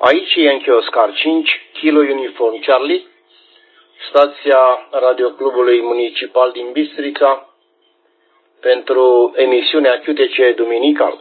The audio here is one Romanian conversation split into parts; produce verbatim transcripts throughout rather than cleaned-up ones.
Aici e Yankee Oscar cinci, Kilo Uniform Charlie, stația radioclubului municipal din Bistrița, pentru emisiunea Q T C Duminical.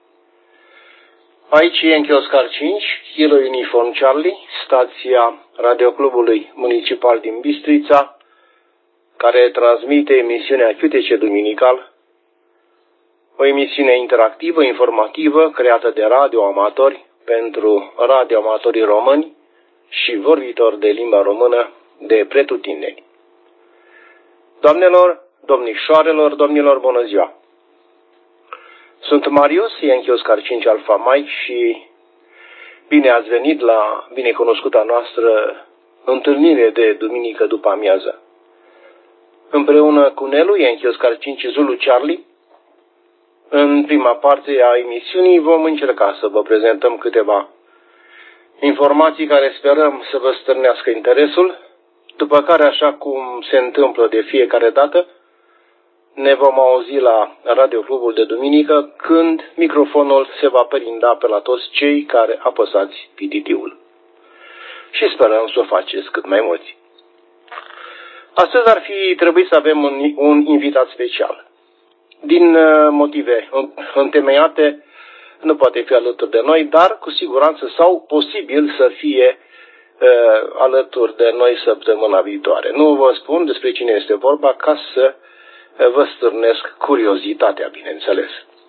Aici e Yankee Oscar cinci, Kilo Uniform Charlie, stația radioclubului municipal din Bistrița, care transmite emisiunea Q T C Duminical, o emisiune interactivă, informativă, creată de radioamatori pentru radioamatorii români și vorbitori de limba română de pretutindeni. Doamnelor, domnișoarelor, domnilor, bună ziua! Sunt Marius, Yankee Oscar cinci Alpha Mike și bine ați venit la binecunoscuta noastră întâlnire de duminică după amiază. Împreună cu Nelu, Yankee Oscar cinci Zulu Charlie, în prima parte a emisiunii vom încerca să vă prezentăm câteva informații care sperăm să vă stârnească interesul, după care, așa cum se întâmplă de fiecare dată, ne vom auzi la radioclubul de duminică când microfonul se va perinda pe la toți cei care apăsați P T T-ul. Și sperăm să o faceți cât mai mulți. Astăzi ar fi trebuit să avem un, un invitat special. Din motive întemeiate nu poate fi alături de noi, dar cu siguranță sau posibil să fie uh, alături de noi săptămâna viitoare. Nu vă spun despre cine este vorba ca să vă stârnesc curiozitatea, bineînțeles.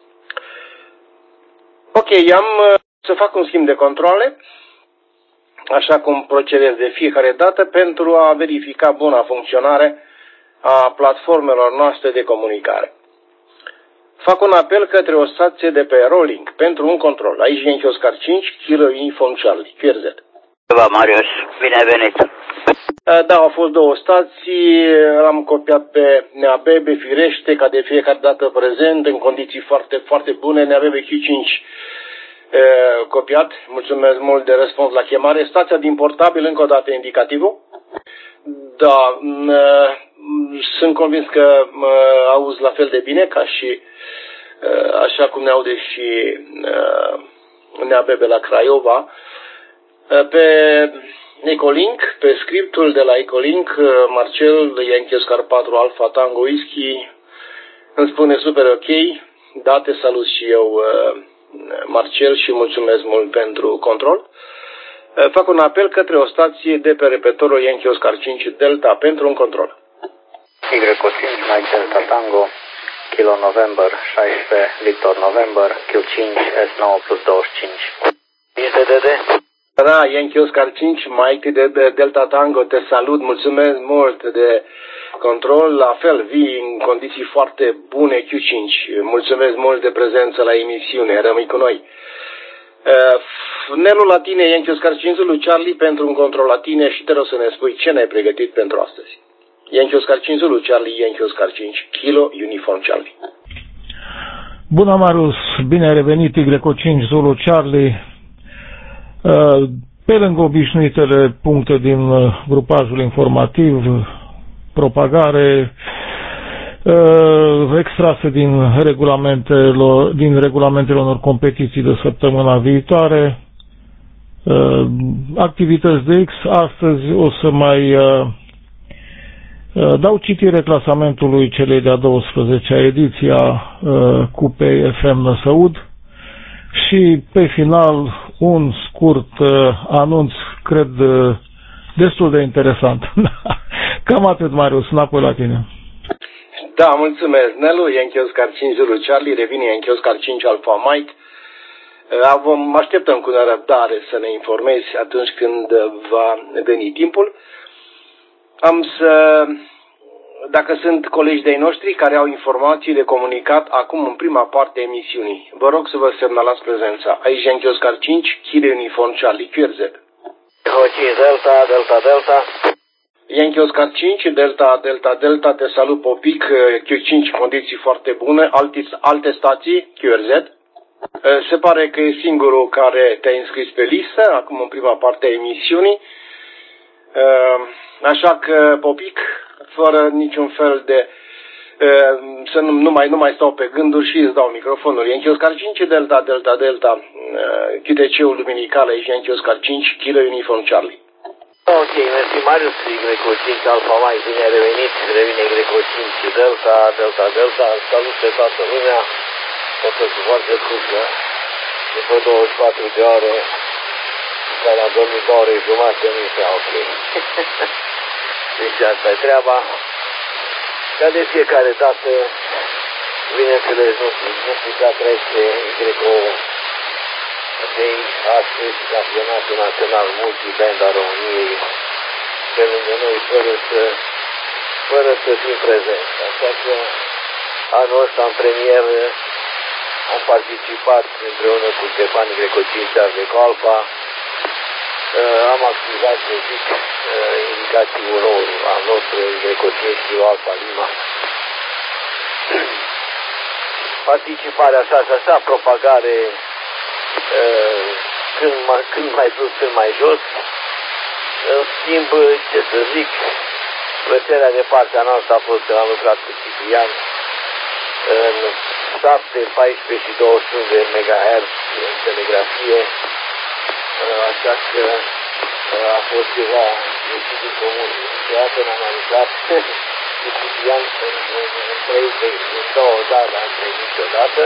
Ok, am să fac un schimb de controle, așa cum procedez de fiecare dată, pentru a verifica buna funcționare a platformelor noastre de comunicare. Fac un apel către o stație de pe Rolling pentru un control. Aici Yankee Oscar cinci, Kilo Uniform Charlie, Q R Z. Bă, Marius, bine ai venit. Da, au fost două stații, l-am copiat pe Neabebe, firește, ca de fiecare dată prezent, în condiții foarte, foarte bune, Neabebe Q cinci e, copiat, mulțumesc mult de răspuns la chemare. Stația din portabil, încă o dată indicativul. Da, sunt convins că mă auzi la fel de bine ca și așa cum ne aude și Neabebe la Craiova. Pe Ecolink, pe scriptul de la Ecolink, Marcel, Yankee Oscar patru Alpha Tango Whisky, îmi spune super ok, da, te salut și eu, Marcel, și mulțumesc mult pentru control. Fac un apel către o stație de pe repetorul Yankee Oscar cinci Delta pentru un control. Y cinci Mike Delta Tango, Kilo November șaisprezece, Victor November, Q cinci S nouă plus douăzeci și cinci. Este D D? Da, Yankee Oscar cinci, Mike de Delta Tango, te salut, mulțumesc mult de control, la fel, vii în condiții foarte bune Q cinci, mulțumesc mult de prezență la emisiune, rămâi cu noi. Uh, Nelu la tine, Yankee Oscar cinci Zulu Charlie pentru un control la tine și te rog să ne spui ce ne-ai pregătit pentru astăzi. Yankee Oscar cinci Zulu Charlie, Yankee Oscar cinci, Kilo Uniform Charlie. Bună, Marius, bine ai revenit, Y cinci Zulu Charlie. Pe lângă obișnuitele puncte din grupajul informativ, propagare, extrase din regulamentele, din regulamentele unor competiții de săptămâna viitoare, activități de X, astăzi o să mai dau citire clasamentului celei de-a douăsprezecea ediție a Cupei F M Năsăud și pe final un scurt anunț, cred, destul de interesant. Cam atât, Marius, înapoi la tine. Da, mulțumesc, Nelu, Yankee Oscar cinci Zulu Charlie, revine Yankee Oscar cinci Alpha Mike. Vom așteptăm cu nerăbdare să ne informezi atunci când va veni timpul. Am să, dacă sunt colegi de-ai noștri care au informații de comunicat acum în prima parte a emisiunii, vă rog să vă semnalați prezența. Aici Yankee Oscar cinci, Kilo Uniform Charlie, Q R Z. Delta, Delta, Delta. Yankee Oscar cinci, Delta, Delta, Delta, te salut, Popic, Q cinci, condiții foarte bune, alte, alte stații, Q R Z. Se pare că e singurul care te-a înscris pe listă, acum în prima parte a emisiunii. Așa că, Popic, fără niciun fel de să nu, nu, mai, nu mai stau pe gânduri și îți dau microfonul. Yankee Oscar cinci, Delta, Delta, Delta, Q T C-ul Duminicale și Yankee Oscar cinci, Kilo Uniform Charlie. Ok, mersi Marius, Greco cinci Alfa Mike, bine ai revenit, revine Greco cinci Delta, Delta, Delta, salut pe toată lumea, toată cu foarte scurtă, după douăzeci și patru de ore, care am dormit două ore jumate, nu e prea ok. Deci asta e treaba. Ca de fiecare dată, bineînțeles, nu, nu putea trece Greco de astăzi campionatul național multiband al României pe lângă noi, fără să, fără să fim prezenți. Așa că anul ăsta în premieră am participat împreună cu Ștefan Greco cinci de Alfa. Uh, am activat, să zic, uh, indicativul nou al nostru Greco cinci Kilo Alfa Lima. Participarea așa și așa, propagare uh, când, mai, când mai sus, când mai jos. În schimb, ce să zic, plăcerea de partea noastră a fost că am lucrat cu Ciprian în șapte, paisprezece și douăzeci și unu de megahertz în telegrafie. Așa că a fost ceva ieșit din comun. Niciodată n-am anunțat cu Ciprian în trei, în două date, am trăit niciodată.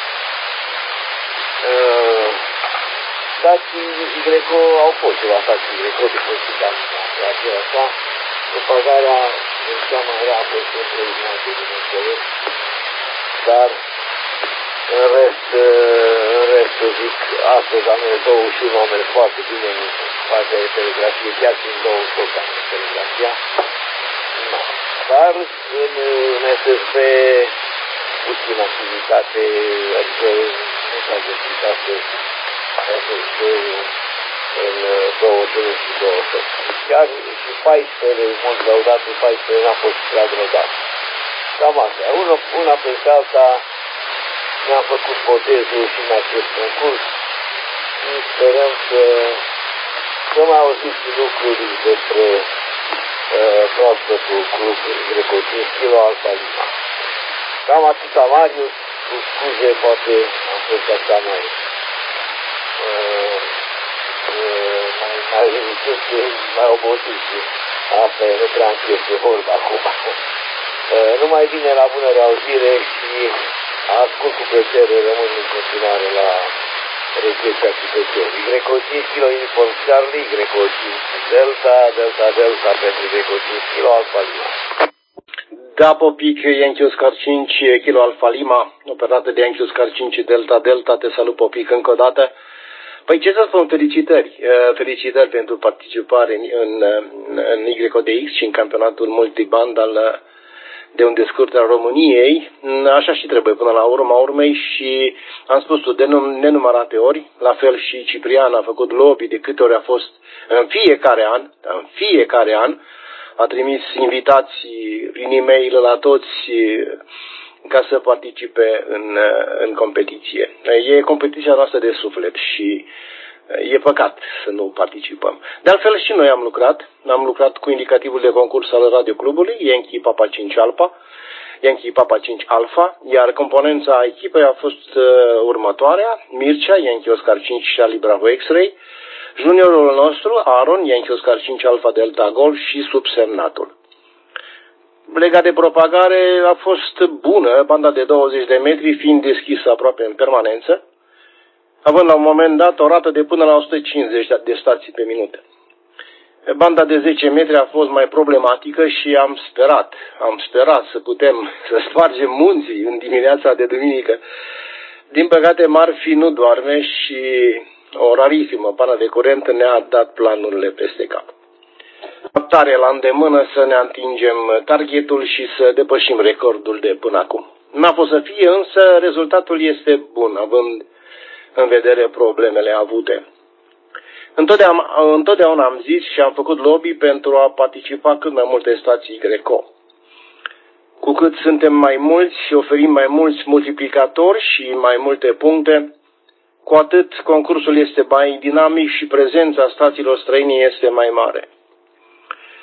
Stații Greco au fost ceva stații Greco, după citat la aceea așa. Propagarea în cea mai rea a fost pentru eliminate, bineînțeles. Dar în rest, în rest, să zic, astăzi am douăzeci și unu au mers foarte bine în partea de telegrafie, chiar și în douăzeci și opt am în telegrafia. No. Dar în, în S S B puțin activitate, adică nu s-a găsit astăzi S S B-ul în douăzeci și unu și douăzeci și opt. Chiar și paisprezece, mult lăudatul paisprezece n-a fost prea drogat. Cam asta. Una, una peste alta ne-am făcut botezul și în acest concurs și sperăm să, să mai auziți și lucruri despre uh, proaspătul club Greco cinci Kilo Alfa Lima. Cam atâta, Marius, cu scuze, poate am fost așa mai uh, uh, mai, mai limitat, mai obosit și asta e, nu prea am ce vorba acum. Uh, numai bine, la bună reauzire și ascult cu plăcere, rămân în continuare la recepția citătorului. Greco cinci Kilo Uniform Charlie, Greco cinci Delta, Delta, Delta pentru Greco cinci Kilo Alfa Lima. Da, Popic, Yankee Oscar cinci Kilo Alfa Lima, operată de Yankee Oscar cinci Delta, Delta, te salut, Popic, încă o dată. Păi ce să spun, felicitări, felicitări pentru participare în, în, în Y D X și în campionatul multiband al de unde scurt al României, așa și trebuie până la urma urmei și am spus tu de nenumărate ori, la fel și Ciprian a făcut lobby de câte ori a fost în fiecare an, în fiecare an, a trimis invitații prin e-mail la toți ca să participe în, în competiție. E competiția noastră de suflet și e păcat să nu participăm. De altfel și noi am lucrat, am lucrat cu indicativul de concurs al radioclubului, Yankee Papa cinci Alpha, Yankee Papa cinci Alpha, iar componența echipei a fost uh, următoarea: Mircea, Yankee Oscar cinci Charlie Bravo X-Ray, juniorul nostru, Aaron, Yankee Oscar cinci Alpha Delta Golf și subsemnatul. Legat de propagare a fost bună, banda de douăzeci de metri fiind deschisă aproape în permanență, având la un moment dat o rată de până la o sută cincizeci de stații pe minut. Banda de zece metri a fost mai problematică și am sperat, am sperat să putem să spargem munții în dimineața de duminică. Din păcate, Marfi nu doarme și o rarissimă pană de curent ne-a dat planurile peste cap. Tare la îndemână să ne atingem targetul și să depășim recordul de până acum. N-a fost să fie, însă rezultatul este bun, având în vedere problemele avute. Întotdeauna, întotdeauna am zis și am făcut lobby pentru a participa cât mai multe stații Greco. Cu cât suntem mai mulți și oferim mai mulți multiplicatori și mai multe puncte, cu atât concursul este mai dinamic și prezența stațiilor străine este mai mare.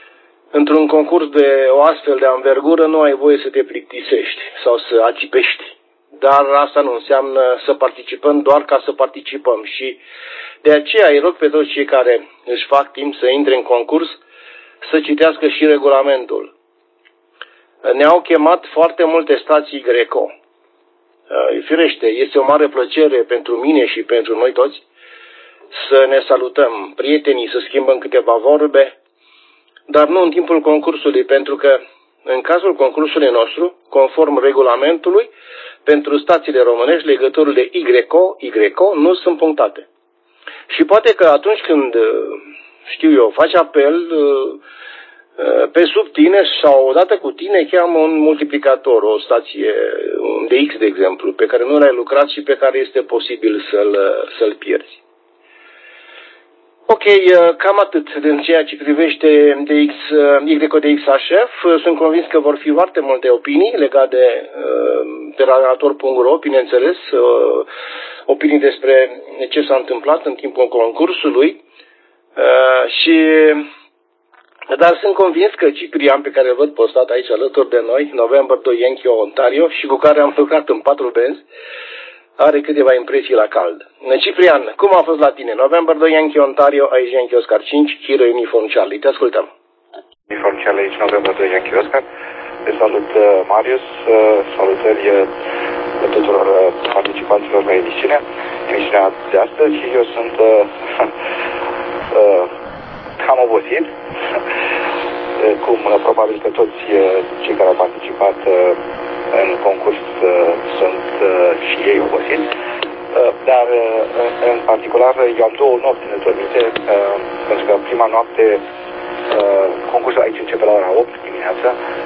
într-un concurs de o astfel de anvergură nu ai voie să te plictisești sau să ațipești. Dar asta nu înseamnă să participăm doar ca să participăm și de aceea îi rog pe toți cei care își fac timp să intre în concurs să citească și regulamentul. Ne-au chemat foarte multe stații Greco. Firește, este o mare plăcere pentru mine și pentru noi toți să ne salutăm. Prietenii să schimbăm câteva vorbe, dar nu în timpul concursului, pentru că în cazul concursului nostru, conform regulamentului, pentru stațiile românești, legăturile Y O, Y O nu sunt punctate. Și poate că atunci când, știu eu, faci apel pe sub tine sau odată cu tine cheamă un multiplicator, o stație de X, de exemplu, pe care nu l-ai lucrat și pe care este posibil să-l, să-l pierzi. Ok, cam atât în ceea ce privește D X, Y de X H F. Sunt convins că vor fi foarte multe opinii legate de peranator punct ro, bineînțeles, opinii despre ce s-a întâmplat în timpul concursului. Și, dar sunt convins că Ciprian, pe care îl văd postat aici alături de noi, November doi Yankee Ontario, și cu care am lucrat în patru benzi, are câteva impresii la cald. Ciprian, cum a fost la tine? November doi Yankee Ontario, aici Yankee Oscar cinci, Kilo Uniform Charlie. Te ascultăm. Uniform Charlie, aici November doi Yankee Oscar. Te salut, Marius. Salutări tuturor participanților la emisiune. Emisiunea de astăzi și eu sunt uh, uh, cam obosit. Cum probabil că toți cei care au participat în concurs sunt și ei obosiți, dar în particular eu am două nopți nedormite, pentru că prima noapte concursul aici începe la ora opt dimineața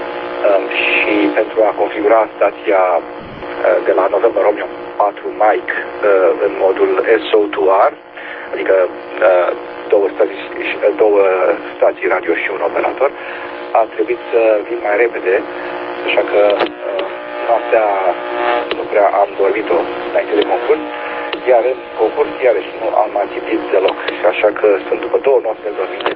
și pentru a configura stația de la November Romeo patru Mike în modul S O doi R, adică două stații, două stații radio și un operator, a trebuit să vin mai repede, așa că noaptea nu prea am dormit-o înainte de concurs, iar în concurs iarăși nu am mai țipit deloc, așa că sunt după două nopți nedormite,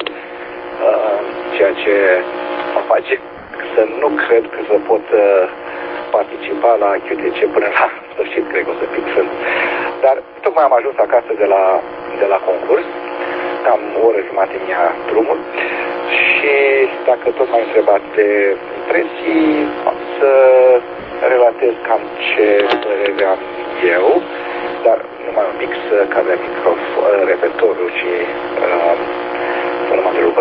ceea ce mă face să nu cred că să pot participa la Q T C până la sfârșit, cred că o să pic sunt. Dar tocmai am ajuns acasă de la, de la concurs, cam o oră jumate mi-a drumul și dacă tot m-ai întrebat de impresii, am să relatez cam ce părere am eu, dar numai un mix ca de microfon, repertoriul și uh, să nu mă întrerupă.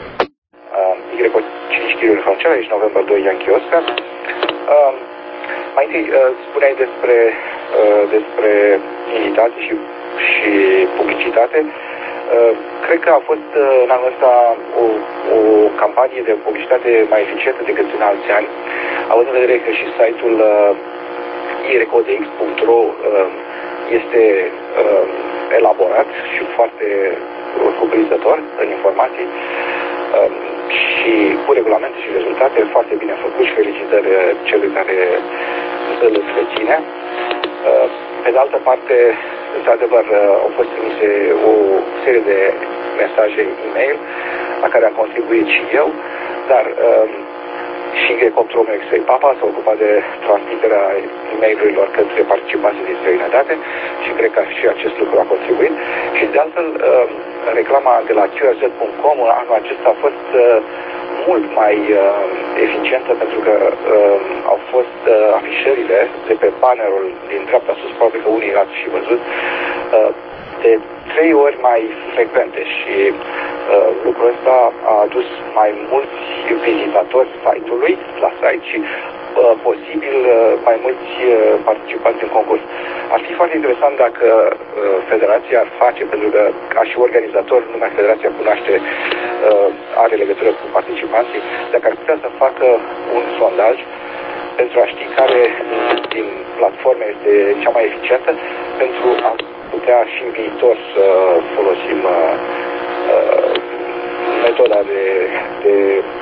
Uh, Y cinci Kilo Uniform Charlie, aici November doi Yankee Oscar. Uh, mai întâi uh, spuneai despre, uh, despre invitații și, și publicitate. Uh, cred că a fost uh, în anul ăsta o, o campanie de publicitate mai eficientă decât în alți ani, având în vedere că și site-ul uh, i r c o d x punct r o uh, este uh, elaborat și foarte uh, cuprinzător în informații uh, și cu regulamente și rezultate foarte bine făcut și felicitări celui care îl întreține. Uh, pe de altă parte, într-adevăr, au fost trimise o serie de mesaje e-mail la care am contribuit și eu, dar uh, și Grecoptromul X-Ray Papa s-a ocupat de transmiterea e-mail-urilor către participanții din străinătate și cred că și acest lucru a contribuit. Și de altfel, uh, reclama de la Q R Z punct com anul acesta a fost uh, mult mai uh, eficientă pentru că uh, au fost uh, afișările de pe bannerul din dreapta sus, probabil că unii l-ați și văzut, uh, de trei ori mai frecvente și uh, lucrul ăsta a adus mai mulți vizitatori site-ului la site și uh, posibil uh, mai mulți uh, participanți în concurs. Ar fi foarte interesant dacă uh, federația ar face, pentru că ca și organizator, numai federația cunoaște, uh, are legătură cu participanții, dacă ar putea să facă un sondaj pentru a ști care din platforme este cea mai eficientă pentru a putea și în viitor să folosim uh, uh, metoda de, de,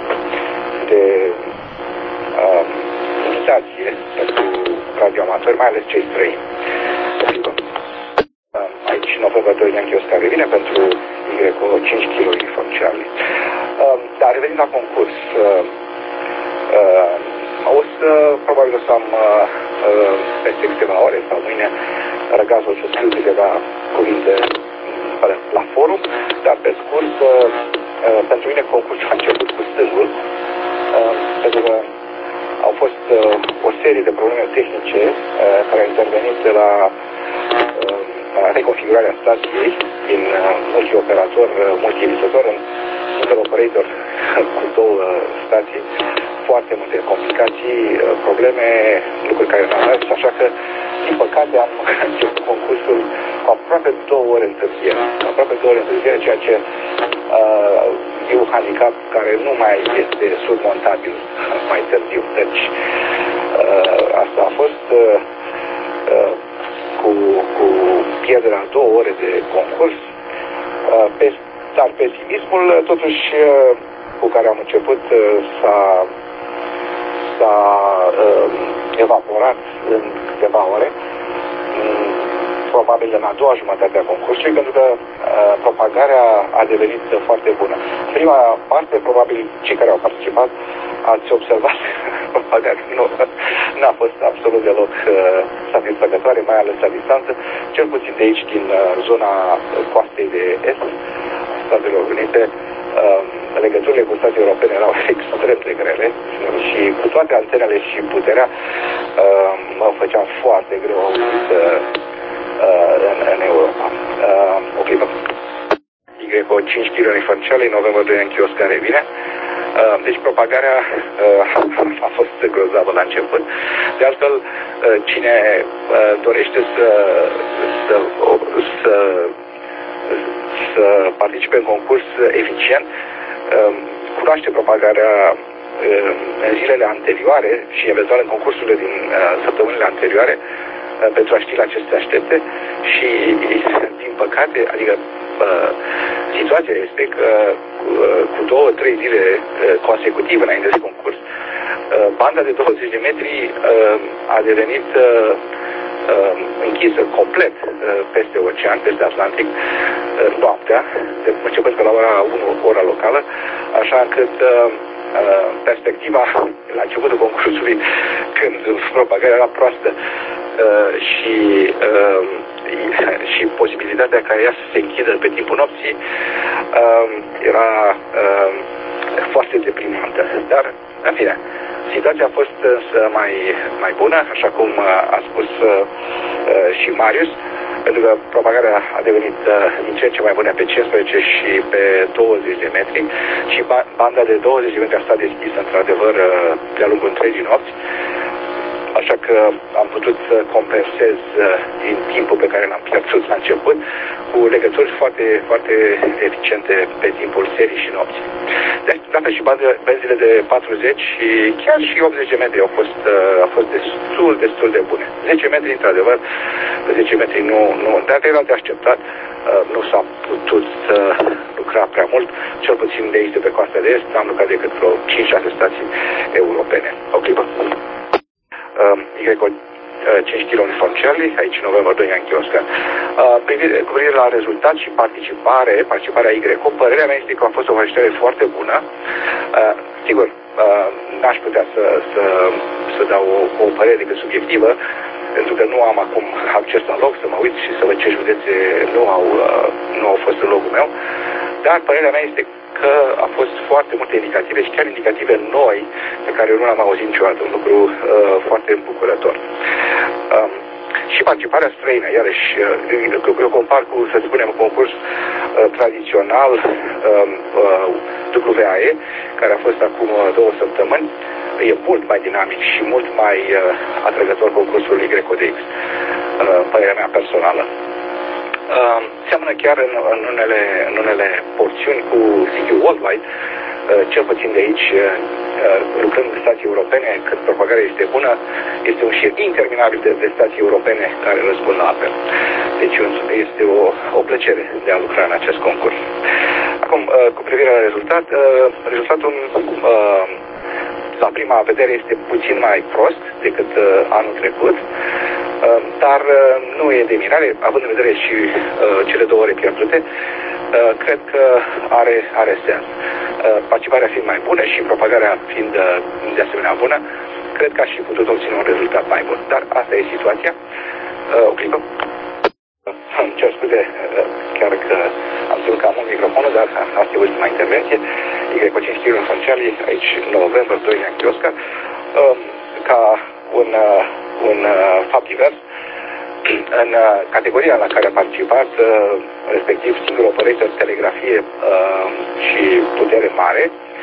de uh, invitație pentru radioamatori, mai ales cei străini. Uh, aici November doi Yankee Oscar revine pentru Y cinci Kilo Uniform Charlie. Dar revenind la concurs, o să, probabil o să am peste câteva ore sau mâine răgazul să scriu câteva cuvinte la forum, dar pe scurt, pentru mine concursul a început cu stângul, pentru că au fost o serie de probleme tehnice care au intervenit de la reconfigurarea stației din multi-operator, multi-emițător în inter-operator cu două stații, foarte multe complicații, probleme, lucruri care n-am mers, așa că, din păcate, am început concursul cu aproape două ore întârziere, aproape două ore întârziere, ceea ce uh, e un handicap care nu mai este surmontabil mai târziu. Deci, uh, asta a fost uh, uh, cu, cu pierderea două ore de concurs, uh, pe, dar pesimismul, totuși, uh, cu care am început uh, s-a, s-a uh, evaporat în câteva ore, um, probabil în a doua jumătate a concursului, pentru că uh, propagarea a devenit foarte bună. Prima parte, probabil cei care au participat, ați observat, propagarea nu n-a fost absolut deloc uh, satisfăcătoare, mai ales la distanță, cel puțin de aici, din uh, zona coastei de est, Statelor Unite. Uh, legăturile cu statele europene erau extrem de grele și cu toate antenele și puterea uh, mă făceam foarte greu auzit uh, uh, în, în Europa. Uh, o clipă. Y cu cinci kg funcțiale, noiembrie doi în kiosk care vine. Uh, deci propagarea uh, a fost grozavă la început. De altfel, uh, cine uh, dorește să, să, să să participe în concurs eficient, cunoaște propagarea în zilele anterioare și eventual în concursurile din săptămânile anterioare pentru a ști la ce se aștepte și, din păcate, adică situația este că cu două, trei zile consecutive înainte de concurs, banda de douăzeci de metri a devenit închisă complet peste ocean, peste Atlantic, noaptea, începând pe la ora unu, ora locală, așa încât perspectiva la începutul concursului, când propagarea era proastă și și posibilitatea ca ea să se închidă pe timpul nopții era foarte deprimantă. Dar, în fine, situația a fost însă mai, mai bună, așa cum a spus uh, și Marius, pentru că propagarea a devenit uh, din ce în ce mai bună pe cincisprezece și pe douăzeci de metri și banda de douăzeci de metri a stat deschisă, într-adevăr, uh, de-a lungul întregii nopți. Așa că am putut să compensez uh, din timpul pe care l-am pierdut la început cu legături foarte, foarte eficiente pe timpul serii și nopții. Deci, dată și benzile de patruzeci și chiar și optzeci de metri au fost, uh, au fost destul, destul de bune. zece metri, într-adevăr, zece metri nu, nu, dar era de așteptat. Uh, nu s-a putut să lucra prea mult, cel puțin de aici, de pe coasta de est, am lucrat decât vreo cinci șase stații europene. O clipă. Y cu cinci kg funcțiale, aici noiembrie doi în kiosk. Cu privire la rezultat și participare, participarea Y, părerea mea este că a fost o vărsitare foarte bună. Uh, sigur, uh, n-aș putea să, să, să dau o, o părere decât subiectivă, pentru că nu am acum acces la loc să mă uit și să văd ce județe nu au, uh, nu au fost în locul meu, dar părerea mea este că a fost foarte multe indicative și chiar indicative noi pe care nu l-am auzit niciodată, un lucru uh, foarte îmbucurător. Um, și participarea străină, iarăși, uh, eu compar cu, să spunem, un concurs uh, tradițional um, uh, W A E, care a fost acum uh, două săptămâni, e mult mai dinamic și mult mai uh, atrăgător concursul Y cu D X, uh, părerea mea personală. Uh, seamănă chiar în, în, unele, în unele porțiuni cu C Q Worldwide, uh, cel puțin de aici, uh, lucrând în stații europene, când propagarea este bună, este un șir interminabil de, de stații europene care răspund la apel. Deci este o, o plăcere de a lucra în acest concurs. Acum, uh, cu privire la rezultat, uh, rezultatul uh, la prima vedere este puțin mai prost decât uh, anul trecut, uh, dar uh, nu e de mirare, având în vedere și uh, cele două ore pierdute, uh, cred că are, are sens. participarea fiind mai bună și propagarea fiind de asemenea bună, cred că aș fi putut obține un rezultat mai bun. Dar asta e situația. O clipă. Îmi cer scuze, chiar că am ținut cam mult microfonul, dar asta e ultima intervenție. Y cu cinci Kilo Fonciali, aici November doi Yankee Oscar, ca un, un fapt divers. În categoria la care a participat, respectiv single operator, telegrafie și putere mare,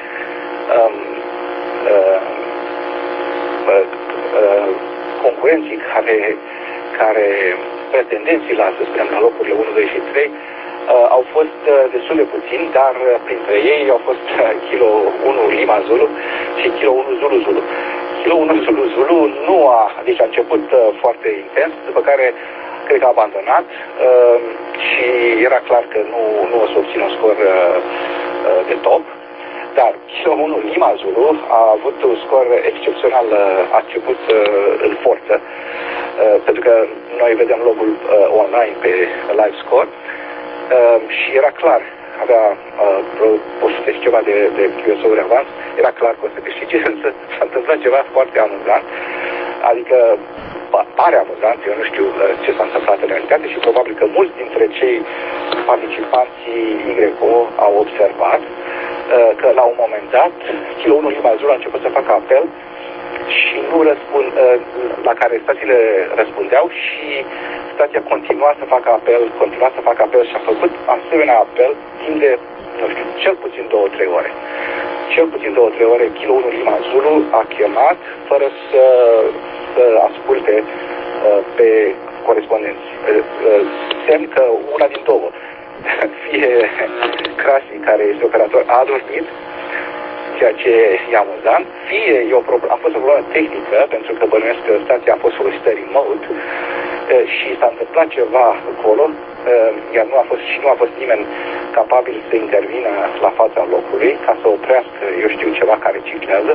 concurenții care, care pretendenții la, să spunem, la locurile unu, doi și trei au fost destul de puțini, dar printre ei au fost Kilo unu Lima Zulu și Kilo unu Zulu Zulu. Kilo unu Zulu Zulu nu a, deci a început foarte intens, după care cred că a abandonat uh, și era clar că nu, nu o să obțină un scor uh, de top, dar Kilo unu Lima Zulu a avut un scor excepțional, uh, a început uh, în forță, uh, pentru că noi vedem logul uh, online pe live score uh, și era clar, avea uh, vreo o sută și ceva de, de Q S O-uri avans, era clar că o să câștige, însă s-a întâmplat ceva foarte amuzant, adică pare amuzant, eu nu știu uh, ce s-a întâmplat în realitate și probabil că mulți dintre cei participanții Y O au observat uh, că la un moment dat Kilo unu Lima Zulu a început să facă apel și nu răspund, uh, la care stațiile răspundeau și stația continua să facă apel, continua să facă apel și a făcut asemenea apel timp de, nu știu, cel puțin două, trei ore. Cel puțin două, trei ore, Kilo unu Lima Zulu a chemat fără să, să asculte uh, pe corespondenți. Uh, uh, semn că una din două, fie Crasi, care este operator, a adormit, ceea ce e amuzant, fie e o problemă, a fost o problemă tehnică, pentru că bănuiesc că stația a fost folosită remote și s-a întâmplat ceva acolo, iar nu a fost și nu a fost nimeni capabil să intervină la fața locului ca să oprească, eu știu, ceva care ciclează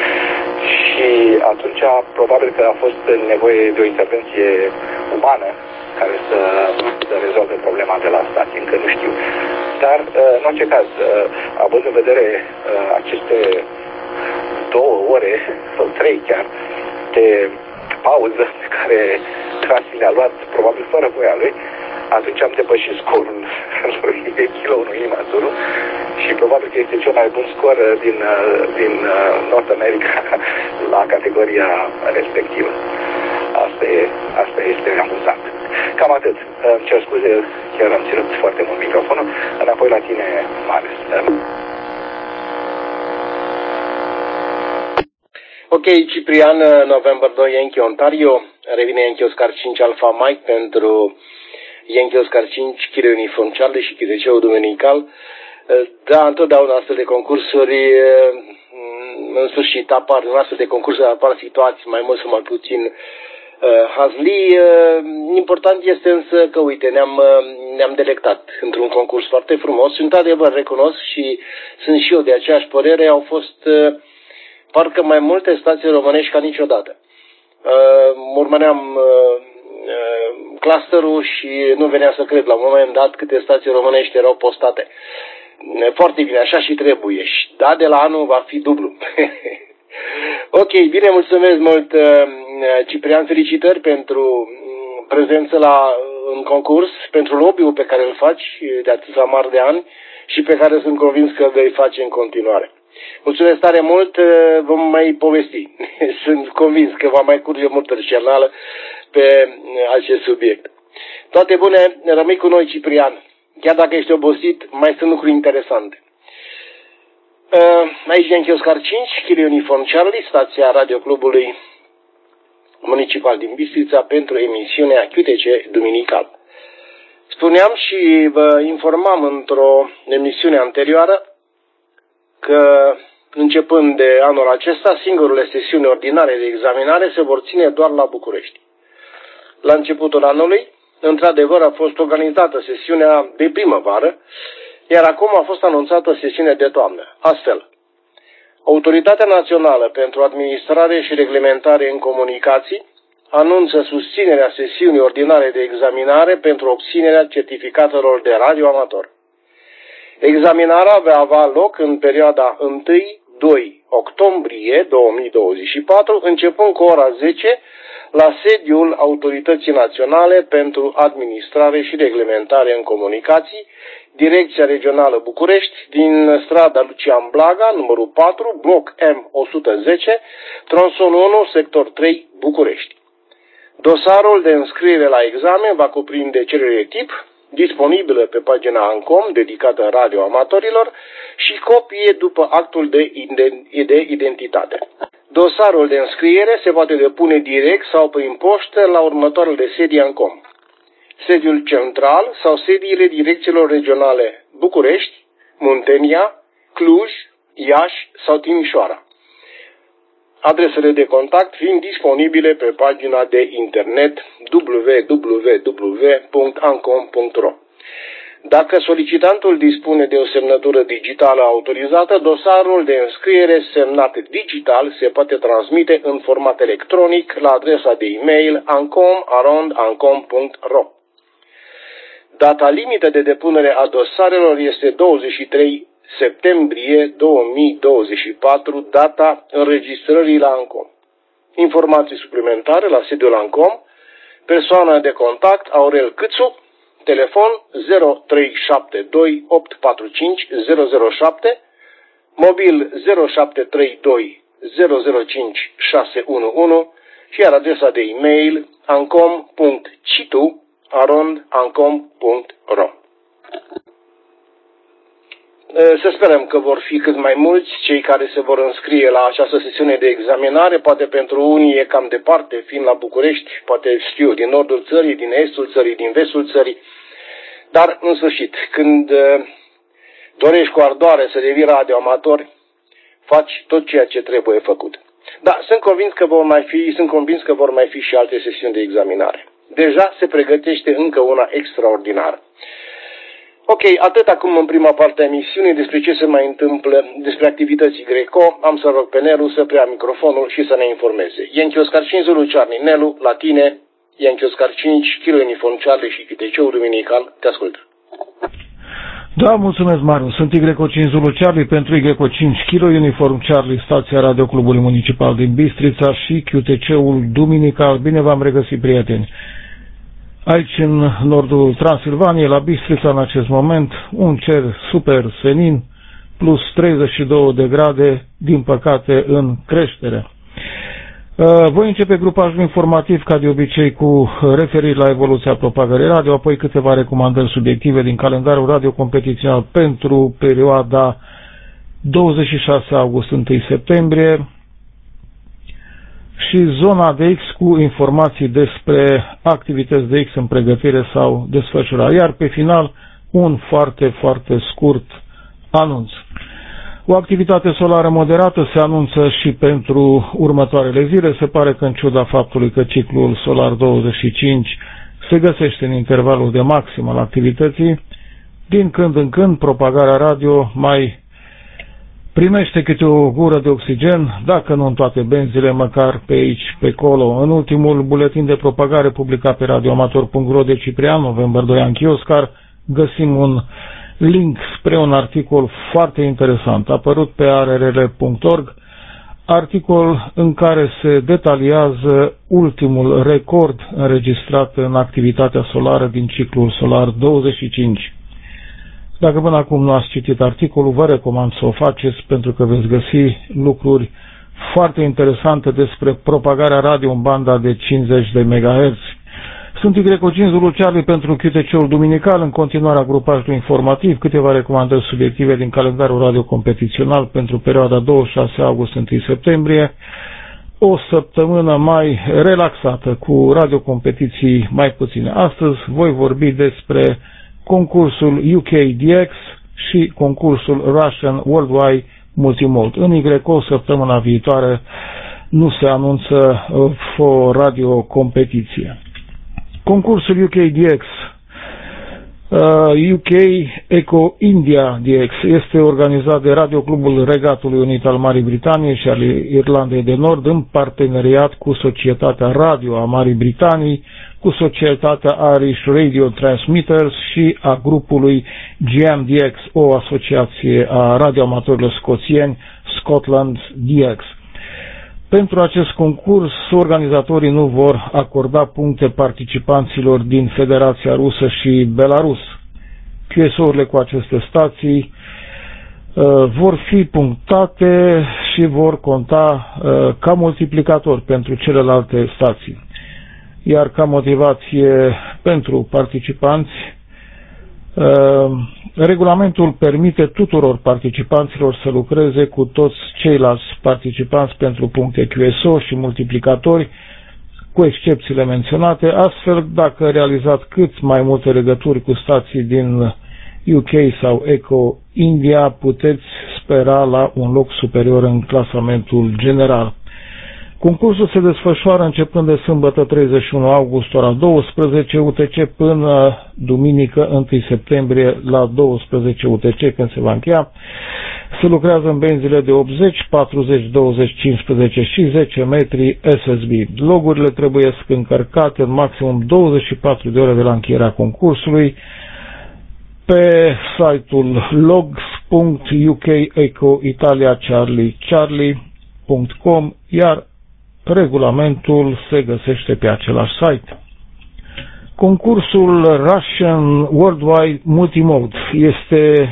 și atunci probabil că a fost nevoie de o intervenție umană care să, să rezolve problema de la stație, încă nu știu. Dar, în orice caz, având în vedere aceste două ore, sau trei chiar, de pauză pe care Crasi le-a luat, probabil fără voia lui, atunci am depășit scorul lui de Kilo unu Lima Zulu și probabil că este cel mai bun scor din, din North America la categoria respectivă. Asta, e, asta este amuzant. Cam atât. Îmi cer scuze, chiar am ținut foarte mult microfonul. Înapoi la tine, Marius. Ok, Ciprian, November doi, Yankee Ontario. Revine Yankee Oscar cinci Alpha Mike pentru Yankee Oscar cinci, Kilo Uniform Charlie și Chideceu Duminical. Da, întotdeauna astfel de concursuri, în sfârșit, apar, în astfel de concursuri apar situații mai mult sau mai puțin hazli. Important este însă că, uite, ne-am, ne-am delectat într-un concurs foarte frumos. Sunt adevăr, recunosc și sunt și eu de aceeași părere. Au fost parcă mai multe stații românești ca niciodată. Urmăream clusterul și nu venea să cred la un moment dat câte stații românești erau postate. Foarte bine, așa și trebuie. Da, de la anul va fi dublu. Ok, bine, mulțumesc mult, Ciprian, felicitări pentru prezență la, în concurs, pentru lobby-ul pe care îl faci de atâția mari de ani și pe care sunt convins că vei face în continuare. Mulțumesc tare mult, vom mai povesti. Sunt convins că va mai curge multă răceală pe acest subiect. Toate bune, rămâi cu noi, Ciprian. Chiar dacă ești obosit, mai sunt lucruri interesante. Aici Yankee Oscar cinci, Kilo Uniform Charlie, stația radioclubului municipal din Bistrița pentru emisiunea Q T C Duminical. Spuneam și vă informam într-o emisiune anterioară că începând de anul acesta, singurele sesiuni ordinare de examinare se vor ține doar la București. La începutul anului, într-adevăr, a fost organizată sesiunea de primăvară, iar acum a fost anunțată sesiunea de toamnă. Astfel, Autoritatea Națională pentru Administrare și Reglementare în Comunicații anunță susținerea sesiunii ordinare de examinare pentru obținerea certificatelor de radioamator. Examinarea va avea loc în perioada unu-doi octombrie două mii douăzeci și patru, începând cu ora zece, la sediul Autorității Naționale pentru Administrare și Reglementare în Comunicații, Direcția Regională București, din strada Lucian Blaga, numărul patru, bloc M o sută zece, tronson unu, sector trei, București. Dosarul de înscriere la examen va cuprinde cerere tip, disponibilă pe pagina ANCOM, dedicată radioamatorilor, și copie după actul de identitate. Dosarul de înscriere se poate depune direct sau prin poștă la următoarele sedii ANCOM: sediul central sau sediile direcțiilor regionale București, Muntenia, Cluj, Iași sau Timișoara. Adresele de contact fiind disponibile pe pagina de internet w w w punct ancom punct ro. Dacă solicitantul dispune de o semnătură digitală autorizată, dosarul de înscriere semnat digital se poate transmite în format electronic la adresa de e-mail ancom arond ancom punct ro. Data limită de depunere a dosarelor este douăzeci și trei septembrie două mii douăzeci și patru, data înregistrării la ANCOM. Informații suplimentare la sediul ANCOM: persoana de contact Aurel Câțu, telefon zero trei șapte doi opt patru cinci zero zero șapte, mobil zero șapte trei doi zero zero cinci șase unu unu și iar adresa de e-mail ancom punct citu arond ancom punct ro. Să sperăm că vor fi cât mai mulți cei care se vor înscrie la această sesiune de examinare. Poate pentru unii e cam departe, fiind la București, poate știu, din nordul țării, din estul țării, din vestul țării. Dar, în sfârșit, când dorești cu ardoare să devii radioamator, faci tot ceea ce trebuie făcut. Da, sunt convins că vor mai fi, sunt convins că vor mai fi și alte sesiuni de examinare. Deja se pregătește încă una extraordinară. Ok, atât acum în prima parte a emisiunii despre ce se mai întâmplă, despre activității Greco. Am să rog pe Nelu să preia microfonul și să ne informeze. Yankee Oscar cinci Zulu Charlie, Nelu, la tine, Yankee Oscar cinci, Kilo Uniform Charlie și Chiteceu Duminical, te ascult. Da, mulțumesc, Marius. Sunt Y cinci Zulu Charlie pentru Y cinci Kilo Uniform Charlie, stația Radio Clubului Municipal din Bistrița și Q T C-ul Duminical. Bine v-am regăsit, prieteni. Aici, în nordul Transilvaniei, la Bistrița, în acest moment, un cer super senin, plus treizeci și două de grade, din păcate, în creștere. Voi începe grupajul informativ, ca de obicei, cu referiri la evoluția propagării radio, apoi câteva recomandări subiective din calendarul radio competițional pentru perioada douăzeci și șase august - unu septembrie, și zona de X cu informații despre activități de X în pregătire sau desfășurare. Iar pe final, un foarte, foarte scurt anunț. O activitate solară moderată se anunță și pentru următoarele zile. Se pare că, în ciuda faptului că ciclul solar douăzeci și cinci se găsește în intervalul de maxim al activității, din când în când propagarea radio mai primește câte o gură de oxigen, dacă nu în toate benzile, măcar pe aici, pe acolo. În ultimul buletin de propagare publicat pe radioamator punct ro de Ciprian, noiembrie doi, Yankee Oscar, găsim un link spre un articol foarte interesant, apărut pe a r r l punct org, articol în care se detaliază ultimul record înregistrat în activitatea solară din ciclul solar douăzeci și cinci. Dacă până acum nu ați citit articolul, vă recomand să o faceți, pentru că veți găsi lucruri foarte interesante despre propagarea radio în banda de cincizeci de megahertz. Sunt Y cinci Zulu Charlie pentru Q T C-ul Duminical, în continuarea grupajului informativ, câteva recomandări subiective din calendarul radio competițional pentru perioada douăzeci și șase august - unu septembrie, o săptămână mai relaxată cu radiocompetiții mai puține. Astăzi voi vorbi despre concursul U K D X și concursul Russian Worldwide Multimode. În Y, o săptămână viitoare, nu se anunță o radiocompetiție. Concursul U K D X, uh, U K Eco India D X, este organizat de Radio Clubul Regatului Unit al Marii Britanii și al Irlandei de Nord, în parteneriat cu Societatea Radio a Marii Britanii, cu societatea Irish Radio Transmitters și a grupului G M D X, o asociație a radioamatorilor scoțieni, Scotland D X. Pentru acest concurs, organizatorii nu vor acorda puncte participanților din Federația Rusă și Belarus. Q S O-urile cu aceste stații uh, vor fi punctate și vor conta uh, ca multiplicator pentru celelalte stații. Iar ca motivație pentru participanți, uh, regulamentul permite tuturor participanților să lucreze cu toți ceilalți participanți pentru puncte Q S O și multiplicatori, cu excepțiile menționate. Astfel, dacă realizați cât mai multe legături cu stații din U K sau Eco India, puteți spera la un loc superior în clasamentul general. Concursul se desfășoară începând de sâmbătă treizeci și unu august ora douăsprezece U T C până duminică întâi septembrie la douăsprezece U T C, când se va încheia. Se lucrează în benzile de optzeci, patruzeci, douăzeci, cincisprezece și zece metri S S B. Logurile trebuie încărcate în maximum douăzeci și patru de ore de la încheierea concursului pe site-ul logs punct u k eco italia charlie charlie punct com, iar regulamentul se găsește pe același site. Concursul Russian Worldwide Multimode este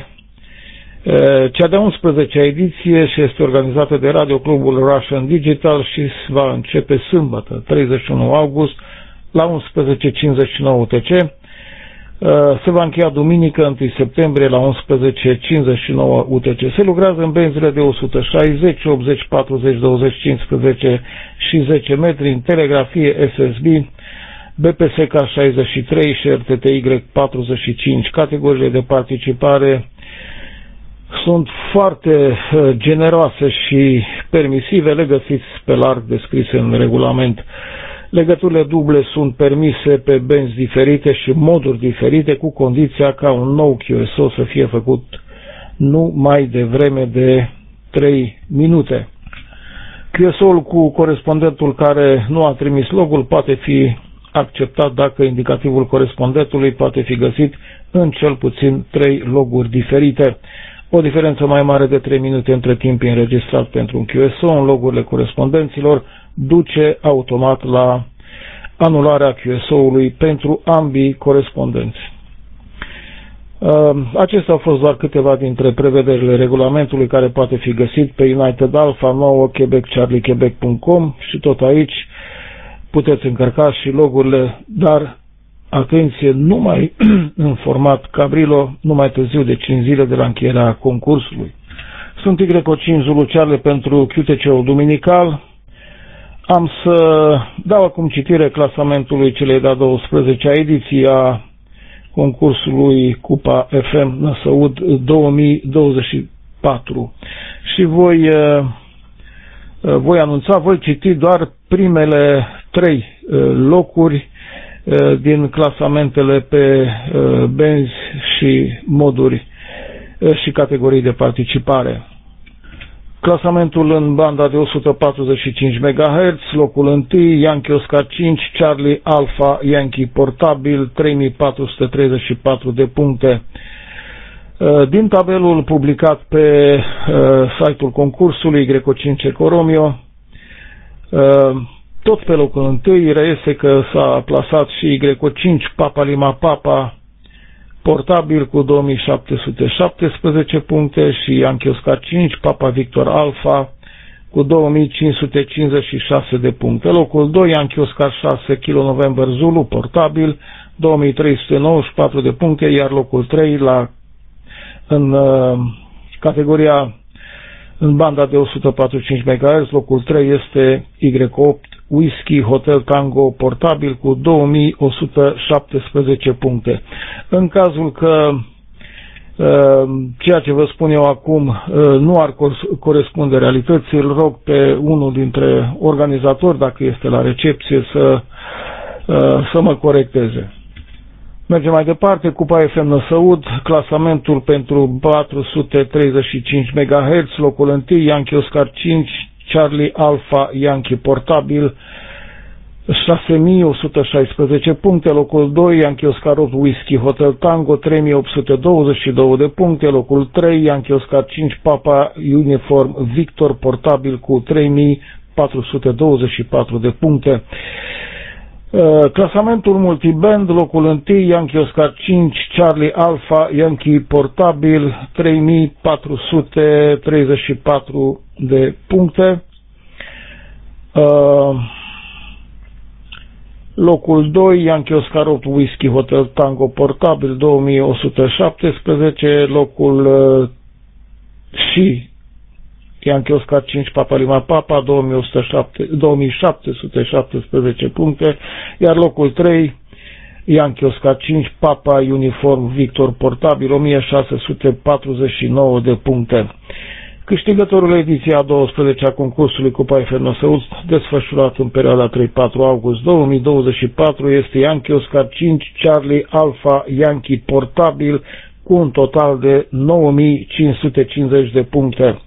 e, cea de-a unsprezecea ediție și este organizată de Radio Clubul Russian Digital și va începe sâmbătă, treizeci și unu august, la unsprezece cincizeci și nouă U T C. Se va încheia duminică întâi septembrie la unsprezece cincizeci și nouă U T C. Se lucrează în benzile de o sută șaizeci, optzeci, patruzeci, douăzeci, cincisprezece și zece metri, în telegrafie S S B, B P S K șaizeci și trei și R T T Y patruzeci și cinci. Categoriile de participare sunt foarte generoase și permisive, le găsiți pe larg descrise în regulament. Legăturile duble sunt permise pe benzi diferite și moduri diferite, cu condiția ca un nou Q S O să fie făcut nu mai devreme de trei minute. Q S O-ul cu corespondentul care nu a trimis logul poate fi acceptat dacă indicativul corespondentului poate fi găsit în cel puțin trei loguri diferite. O diferență mai mare de trei minute între timp înregistrat pentru un Q S O în logurile corespondenților duce automat la anularea Q S O-ului pentru ambii corespondenți. Acestea au fost doar câteva dintre prevederile regulamentului care poate fi găsit pe United Alpha nouă Quebec Charlie Quebec punct com și tot aici puteți încărca și logurile, dar atenție, numai în format Cabrilo, numai târziu de cinci zile de la încheierea concursului. Sunt Y cinci Zulu Charlie pentru Q T C-ul duminical. Am să dau acum citire clasamentului celei de-a douăsprezecea ediții a concursului Cupa F M Năsăud două mii douăzeci și patru și voi, voi anunța, voi citi doar primele trei locuri din clasamentele pe benzi și moduri și categorii de participare. Clasamentul în banda de o sută patruzeci și cinci megahertz, locul întâi, Yankee Oscar cinci, Charlie Alpha Yankee Portabil, trei mii patru sute treizeci și patru de puncte. Din tabelul publicat pe site-ul concursului Y cinci Eco Romeo, tot pe locul întâi reiese că s-a plasat și Y cinci Papa Lima Papa Portabil cu două mii șapte sute șaptesprezece puncte și Yankee Oscar cinci Papa Victor Alpha cu două mii cinci sute cincizeci și șase de puncte. Locul doi, Yankee Oscar șase Kilo November Zulu Portabil, două mii trei sute nouăzeci și patru de puncte, iar locul trei la, în uh, categoria în banda de o sută patruzeci și cinci megahertz, locul trei este Y opt Whisky Hotel Tango Portabil cu două mii o sută șaptesprezece puncte. În cazul că uh, ceea ce vă spun eu acum uh, nu ar corespunde realității, îl rog pe unul dintre organizatori, dacă este la recepție, să, uh, să mă corecteze. Mergem mai departe, Cupa F M Năsăud, clasamentul pentru patru sute treizeci și cinci megahertz, locul întâi, Yankee Oscar cinci, Charlie Alpha Yankee Portabil, șase mii o sută șaisprezece puncte, locul doi, Yankee Oscar opt Whisky Hotel Tango, trei mii opt sute douăzeci și două de puncte, locul trei, Yankee Oscar cinci Papa Uniform Victor Portabil cu trei mii patru sute douăzeci și patru de puncte. Clasamentul multiband, locul unu, Yankee Oscar cinci Charlie Alpha Yankee Portabil, trei mii patru sute treizeci și patru de puncte. Locul doi, Yankee Oscar opt Whisky Hotel Tango Portabil, două mii o sută șaptesprezece, locul uh, și Yankee Oscar cinci Papa Lima Papa, două mii șapte sute șaptesprezece puncte, iar locul trei, Yankee Oscar cinci Papa Uniform Victor Portabil, o mie șase sute patruzeci și nouă de puncte. Câștigătorul ediției a douăsprezecea a concursului Cupa F M Năsăud, desfășurat în perioada trei patru august două mii douăzeci și patru, este Yankee Oscar cinci Charlie Alpha Yankee Portabil, cu un total de nouă mii cinci sute cincizeci de puncte.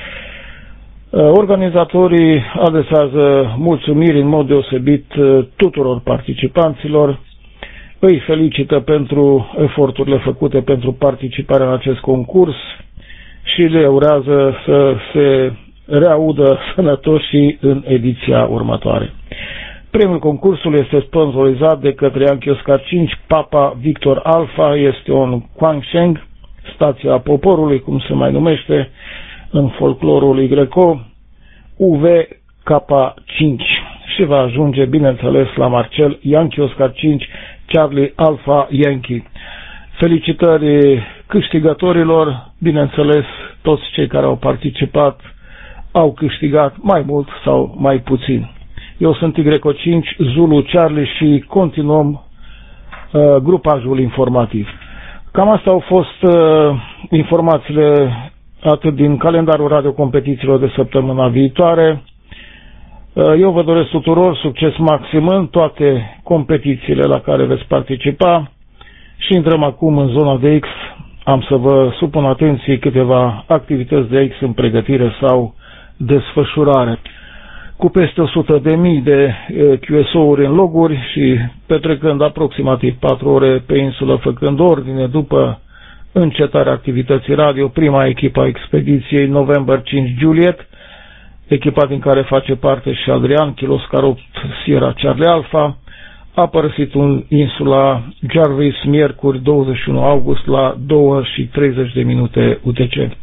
Organizatorii adresează mulțumiri în mod deosebit tuturor participanților, îi felicită pentru eforturile făcute pentru participarea în acest concurs și le urează să se reaudă sănătoși și în ediția următoare. Primul concursul este sponsorizat de către Yankee Oscar cinci Papa Victor Alpha, este un Quansheng, stația poporului, cum se mai numește în folclorul Y, U V K cinci, și va ajunge, bineînțeles, la Marcel Yankee Oscar cinci Charlie Alpha Yankee. Felicitări câștigătorilor, bineînțeles, toți cei care au participat au câștigat mai mult sau mai puțin. Eu sunt Y cinci Zulu Charlie și continuăm uh, grupajul informativ. Cam astea au fost uh, informațiile atât din calendarul radiocompetițiilor de săptămâna viitoare. Uh, eu vă doresc tuturor succes maxim în toate competițiile la care veți participa și intrăm acum în zona de X. Am să vă supun atenție câteva activități de X în pregătire sau desfășurare. Cu peste o sută de mii de Q S O-uri în loguri și petrecând aproximativ patru ore pe insulă făcând ordine după încetarea activității radio, prima echipă a expediției November cinci Juliet, echipa din care face parte și Adrian, Kilo Oscar opt Sierra Charlie Alpha, a părăsit un insula Jarvis miercuri douăzeci și unu august la două și treizeci de minute U T C. Uh,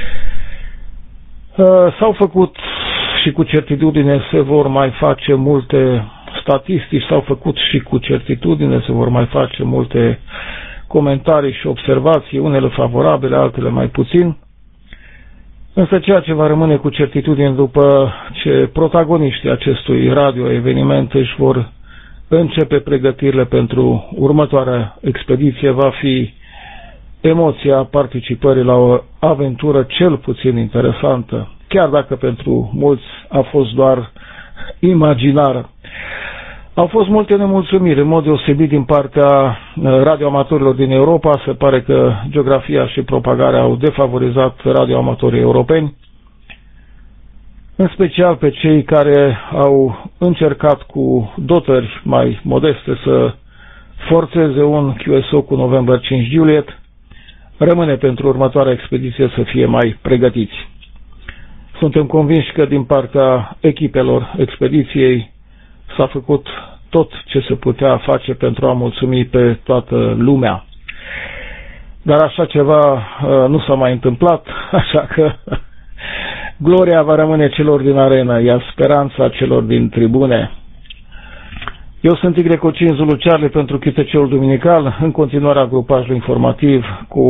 s-au făcut și cu certitudine se vor mai face multe statistici, s-au făcut și cu certitudine se vor mai face multe comentarii și observații, unele favorabile, altele mai puțin. Însă ceea ce va rămâne cu certitudine după ce protagoniștii acestui radio-eveniment își vor începe pregătirile pentru următoarea expediție va fi emoția participării la o aventură cel puțin interesantă, chiar dacă pentru mulți a fost doar imaginară. Au fost multe nemulțumiri, în mod deosebit din partea radioamatorilor din Europa. Se pare că geografia și propagarea au defavorizat radioamatorii europeni, în special pe cei care au încercat cu dotări mai modeste să forțeze un Q S O cu November cinci Juliet. Rămâne pentru următoarea expediție să fie mai pregătiți. Suntem convinși că din partea echipelor expediției s-a făcut tot ce se putea face pentru a mulțumi pe toată lumea. Dar așa ceva uh, nu s-a mai întâmplat, așa că gloria va rămâne celor din arenă, iar speranța celor din tribune. Eu sunt Y cinci Zulu Charlie pentru Q T C-ul Duminical, în continuarea grupajului informativ cu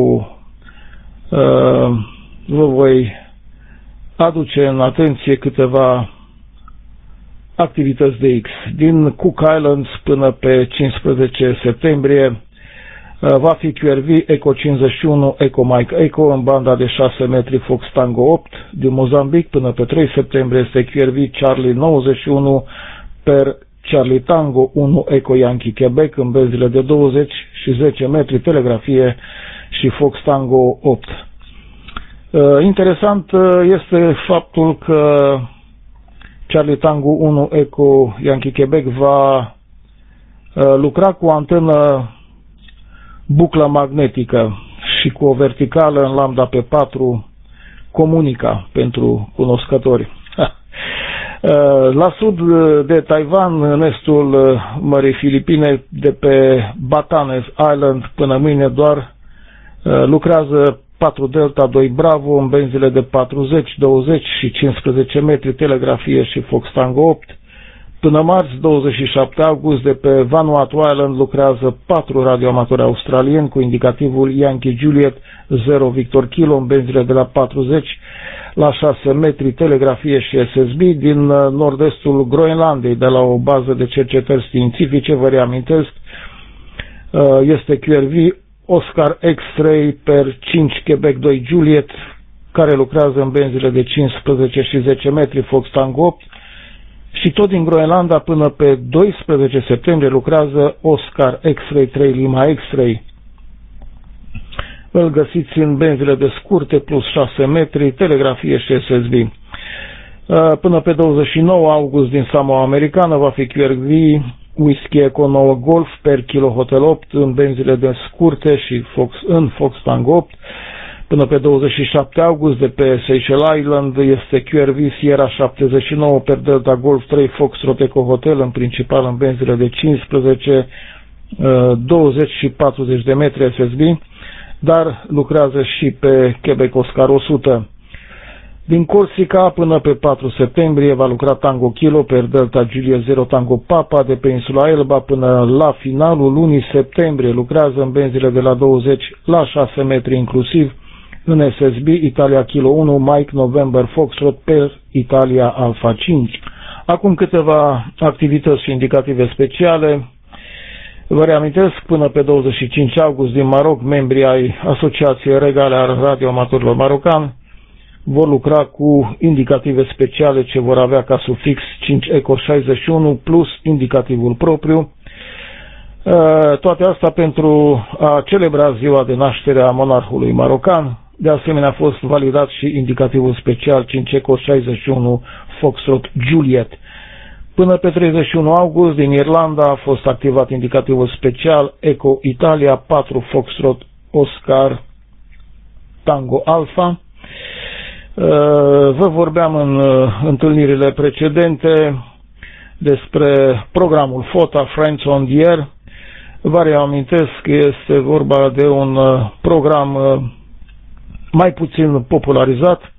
uh, vă voi aduce în atenție câteva activități de X. Din Cook Islands până pe cincisprezece septembrie va fi Q R V Eco cincizeci și unu Eco Mike Eco în banda de șase metri Fox Tango opt. Din Mozambic până pe trei septembrie este Q R V Charlie nouăzeci și unu per Charlie Tango unu Eco Yankee Quebec în benzile de douăzeci și zece metri, telegrafie și Fox Tango opt. Interesant este faptul că Charlie Tango unu Echo Yankee Quebec va uh, lucra cu o antenă buclă magnetică și cu o verticală în lambda pe patru Comunica pentru cunoscători. La sud de Taiwan, în estul Mării Filipine, de pe Batanes Island până mâine doar lucrează patru Delta doi Bravo în benzile de patruzeci, douăzeci și cincisprezece metri, telegrafie și Fox Tango opt. Până marți, douăzeci și șapte august, de pe Vanuatu Island lucrează patru radioamatori australieni cu indicativul Yankee Juliet zero Victor Kilo în benzile de la patruzeci la șase metri, telegrafie și S S B din nord-estul Groenlandei, de la o bază de cercetări științifice, vă reamintesc, este Q R V Oscar X-Ray per cinci Quebec doi Juliet, care lucrează în benzile de cincisprezece și zece metri, Fox Tango opt. Și tot din Groenlanda până pe doisprezece septembrie lucrează Oscar X-Ray trei Lima X-Ray. Îl găsiți în benzile de scurte plus șase metri, telegrafie și S S B. Până pe douăzeci și nouă august din Samoa Americană va fi Q R V Whisky Echo nouă Golf per Kilo Hotel opt în benzile de scurte și Fox, în Fox Tango opt. Până pe douăzeci și șapte august, de pe Seychelles Island, este Q R V Sierra șaptezeci și nouă per Delta Golf trei Foxtrot Echo Hotel, în principal în benzile de cincisprezece, douăzeci și patruzeci de metri S S B, dar lucrează și pe Quebec Oscar o sută. Din Corsica până pe patru septembrie va lucra Tango Kilo per Delta Juliet zero Tango Papa, de pe insula Elba până la finalul lunii septembrie lucrează în benzile de la douăzeci la șase metri inclusiv, în S S B Italia Kilo unu Mike November Foxtrot per Italia Alpha cinci. Acum câteva activități și indicative speciale. Vă reamintesc, până pe douăzeci și cinci august din Maroc, membrii ai Asociației Regale a Radioamatorilor Marocani vor lucra cu indicative speciale ce vor avea ca sufix cinci Echo șaizeci și unu plus indicativul propriu. Toate astea pentru a celebra ziua de naștere a monarhului marocan. De asemenea a fost validat și indicativul special cinci Echo șaizeci și unu Foxtrot Juliet. Până pe treizeci și unu august din Irlanda a fost activat indicativul special Echo Italia patru Foxtrot Oscar Tango Alpha. Vă vorbeam în întâlnirile precedente despre programul F O T A Friends on the Air. Vă reamintesc că este vorba de un program mai puțin popularizat.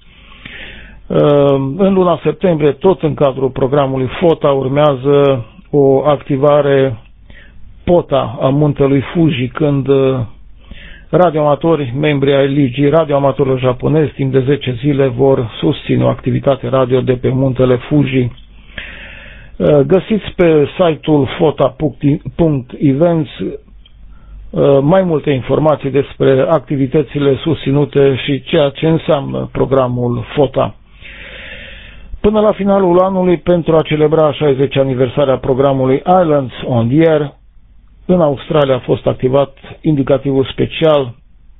În luna septembrie, tot în cadrul programului F O T A, urmează o activare P O T A a muntelui Fuji, când radioamatori, membri ai Ligii Radioamatorilor Japonezi, timp de zece zile vor susține o activitate radio de pe muntele Fuji. Găsiți pe site-ul fota punct events mai multe informații despre activitățile susținute și ceea ce înseamnă programul F O T A. Până la finalul anului, pentru a celebra a șaizecea aniversare a programului Islands on the Air, în Australia a fost activat indicativul special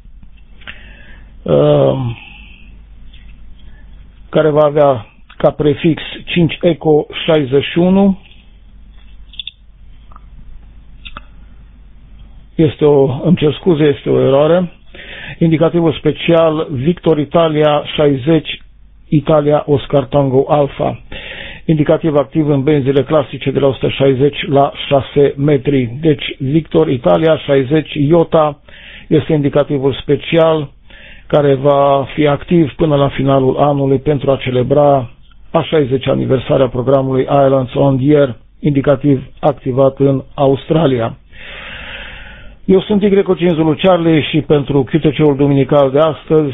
uh, care va avea ca prefix cinci Echo șaizeci și unu. Este o, îmi cer scuze, este o eroare. Indicativul special Victor Italia șaizeci Italia Oscar Tango Alpha. Indicativ activ în benzile clasice de la o sută șaizeci la șase metri. Deci Victor Italia șaizeci Iota este indicativul special care va fi activ până la finalul anului pentru a celebra a șaizecea aniversare a programului Islands on the Air, indicativ activat în Australia. Eu sunt Y cinci Zulu Charlie și pentru Q T C-ul duminical de astăzi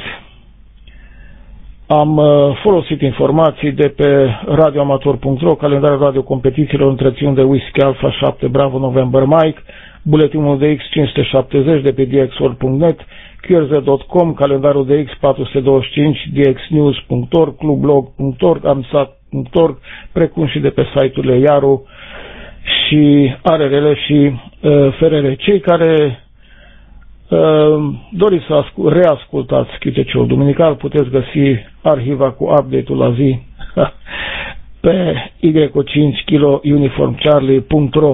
am folosit informații de pe radioamator punct ro, calendarul radio competițiilor întreținut de Whisky Alpha șapte Bravo November Mike, buletinul de X cinci sute șaptezeci de pe d x world punct net, q r z punct com, calendarul de X patru sute douăzeci și cinci, d x news punct org, clublog punct org, amsat punct org, precum și de pe site-urile Iaru și A R R L și uh, F R R. Cei care uh, doriți să reascultați Q T C-ul duminical, puteți găsi arhiva cu update-ul la zi pe Y cinci Kilo Uniform Charlie punct ro.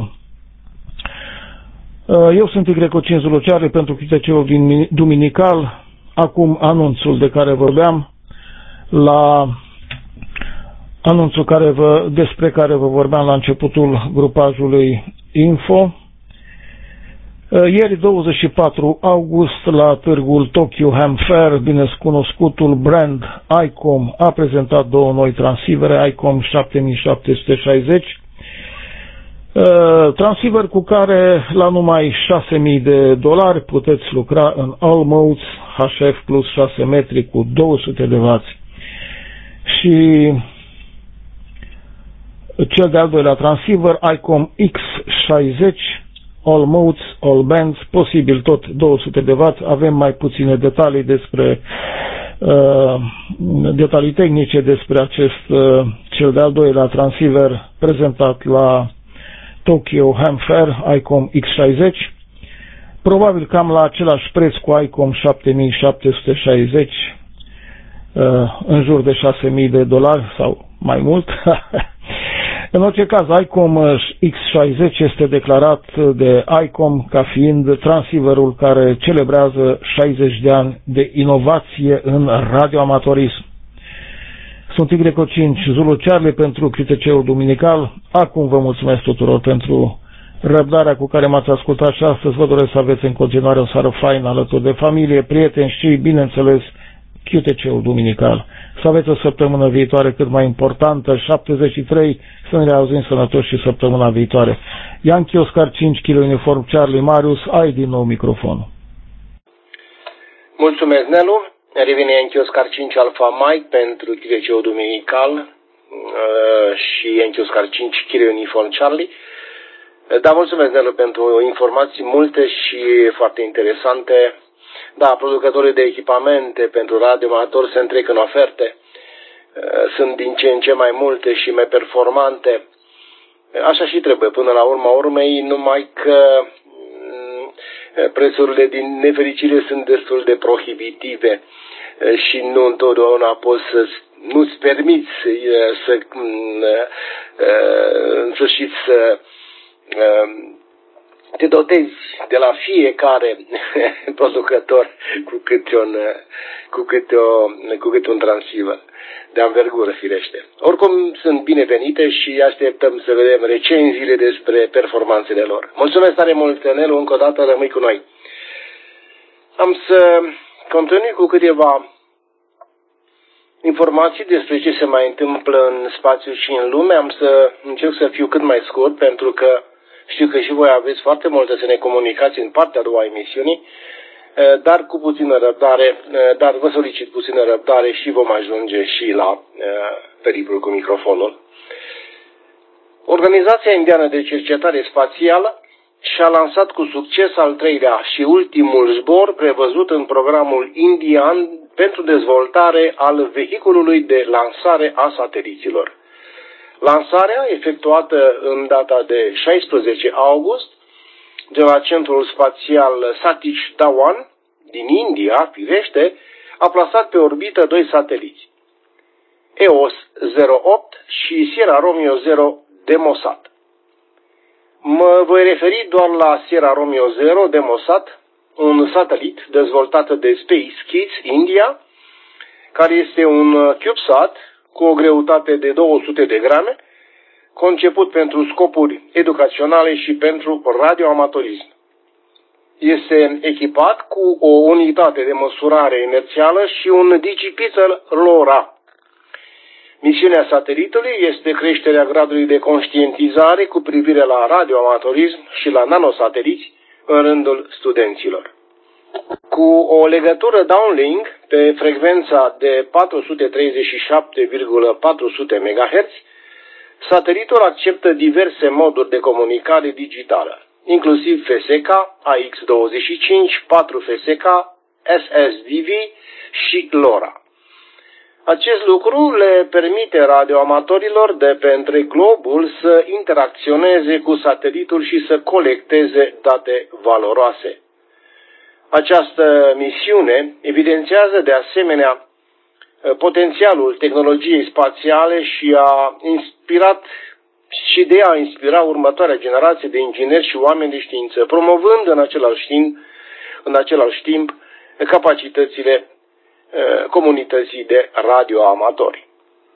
Eu sunt Y cinci Zulu Charlie pentru Q T C-ul din Duminical. Acum anunțul de care vorbeam, la anunțul care vă, despre care vă vorbeam la începutul grupajului Info. Ieri, douăzeci și patru august, la târgul Tokyo Ham Fair, binecunoscutul brand ICOM a prezentat două noi transivere, ICOM șapte mii șapte sute șaizeci, transceiver cu care la numai șase mii de dolari puteți lucra în all modes H F plus șase metri cu două sute de wați. Și cel de-al doilea transceiver, ICOM X șaizeci, all modes, all bands, posibil tot două sute de wați. Avem mai puține detalii despre uh, detalii tehnice despre acest uh, cel de-al doilea transceiver prezentat la Tokyo Ham Fair, ICOM X șaizeci. Probabil cam la același preț cu ICOM șapte mii șapte sute șaizeci, uh, în jur de șase mii de dolari sau mai mult. În orice caz, ICOM X șaizeci este declarat de ICOM ca fiind transceiverul care celebrează șaizeci de ani de inovație în radioamatorism. Sunt Y cinci Zulu Charlie pentru Q T C-ul Duminical. Acum vă mulțumesc tuturor pentru răbdarea cu care m-ați ascultat și astăzi. Vă doresc să aveți în continuare o seară faină alături de familie, prieteni și, bineînțeles, Q T C-ul Duminical. Să aveți o săptămână viitoare cât mai importantă, șaptezeci și trei, să ne reauzim sănătoși și săptămâna viitoare. Yankee Oscar cinci Kilo Uniform Charlie Marius, ai din nou microfonul. Mulțumesc, Nelu. Revine Yankee Oscar cinci Alpha Mike pentru Q T C-ul Duminical uh, și Yankee Oscar cinci Kilo Uniform Charlie. Da, mulțumesc, Nelu, pentru informații multe și foarte interesante. Da, producătorii de echipamente pentru radioamatori se întrec în oferte. Sunt din ce în ce mai multe și mai performante. Așa și trebuie până la urma urmei, numai că prețurile din nefericire sunt destul de prohibitive și nu întotdeauna poți să nu-ți permiți să în sfârșit să te dotezi de la fiecare producător cu câte un, cu câte o, cu câte un transceiver de anvergură, firește. Oricum sunt binevenite și așteptăm să vedem recenziile despre performanțele lor. Mulțumesc tare mult, Nelu, încă o dată rămâi cu noi. Am să continui cu câteva informații despre ce se mai întâmplă în spațiu și în lume. Am să încerc să fiu cât mai scurt, pentru că știu că și voi aveți foarte multe să ne comunicați în partea a doua a emisiunii, dar cu puțină răbdare, dar vă solicit puțină răbdare și vom ajunge și la periplul cu microfonul. Organizația Indiană de Cercetare Spațială și-a lansat cu succes al treilea și ultimul zbor prevăzut în programul indian pentru dezvoltare al vehiculului de lansare a sateliților. Lansarea, efectuată în data de șaisprezece august, de la Centrul Spațial Satish Dhawan, din India, firește, a plasat pe orbită doi sateliți, E O S zero opt și Sierra Romeo zero Demosat. Mă voi referi doar la Sierra Romeo zero Demosat, un satelit dezvoltat de Space Kids India, care este un CubeSat cu o greutate de două sute de grame, conceput pentru scopuri educaționale și pentru radioamatorism. Este echipat cu o unitate de măsurare inerțială și un digipixel LoRa. Misiunea satelitului este creșterea gradului de conștientizare cu privire la radioamatorism și la nanosateliți în rândul studenților. Cu o legătură downlink pe frecvența de patru sute treizeci și șapte virgulă patru sute megahertz, satelitul acceptă diverse moduri de comunicare digitală, inclusiv F S K, A X douăzeci și cinci, patru F S K, S S D V și LoRa. Acest lucru le permite radioamatorilor de pe întreg globul să interacționeze cu satelitul și să colecteze date valoroase. Această misiune evidențiază de asemenea potențialul tehnologiei spațiale și a inspirat și de a inspira următoarea generație de ingineri și oameni de știință, promovând în același timp, în același timp capacitățile uh, comunității de radioamatori.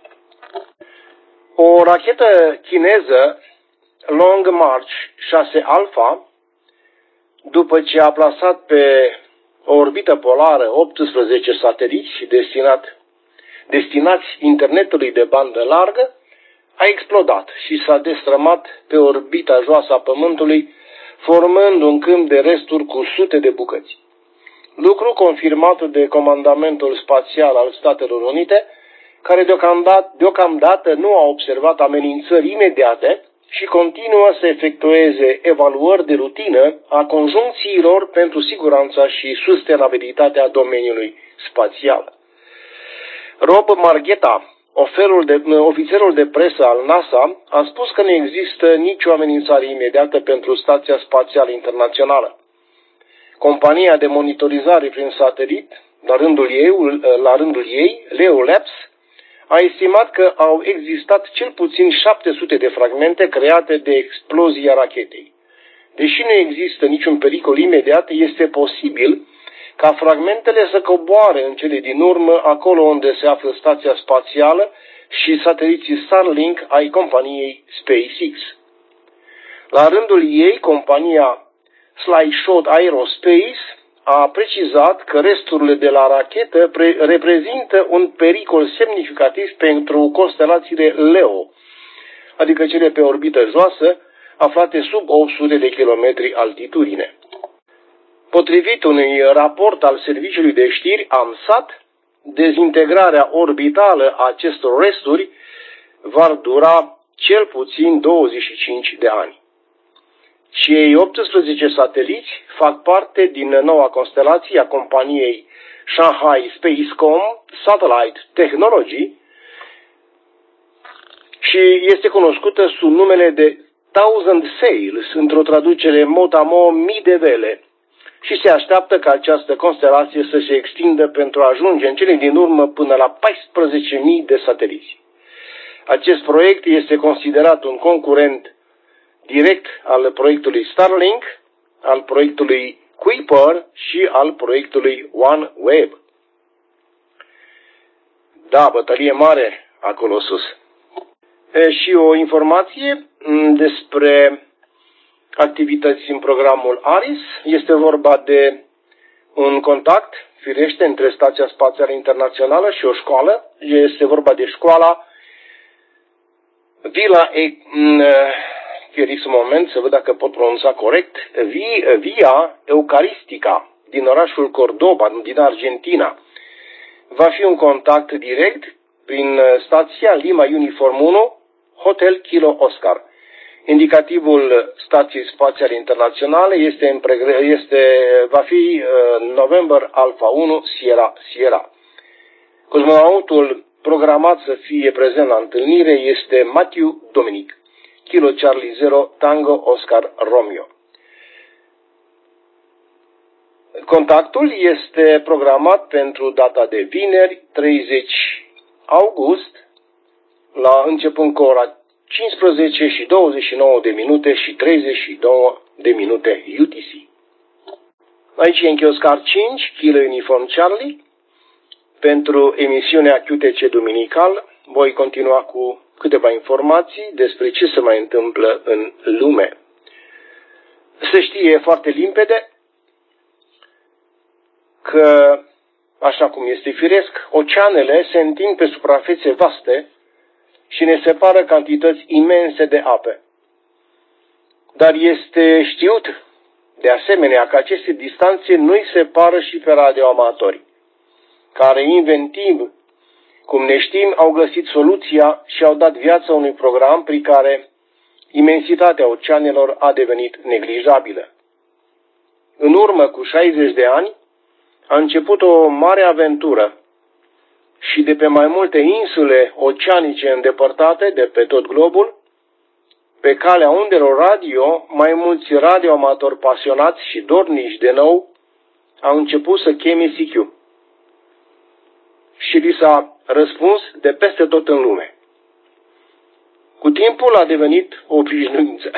O rachetă chineză Long March șase Alpha, după ce a plasat pe o orbită polară optsprezece sateliți destinat, destinați internetului de bandă largă, a explodat și s-a destrămat pe orbita joasă a Pământului, formând un câmp de resturi cu sute de bucăți. Lucru confirmat de Comandamentul Spațial al Statelor Unite, care deocamdată, deocamdată nu a observat amenințări imediate și continuă să efectueze evaluări de rutină a conjuncțiilor pentru siguranța și sustenabilitatea domeniului spațial. Rob Marghetta, de, ofițerul de presă al NASA, a spus că nu există nicio amenințare imediată pentru Stația Spațială Internațională. Compania de monitorizare prin satelit, la rândul ei, la rândul ei Leo Labs, a estimat că au existat cel puțin șapte sute de fragmente create de explozia rachetei. Deși nu există niciun pericol imediat, este posibil ca fragmentele să coboare în cele din urmă acolo unde se află stația spațială și sateliții Starlink ai companiei SpaceX. La rândul ei, compania Slingshot Aerospace a precizat că resturile de la rachetă reprezintă un pericol semnificativ pentru constelațiile Leo, adică cele pe orbită joasă, aflate sub opt sute de kilometri altitudine. Potrivit unui raport al Serviciului de Știri ANSAT, dezintegrarea orbitală a acestor resturi va dura cel puțin douăzeci și cinci de ani. Cei optsprezece sateliți fac parte din noua constelație a companiei Shanghai Spacecom Satellite Technology și este cunoscută sub numele de Thousand Sails, într-o traducere mot-a-mot mii de vele, și se așteaptă ca această constelație să se extindă pentru a ajunge în cele din urmă până la paisprezece mii de sateliți. Acest proiect este considerat un concurent direct al proiectului Starlink, al proiectului Kuiper și al proiectului OneWeb. Da, bătălie mare acolo sus. E, și o informație despre activități în programul ARIS. Este vorba de un contact, firește, între Stația Spațială Internațională și o școală. Este vorba de școala Vila e... Fierix un moment să văd dacă pot pronunța corect. Via Eucaristica din orașul Cordoba, din Argentina. Va fi un contact direct prin stația Lima Uniform unu, Hotel Kilo Oscar. Indicativul Stației Spațiale Internaționale este, în pregre- este va fi uh, November Alpha unu Sierra Sierra. Cosmonautul programat să fie prezent la întâlnire este Matthew Dominic. Kilo Charlie zero Tango Oscar Romeo. Contactul este programat pentru data de vineri, treizeci august, la începând cu ora cincisprezece și douăzeci și nouă de minute și treizeci și două de minute U T C. Aici e Enchi Oscar cinci, Kilo Uniform Charlie. Pentru emisiunea Q T C Duminical voi continua cu câteva informații despre ce se mai întâmplă în lume. Se știe foarte limpede că, așa cum este firesc, oceanele se întind pe suprafețe vaste și ne separă cantități imense de ape. Dar este știut, de asemenea, că aceste distanțe nu îi separă și pe radioamatori, care inventiv, cum ne știm, au găsit soluția și au dat viață unui program prin care imensitatea oceanelor a devenit neglijabilă. În urmă cu șaizeci de ani a început o mare aventură și de pe mai multe insule oceanice îndepărtate de pe tot globul, pe calea undelor radio, mai mulți radioamatori pasionați și dornici de nou au început să cheme C Q. Și li s-a răspuns de peste tot în lume. Cu timpul a devenit o obișnuință.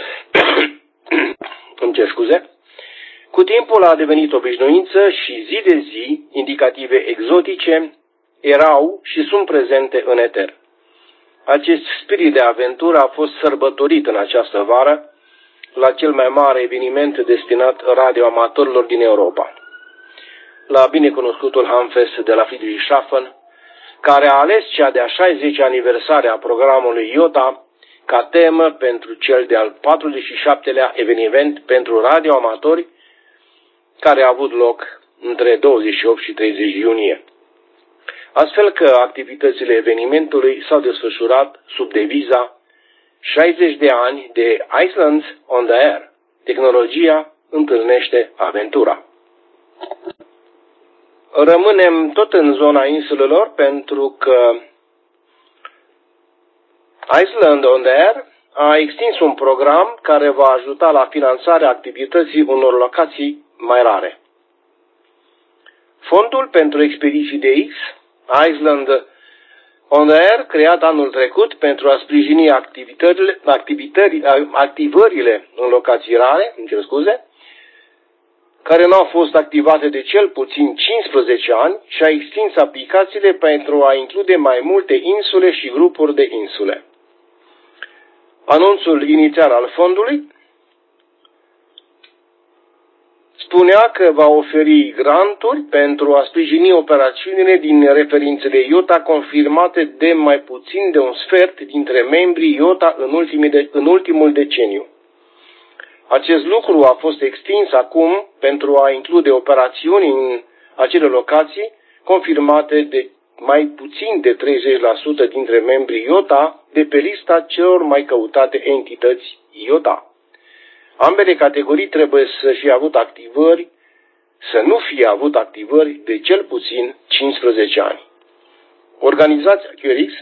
Îmi cer scuze. Cu timpul a devenit obișnuință și zi de zi indicative exotice erau și sunt prezente în eter. Acest spirit de aventură a fost sărbătorit în această vară la cel mai mare eveniment destinat radioamatorilor din Europa, la binecunoscutul Hamfest de la Friedrichshafen, care a ales cea de-a șaizecea aniversare a programului IOTA ca temă pentru cel de-al patruzeci și șaptelea eveniment pentru radioamatori, care a avut loc între douăzeci și opt și treizeci iunie. Astfel că activitățile evenimentului s-au desfășurat sub deviza șaizeci de ani de Iceland on the Air. Tehnologia întâlnește aventura. Rămânem tot în zona insulelor pentru că Iceland on the Air a extins un program care va ajuta la finanțarea activității unor locații mai rare. Fondul pentru expediții de X, Iceland on the Air, creat anul trecut pentru a sprijini activitățile, activările în locații rare, îmi cer scuze, care nu au fost activate de cel puțin cincisprezece ani și a extins aplicațiile pentru a include mai multe insule și grupuri de insule. Anunțul inițial al fondului spunea că va oferi granturi pentru a sprijini operațiunile din referințele IOTA confirmate de mai puțin de un sfert dintre membrii IOTA în, de, în ultimul deceniu. Acest lucru a fost extins acum pentru a include operațiuni în acele locații confirmate de mai puțin de treizeci la sută dintre membrii IOTA de pe lista celor mai căutate entități IOTA. Ambele categorii trebuie să fie avut activări, să nu fie avut activări de cel puțin cincisprezece ani. Organizația Q R X,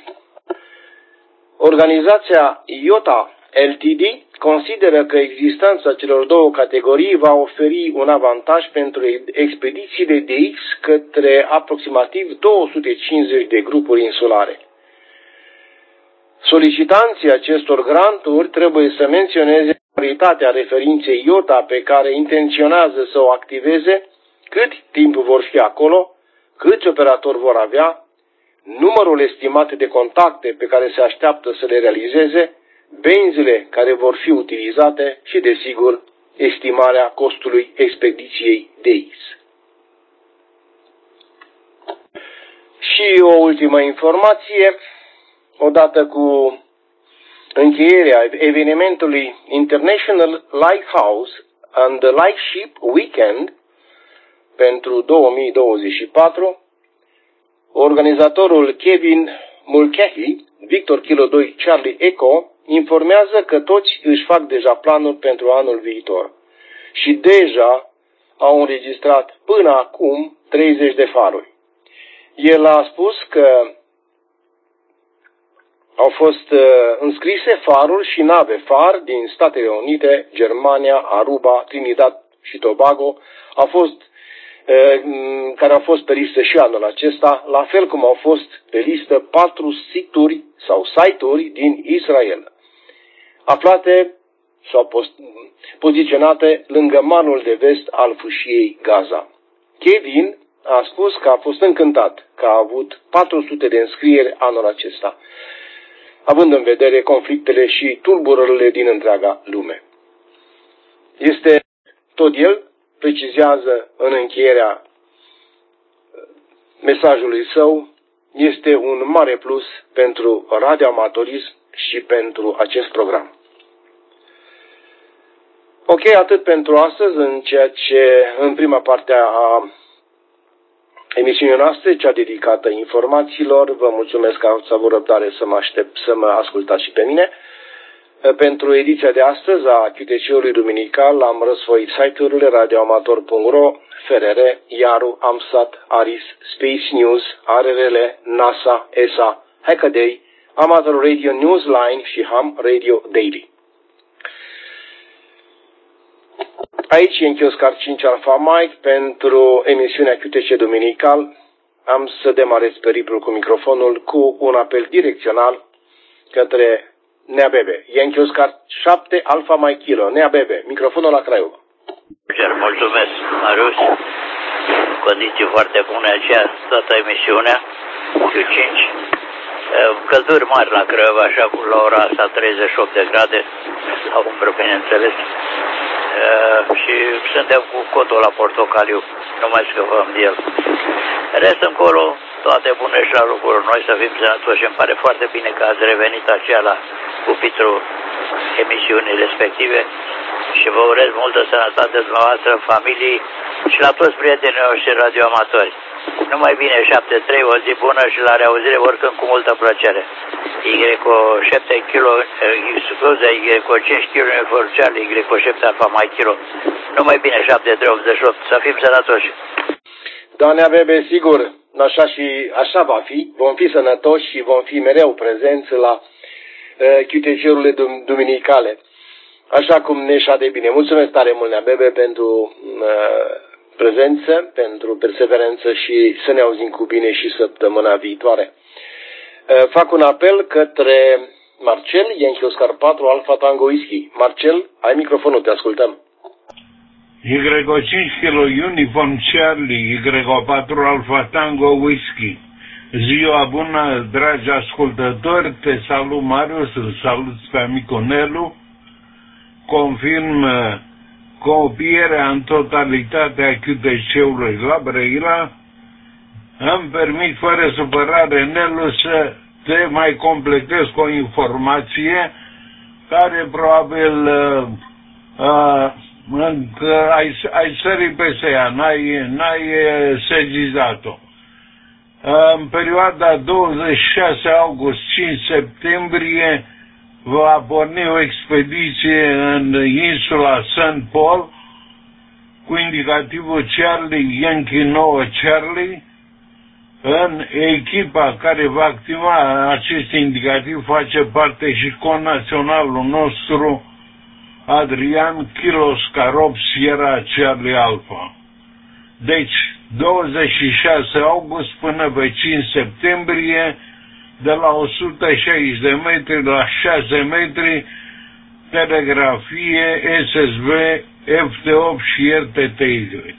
organizația IOTA L T D consideră că existența celor două categorii va oferi un avantaj pentru expedițiile de X către aproximativ două sute cincizeci de grupuri insulare. Solicitanții acestor granturi trebuie să menționeze prioritatea referinței IOTA pe care intenționează să o activeze, cât timp vor fi acolo, câți operatori vor avea, numărul estimat de contacte pe care se așteaptă să le realizeze, benzile care vor fi utilizate și, desigur, estimarea costului expediției de X. Și o ultimă informație, odată cu încheierea evenimentului International Lighthouse and the Lightship Weekend pentru două mii douăzeci și patru, organizatorul Kevin Mulcahy, Victor Kilo doi Charlie Echo, informează că toți își fac deja planuri pentru anul viitor și deja au înregistrat până acum treizeci de faruri. El a spus că au fost uh, înscrise faruri și nave far din Statele Unite, Germania, Aruba, Trinidad și Tobago, au fost, uh, care au fost pe listă și anul acesta, la fel cum au fost pe listă patru situri sau site-uri din Israel, aflate sau post, poziționate lângă malul de vest al fâșiei Gaza. Kevin a spus că a fost încântat că a avut patru sute de înscrieri anul acesta, având în vedere conflictele și tulburările din întreaga lume. Este, tot el precizează în încheierea mesajului său, este un mare plus pentru radioamatorism și pentru acest program. Ok, atât pentru astăzi, în ceea ce în prima parte a emisiunea noastră, cea dedicată informațiilor. Vă mulțumesc că ați avut răbdare să mă aștept să mă ascultați și pe mine. Pentru ediția de astăzi a Q T C-ului duminical am răsfoit site-urile radioamator punct ro, F R R, Iaru, AMSAT, ARIS, Space News, R R L, NASA, E S A, Hackaday, Amateur Radio Newsline și Ham Radio Daily. Aici, în Chioscar cinci Alpha Mike, pentru emisiunea Q T C Duminical, am să demarez periplul cu microfonul cu un apel direcțional către Nea Bebe. Yankee Oscar șapte Alfa Mike Kilo. Nea Bebe. Microfonul la Craiova. Mulțumesc, Marius. Condiții foarte bune aceea, toată emisiunea. Q cinci. Călduri mari la Craiova, așa cum la ora asta treizeci și opt de grade. La umbră, bineînțeles. Și suntem cu codul la portocaliu. Nu mai scăpăm de el. Rest încolo, toate bune și la lucruri noi, să fim sănătoși. Îmi pare foarte bine că ați revenit aceea la pupitrul emisiunii respective și vă urez multă sănătate dumneavoastră, familii și la toți prietenii noștri radioamatori. Numai bine, șapte trei, o zi bună și la reauzire oricând cu multă plăcere. Y șapte kilo, scuze, Y cinci kilo, Forceal, Y șapte Alfa Mike Kilo. Numai bine, șapte trei optzeci și opt, să fim sănătoși. Doamne Bebe, sigur, așa și așa va fi. Vom fi sănătoși și vom fi mereu prezenți la uh, Q T C-urile duminicale. Așa cum ne șade bine. Mulțumesc tare mult, Nea Bebe, pentru uh, prezență, pentru perseverență și să ne auzim cu bine și săptămâna viitoare. Uh, fac un apel către Marcel, Yankee Oscar patru, Alfa Tango Whisky. Marcel, ai microfonul, te ascultăm. Y cinci Kilo Uniform Charlie, Y patru Alfa Tango Whisky. Ziua bună, dragi ascultători, te salut Marius, îl salut pe amicul Nelu. Confirm copierea în totalitate a Q T C-ului la Brăila. Îmi permit fără supărare, Nelu, să te mai completez cu o informație care probabil uh, uh, că ai, ai sărit peste ea, n-ai, n-ai sezizat-o. În perioada douăzeci și șase august cinci septembrie va porni o expediție în insula Saint Paul cu indicativul Charlie, Yankee nouă Charlie. În echipa care va activa acest indicativ face parte și conaționalul nostru Adrian Kilo Oscar opt Sierra Charlie Alpha. Deci, douăzeci și șase august până pe cinci septembrie, de la o sută șaizeci de metri la șase metri, telegrafie, S S B, F T opt și R T T Y.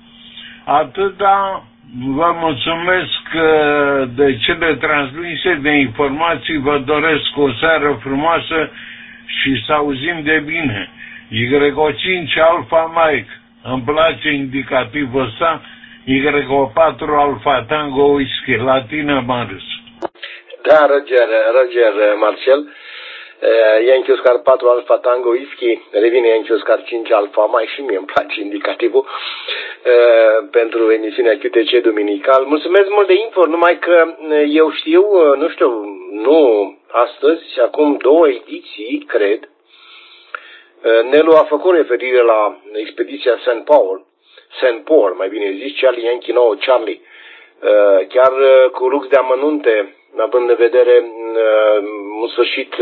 Atâta, vă mulțumesc de cele transmise, de informații, vă doresc o seară frumoasă și să auzim de bine. Y cinci Alfa Mike, îmi place indicativul ăsta, Y patru Alfa Tango Whisky, la tine, Marius. Da, Roger, Roger Marcel, uh, Yankee Oscar patru Alfa Tango Whisky, revine Yankee Oscar cinci Alfa Mike și mie îmi place indicativul uh, pentru emisiunea Q T C Duminical. Mulțumesc mult de info, numai că eu știu, nu știu, nu astăzi, acum două ediții, cred, Nelu a făcut referire la expediția Saint Paul, Saint Paul, mai bine zis, Charlie Yankee nouă Charlie, chiar cu lux de amănunte, având în vedere în sfârșit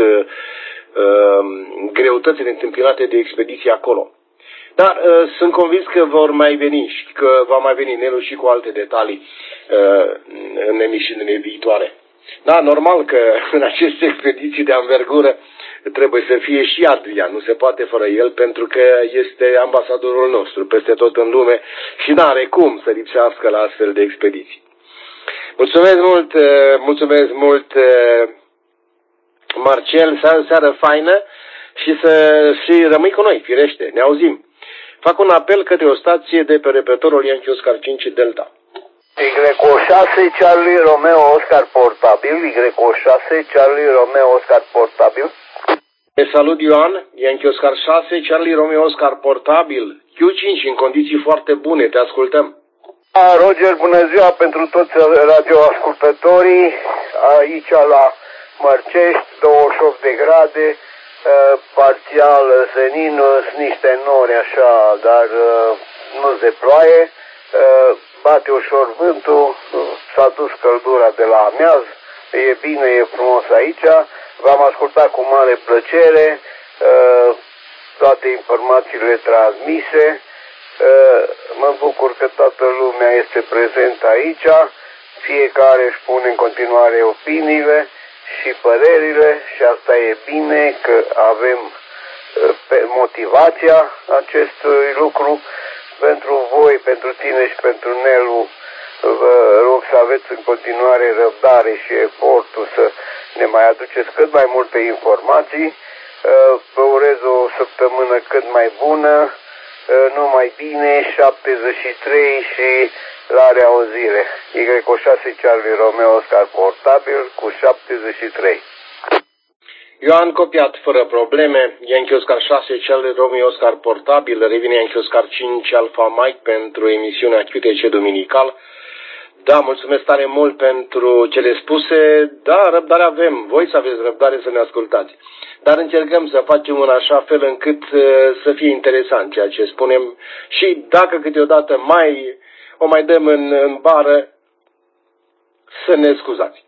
greutățile întâmpinate de expediție acolo. Dar sunt convins că vor mai veni și că va mai veni Nelu și cu alte detalii în emisiunile viitoare. Da, normal că în aceste expediții de anvergură trebuie să fie și Adrian, nu se poate fără el, pentru că este ambasadorul nostru peste tot în lume și n-are cum să lipsească la astfel de expediții. Mulțumesc mult, mulțumesc mult, Marcel, seară, seară faină și să și rămâi cu noi, firește, ne auzim. Fac un apel către o stație de pe repetorul Yankee Oscar cinci Delta. Y șase Charlie Romeo Oscar portabil, Y șase Charlie Romeo Oscar portabil. Te salut, Ioan, Yankee Oscar șase Charlie Romeo Oscar portabil, Q cinci în condiții foarte bune, te ascultăm. A, Roger, bună ziua pentru toți radioascultătorii, aici la Mărcești, douăzeci și opt de grade, parțial senin, sunt niște nori așa, dar nu de ploaie, bate ușor vântul, s-a dus căldura de la amiaz, e bine, e frumos aici, v-am ascultat cu mare plăcere toate informațiile transmise, mă bucur că toată lumea este prezentă aici, fiecare își pune în continuare opiniile și părerile și asta e bine că avem pe motivația acestui lucru pentru voi, pentru tine și pentru Nelu. Vă rog să aveți în continuare răbdare și efortul să ne mai aduceți cât mai multe informații. Vă urez o săptămână cât mai bună, numai bine, șaptezeci și trei și la reauzire. Y șase Charlie Romeo Oscar portabil cu șaptezeci și trei. Ioan copiat fără probleme, Yankee Oscar șase Charlie Romeo Oscar portabil, revine Yankee Oscar cinci Alpha Mike pentru emisiunea Q T C dominical. Da, mulțumesc tare mult pentru cele spuse. Da, răbdare avem. Voi să aveți răbdare să ne ascultați. Dar încercăm să facem în așa fel încât uh, să fie interesant ceea ce spunem și dacă câteodată mai o mai dăm în, în bară, să ne scuzați.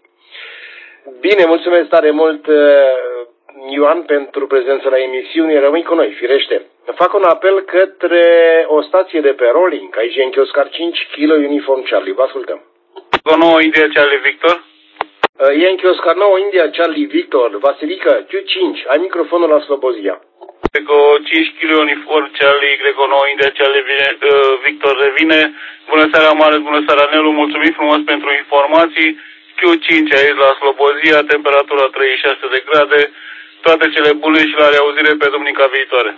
Bine, mulțumesc tare mult, uh, Ioan, pentru prezența la emisiune. Rămâi cu noi, firește. Fac un apel către o stație de pe rolling, aici Yankee Oscar cinci, Kilo Uniform Charlie. Vă ascultăm. nouă India Charlie Victor. Uh, Yankee Oscar nouă India Charlie Victor. Vasilică, Q cinci, ai microfonul la Slobozia. Greco cinci Kilo Uniform Charlie, Greco nouă India Charlie uh, Victor revine. Bună seara, Mare, bună seara, Nelu. Mulțumim frumos pentru informații. Q cinci aici la Slobozia, temperatura treizeci și șase de grade. Toate cele bune și la reauzire pe duminica viitoare.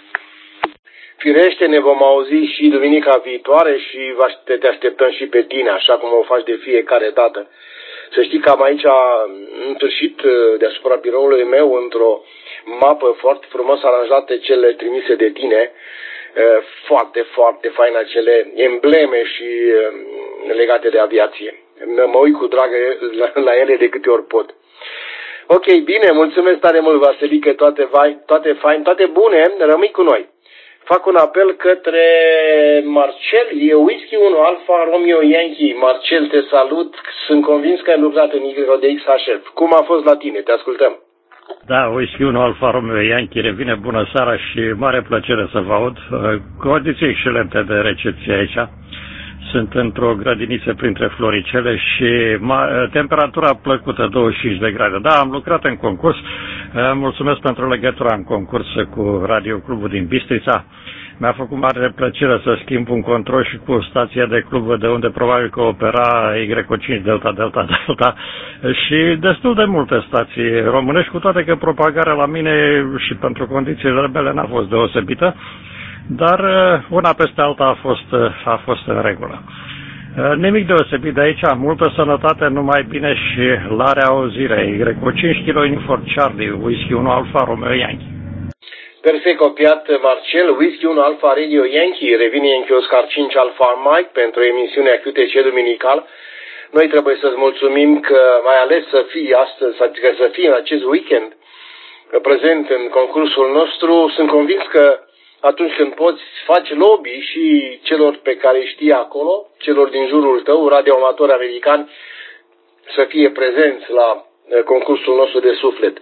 Firește, ne vom auzi și duminica viitoare și te așteptăm și pe tine, așa cum o faci de fiecare dată. Să știi că am aici, în sfârșit, deasupra biroului meu, într-o mapă foarte frumos aranjate cele trimise de tine, foarte, foarte faine acele embleme și legate de aviație. Mă uit cu drag la ele de câte ori pot. Ok, bine, mulțumesc tare mult, Vasilică, toate, toate fain, toate bune, rămâi cu noi. Fac un apel către Marcel, e Whisky unu Alpha Romeo Yankee. Marcel, te salut, sunt convins că ai lucrat în Y D X H F. Cum a fost la tine? Te ascultăm. Da, Whisky unu Alpha Romeo Yankee revine, bună seara și mare plăcere să vă aud. Condiții excelente de recepție aici. Sunt într-o grădiniță printre floricele și temperatura plăcută, douăzeci și cinci de grade. Da, am lucrat în concurs. Mulțumesc pentru legătura în concurs cu Radio Clubul din Bistrița. Mi-a făcut mare plăcere să schimb un control și cu stația de club de unde probabil că opera Y cinci Delta Delta Delta și destul de multe stații românești, cu toate că propagarea la mine și pentru condițiile mele n-a fost deosebită. Dar una peste alta a fost, a fost în regulă. Nimic deosebit de aici, multă sănătate, numai bine și la reauzire. Y cinci Kilo Uniform Charlie, Whisky unu Alpha Romeo Yankee. Perfect copiat, Marcel. Whisky unu Alpha Radio Yankee, revine Yankee Oscar cinci Alpha Mike pentru emisiunea Q T C dominical. Noi trebuie să-ți mulțumim că mai ales să fii astăzi, adică să fii în acest weekend prezent în concursul nostru. Sunt convins că atunci când poți face lobby și celor pe care știi acolo, celor din jurul tău, radioamatori americani, să fie prezenți la concursul nostru de suflet.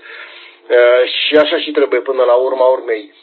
Și așa și trebuie până la urma urmei.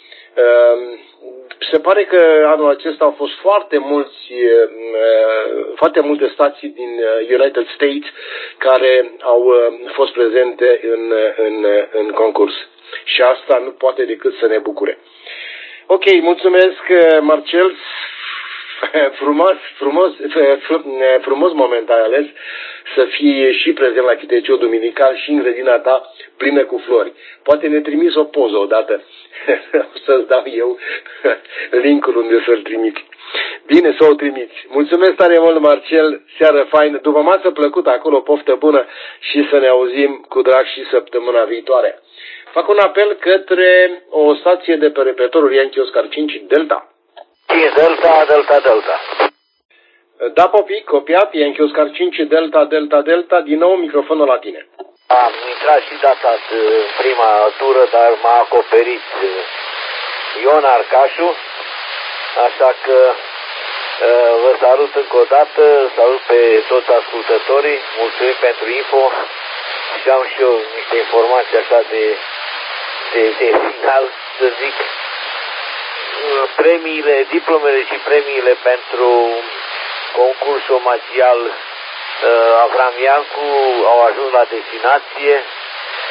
Se pare că anul acesta au fost foarte mulți, foarte multe stații din United States care au fost prezente în, în, în concurs. Și asta nu poate decât să ne bucure. Ok, mulțumesc, Marcel. Frumos, frumos, frumos moment ai ales să fii și prezent la Q T C dominical și în grădina ta plină cu flori. Poate ne trimis o poză odată. O să-ți dau eu link-ul unde să-l trimiți. Bine, să o trimiți. Mulțumesc tare mult, Marcel. Seară faină. După masă plăcută acolo, poftă bună și să ne auzim cu drag și săptămâna viitoare. Fac un apel către o stație de pe repetorul Yankee Oscar cinci Delta. cinci Delta, Delta, Delta. Da, Popi, copiat, Yankee Oscar cinci Delta, Delta, Delta, din nou microfonul la tine. Am intrat și data în prima tură, dar m-a acoperit Ion Arcașu, așa că vă salut încă o dată, salut pe toți ascultătorii, mulțumim pentru info și am și eu niște informații așa de, de, de final, să zic. Premiile, diplomele și premiile pentru concursul omagial uh, Avram Iancu au ajuns la destinație.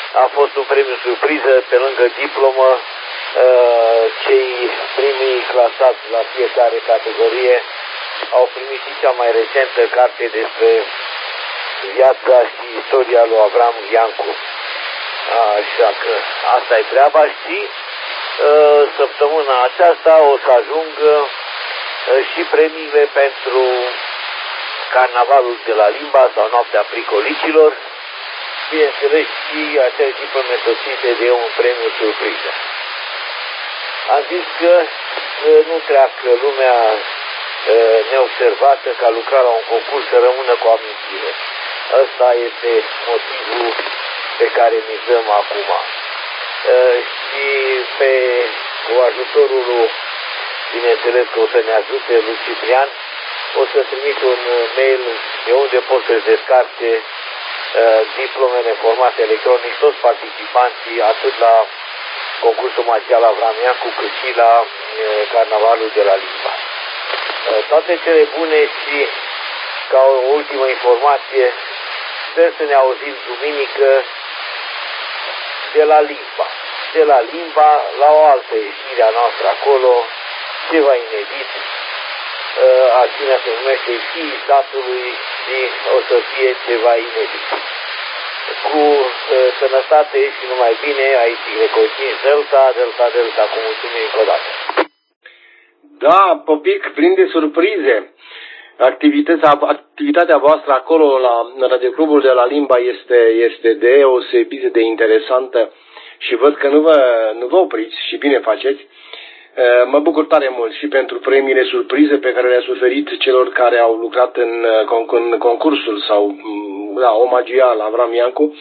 A fost un premiu surpriză pe lângă diplomă. Cei primii clasați la fiecare categorie au primit și cea mai recentă carte despre viața și istoria lui Avram Iancu. Așa că asta e treaba și săptămâna aceasta o să ajungă și premiile pentru carnavalul de la Limba sau Noaptea Pricolicilor, bineînțeles și acele diplome sosite de un premiu surpriză. Am zis că nu treacă lumea neobservată ca lucra la un concurs să rămână cu amintire. Ăsta este motivul pe care mizăm acum. Și pe cu ajutorul lui, bineînțeles că o să ne ajute lui Ciprian, o să trimit un mail de unde pot să-și descarte diplomele în format electronic toți participanții, atât la concursul marțial Avram Iancu, cât și la carnavalul de la Limba. Toate cele bune și ca o ultimă informație, sper să ne auzim duminică de la Limba. De la Limba la o altă ieșire a noastră acolo, ceva inedit. Acțiunea se numește Fiii Statului și o să fie ceva inedit. Cu uh, sănătate și numai bine, aici Grecocin Delta, Delta, Delta, cu mulțumim încă o dată. Da, Popic, plin de surprize. Activitatea, activitatea voastră acolo la Radioclubul de la Limba este, este deosebit de interesantă și văd că nu vă, nu vă opriți și bine faceți. Mă bucur tare mult și pentru premiile surprize pe care le-ați oferit celor care au lucrat în, în concursul sau la omagia la Avram Iancu.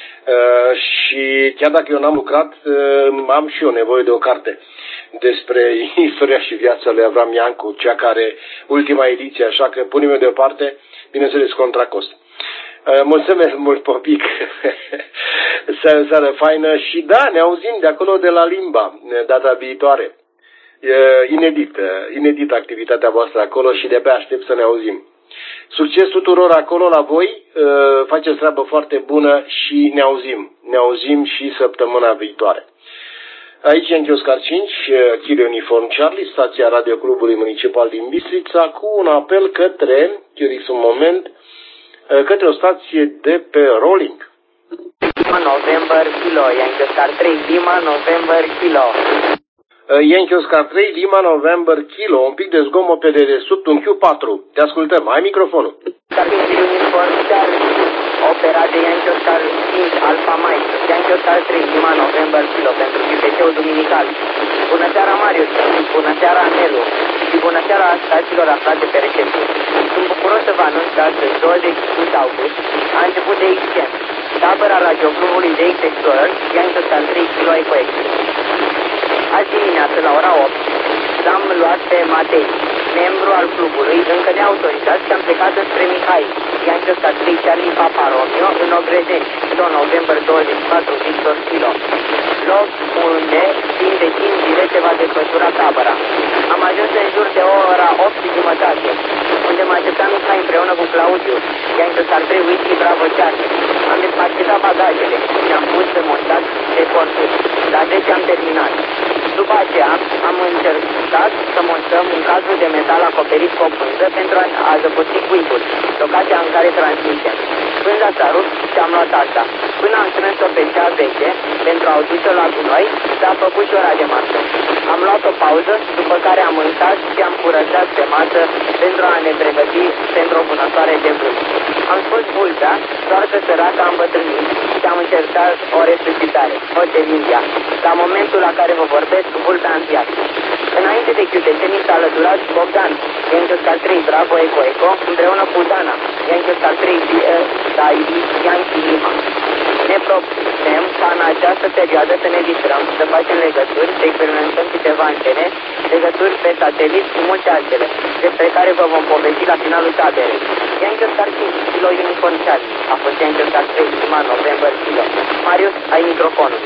Și chiar dacă eu n-am lucrat, am și eu nevoie de o carte despre istoria și viața lui Avram Iancu, cea care, ultima ediție, așa că punem-o deoparte, bineînțeles, contra cost. Mulțumesc mult, Popic, seară faină și da, ne auzim de acolo de la Limba data viitoare. Inedit, inedit activitatea voastră acolo și de-abia aștept să ne auzim. Succes tuturor acolo la voi, faceți treabă foarte bună și ne auzim. Ne auzim și săptămâna viitoare. Aici în Chioscar cinci, Chile Uniform Charlie, stația Radioclubului Municipal din Bistrița, cu un apel către, Chiorix un moment, către o stație de pe Rolling. November Kilo, Yankee Oscar trei, Lima, November Kilo. Yankee Oscar trei, Lima, November Kilo, un pic de zgomot pe dedesubt, un Q patru. Te ascultăm, ai microfonul. Uniform Charlie, opera de Yankee Oscar cinci, Alpha Mike, Yankee Oscar trei, Lima, November Kilo, pentru G P T-ul duminical. Bună seara, Marius, bună seara, Nelu, și bună seara stațiilor aflate pe recepție. Sunt bucuros să vă anunț că astăzi, douăzeci și cinci august, a început de X Camp, tabăra radioclubului de X Explorer, Yankee Oscar trei, Kilo Ecoex. Azi dimineață, la ora opt, l-am luat pe Matei, membru al clubului, încă neautorizat, și am plecat spre Mihai, Yankee Oscar trei, Charlie Papa Romeo, în Ogredeni, doi noiembrie douăzeci și patru, Victor Kilo. Loc unde, timp de cinci zile, se va desfășura tabăra. Am ajuns în jur de ora opt și jumătate, unde m-a așteptat Mihai împreună cu Claudiu, Yankee Oscar trei, Whisky, Bravo, Charlie. Am desparchetat bagajele și am pus pe montat de corturi. La zece am terminat. După aceea am încercat să montăm un cadru de metal acoperit cu o pânză pentru a zăposti cuibul, locația în care transmitem. Pânza s-a rupt și am luat alta. Până am strâns-o pe cea veche pentru a o duce la gunoi, s-a făcut și ora de masă. Am luat o pauză, după care am mâncat și am curățat pe masă pentru a ne pregăti pentru o vânătoare de vânt. Am spus vulpea, doar că săraca am bătrânit și am încercat o resuscitare, Hotel India. La momentul la care vă vorbesc, vulpea a înviat. Înainte de chiutețenii s-a alăturat Bogdan, Yankee Oscar trei, Bravo, Eco, Eco, împreună cu Dana, Yankee Oscar trei, Dairi, Yankee Lima. Ne propunem ca în această perioadă să ne distrăm, să facem legături, să experimentăm câteva antene, legături pe satelit și multe altele, despre care vă vom povesti la finalul taberei. Yankee Oscar cinci, Kilo Uniform Charlie, a fost Yankee Oscar trei, Lima, November, Kilo. Marius, ai microfonul.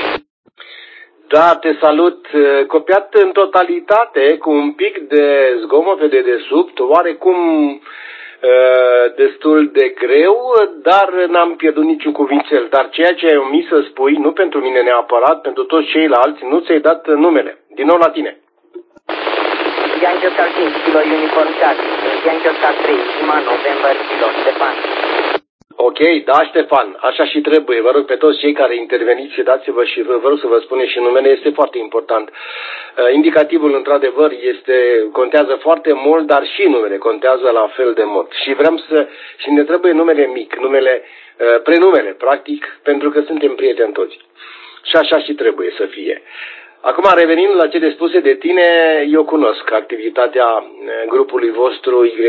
Da, te salut. Copiat în totalitate, cu un pic de zgomot de dedesubt, oarecum destul de greu, dar n-am pierdut niciun cuvințel. Dar ceea ce ai omis să spui, nu pentru mine neapărat, pentru toți ceilalți, nu ți-ai dat numele. Din nou la tine. Yankee Oscar cinci, kilo Uniform Charlie. Yankee Oscar trei, Lima November, kilo Ștefan. Ok, da, Ștefan, așa și trebuie. Vă rog pe toți cei care interveniți și dați-vă și vă rog să vă spuneți și numele, este foarte important. Indicativul, într-adevăr, este, contează foarte mult, dar și numele contează la fel de mult. Și vrem să, și ne trebuie numele mic, numele, prenumele, practic, pentru că suntem prieteni toți. Și așa și trebuie să fie. Acum, revenind la cele spuse de tine, eu cunosc activitatea grupului vostru Y,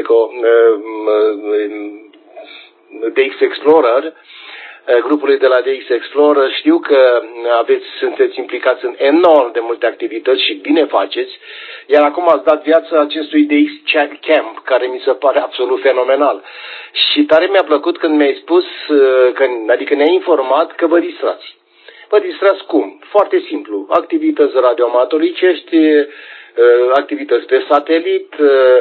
D X Explorer, grupului de la D X Explorer. Știu că aveți, sunteți implicați în enorm de multe activități și bine faceți, iar acum ați dat viață acestui D X Camp, care mi se pare absolut fenomenal. Și tare mi-a plăcut când mi-ai spus, că, adică ne-ai informat că vă distrați. Vă distrați cum? Foarte simplu. Activități radioamatoricești, activități pe satelit,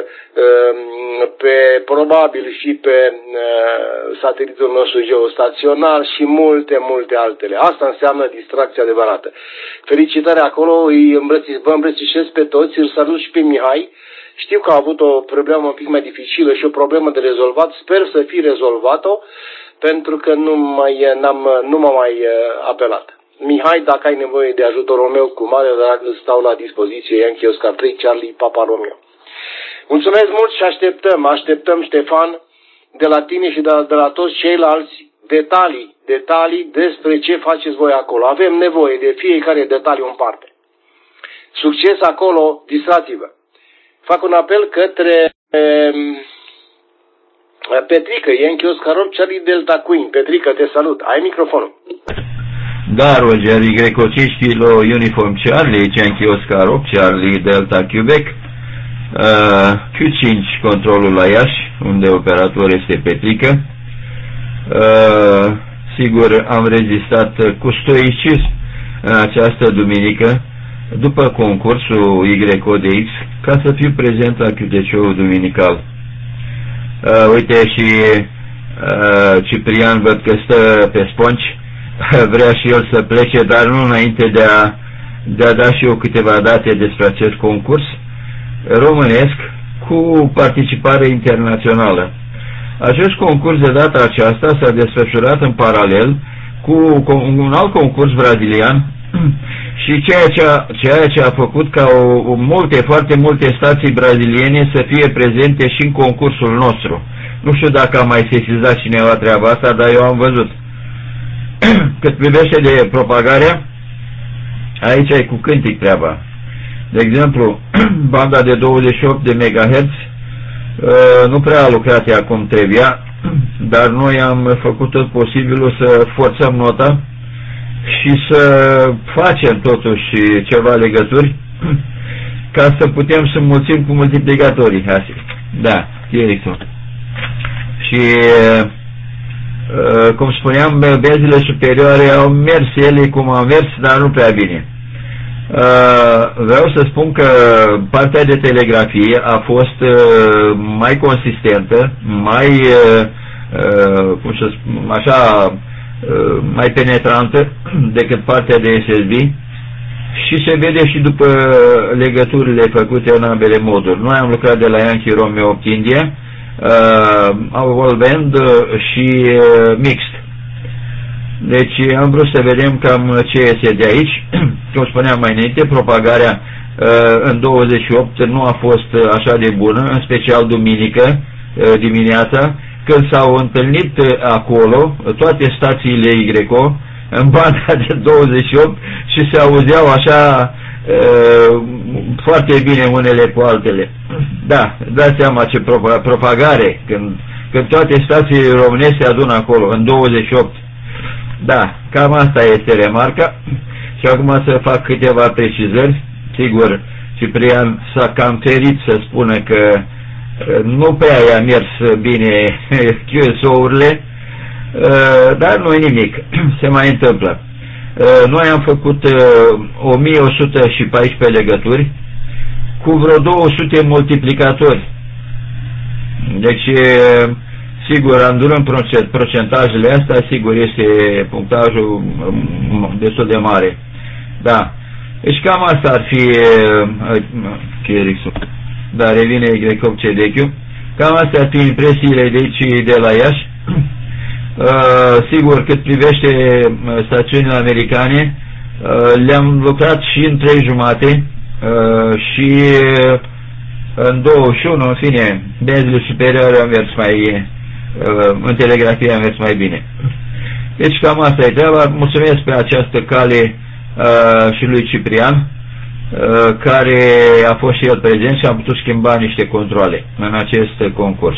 pe, probabil și pe satelitul nostru geostaționar și multe, multe altele. Asta înseamnă distracție adevărată. Felicitări acolo, îi îmbrățiș, vă îmbrățișez pe toți, îl salut și pe Mihai. Știu că a avut o problemă un pic mai dificilă și o problemă de rezolvat. Sper să fi rezolvat-o, pentru că nu, mai, n-am, nu m-am mai apelat. Mihai, dacă ai nevoie de ajutorul meu, cu mare drag îți stau la dispoziție. Yankee Oscar trei, Charlie, Papa Romeo. Mulțumesc mult și așteptăm, așteptăm, Ștefan, de la tine și de la, de la toți ceilalți detalii, detalii despre ce faceți voi acolo. Avem nevoie de fiecare detaliu în parte. Succes acolo, distrați-vă. Fac un apel către um, Petrică, Yankee Oscar opt, Charlie Delta Queen. Petrică, te salut. Ai microfonul. Da, Roger, Y cinci, kilo Uniform Charlie, Yankee Oscar opt, Charlie Delta Quebec, uh, Q cinci, controlul la Iași, unde operator este Petrică. Uh, sigur, am rezistat cu stoicism în această duminică, după concursul Y O D X, ca să fiu prezent la Q T C-ul duminical. Uh, uite, și uh, Ciprian văd că stă pe sponci, vrea și el să plece, dar nu înainte de a, de a da și eu câteva date despre acest concurs românesc cu participare internațională. Acest concurs de data aceasta s-a desfășurat în paralel cu un alt concurs brazilian și ceea ce a, ceea ce a făcut ca o, o multe, foarte multe stații braziliene să fie prezente și în concursul nostru. Nu știu dacă a mai sesizat cineva treaba asta, dar eu am văzut. Cât privește de propagarea, aici e cu cântic treaba. De exemplu, banda de douăzeci și opt de megahertz nu prea a lucrat ea cum trebuia, dar noi am făcut tot posibilul să forțăm nota și să facem totuși ceva legături ca să putem să mulțim cu multiplicatorii. Da, Ericsson. Și cum spuneam, benzile superioare au mers ele cum au mers, dar nu prea bine. Vreau să spun că partea de telegrafie a fost mai consistentă, mai, cum să spun, așa, mai penetrantă decât partea de S S B și se vede și după legăturile făcute în ambele moduri. Noi am lucrat de la Yankee Romeo opt India, all band și mixt. Deci am vrut să vedem cam ce iese de aici. Cum spuneam mai înainte, propagarea în douăzeci și opt nu a fost așa de bună, în special duminică dimineața, când s-au întâlnit acolo toate stațiile Y O în banda de douăzeci și opt și se auzeau așa foarte bine unele cu altele. Da, dați seama ce propagare când, când toate stațiile românești se adună acolo în douăzeci și opt. Da, cam asta este remarca. Și acum să fac câteva precizări. Sigur, Ciprian s-a cam ferit să spună că nu prea i-a mers bine Q S O-urile, dar nu e nimic, se mai întâmplă. Noi am făcut o mie o sută paisprezece legături cu vreo două sute multiplicatori. Deci, sigur, îndurând procentajele astea, sigur, este punctajul destul de mare. Da. Deci cam asta ar fi Chirixul. Da, revine Grecov Cedechiu. Cam astea ar fi impresiile de aici, de la Iași. Uh, sigur, cât privește stațiunile americane, uh, le-am lucrat și în trei jumate uh, și uh, în douăzeci și unu, în fine, benzile superioare au mers mai, uh, în telegrafie a mers mai bine. Deci cam asta e treaba. Mulțumesc pe această cale uh, și lui Ciprian, uh, care a fost și el prezent și am putut schimba niște controle în acest concurs.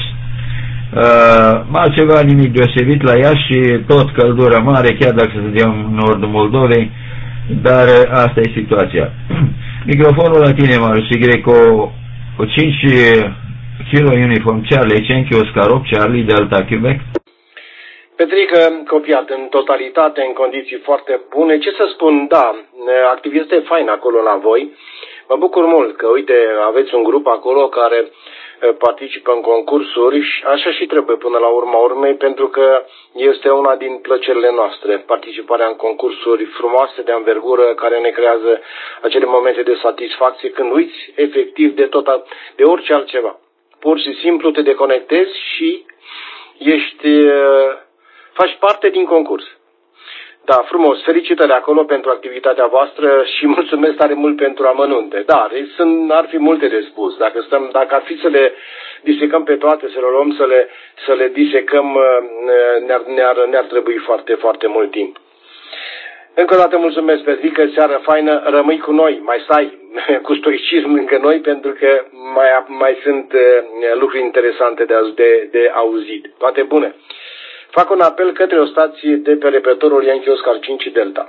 Uh, altceva nimic deosebit la Iași și tot căldură mare, chiar dacă suntem în nordul Moldovei, dar asta e situația. Microfonul la tine, Marius, Y cu cinci Kilo Uniform Charlie, cinci Oscar opt Charlie Delta Quebec. Petrică, copiat în totalitate, în condiții foarte bune. Ce să spun, da, activitatea e faină acolo la voi. Mă bucur mult că, uite, aveți un grup acolo care participă în concursuri și așa și trebuie până la urma urmei, pentru că este una din plăcerile noastre, participarea în concursuri frumoase de anvergură care ne creează acele momente de satisfacție când uiți efectiv de tot, de orice altceva. Pur și simplu te deconectezi și ești, faci parte din concurs. Da, frumos. Felicitări acolo pentru activitatea voastră și mulțumesc tare mult pentru amănunte. Da, sunt, ar fi multe de spus. Dacă, stăm, dacă ar fi să le disecăm pe toate, să le luăm, să le, să le disecăm, ne-ar, ne-ar, ne-ar trebui foarte, foarte mult timp. Încă o dată mulțumesc, Petrică, seară faină, rămâi cu noi, mai stai cu stoicism lângă noi, pentru că mai, mai sunt lucruri interesante de, de, de auzit. Toate bune! Fac un apel către o stație de pe repetorul Yankee Oscar cinci Delta.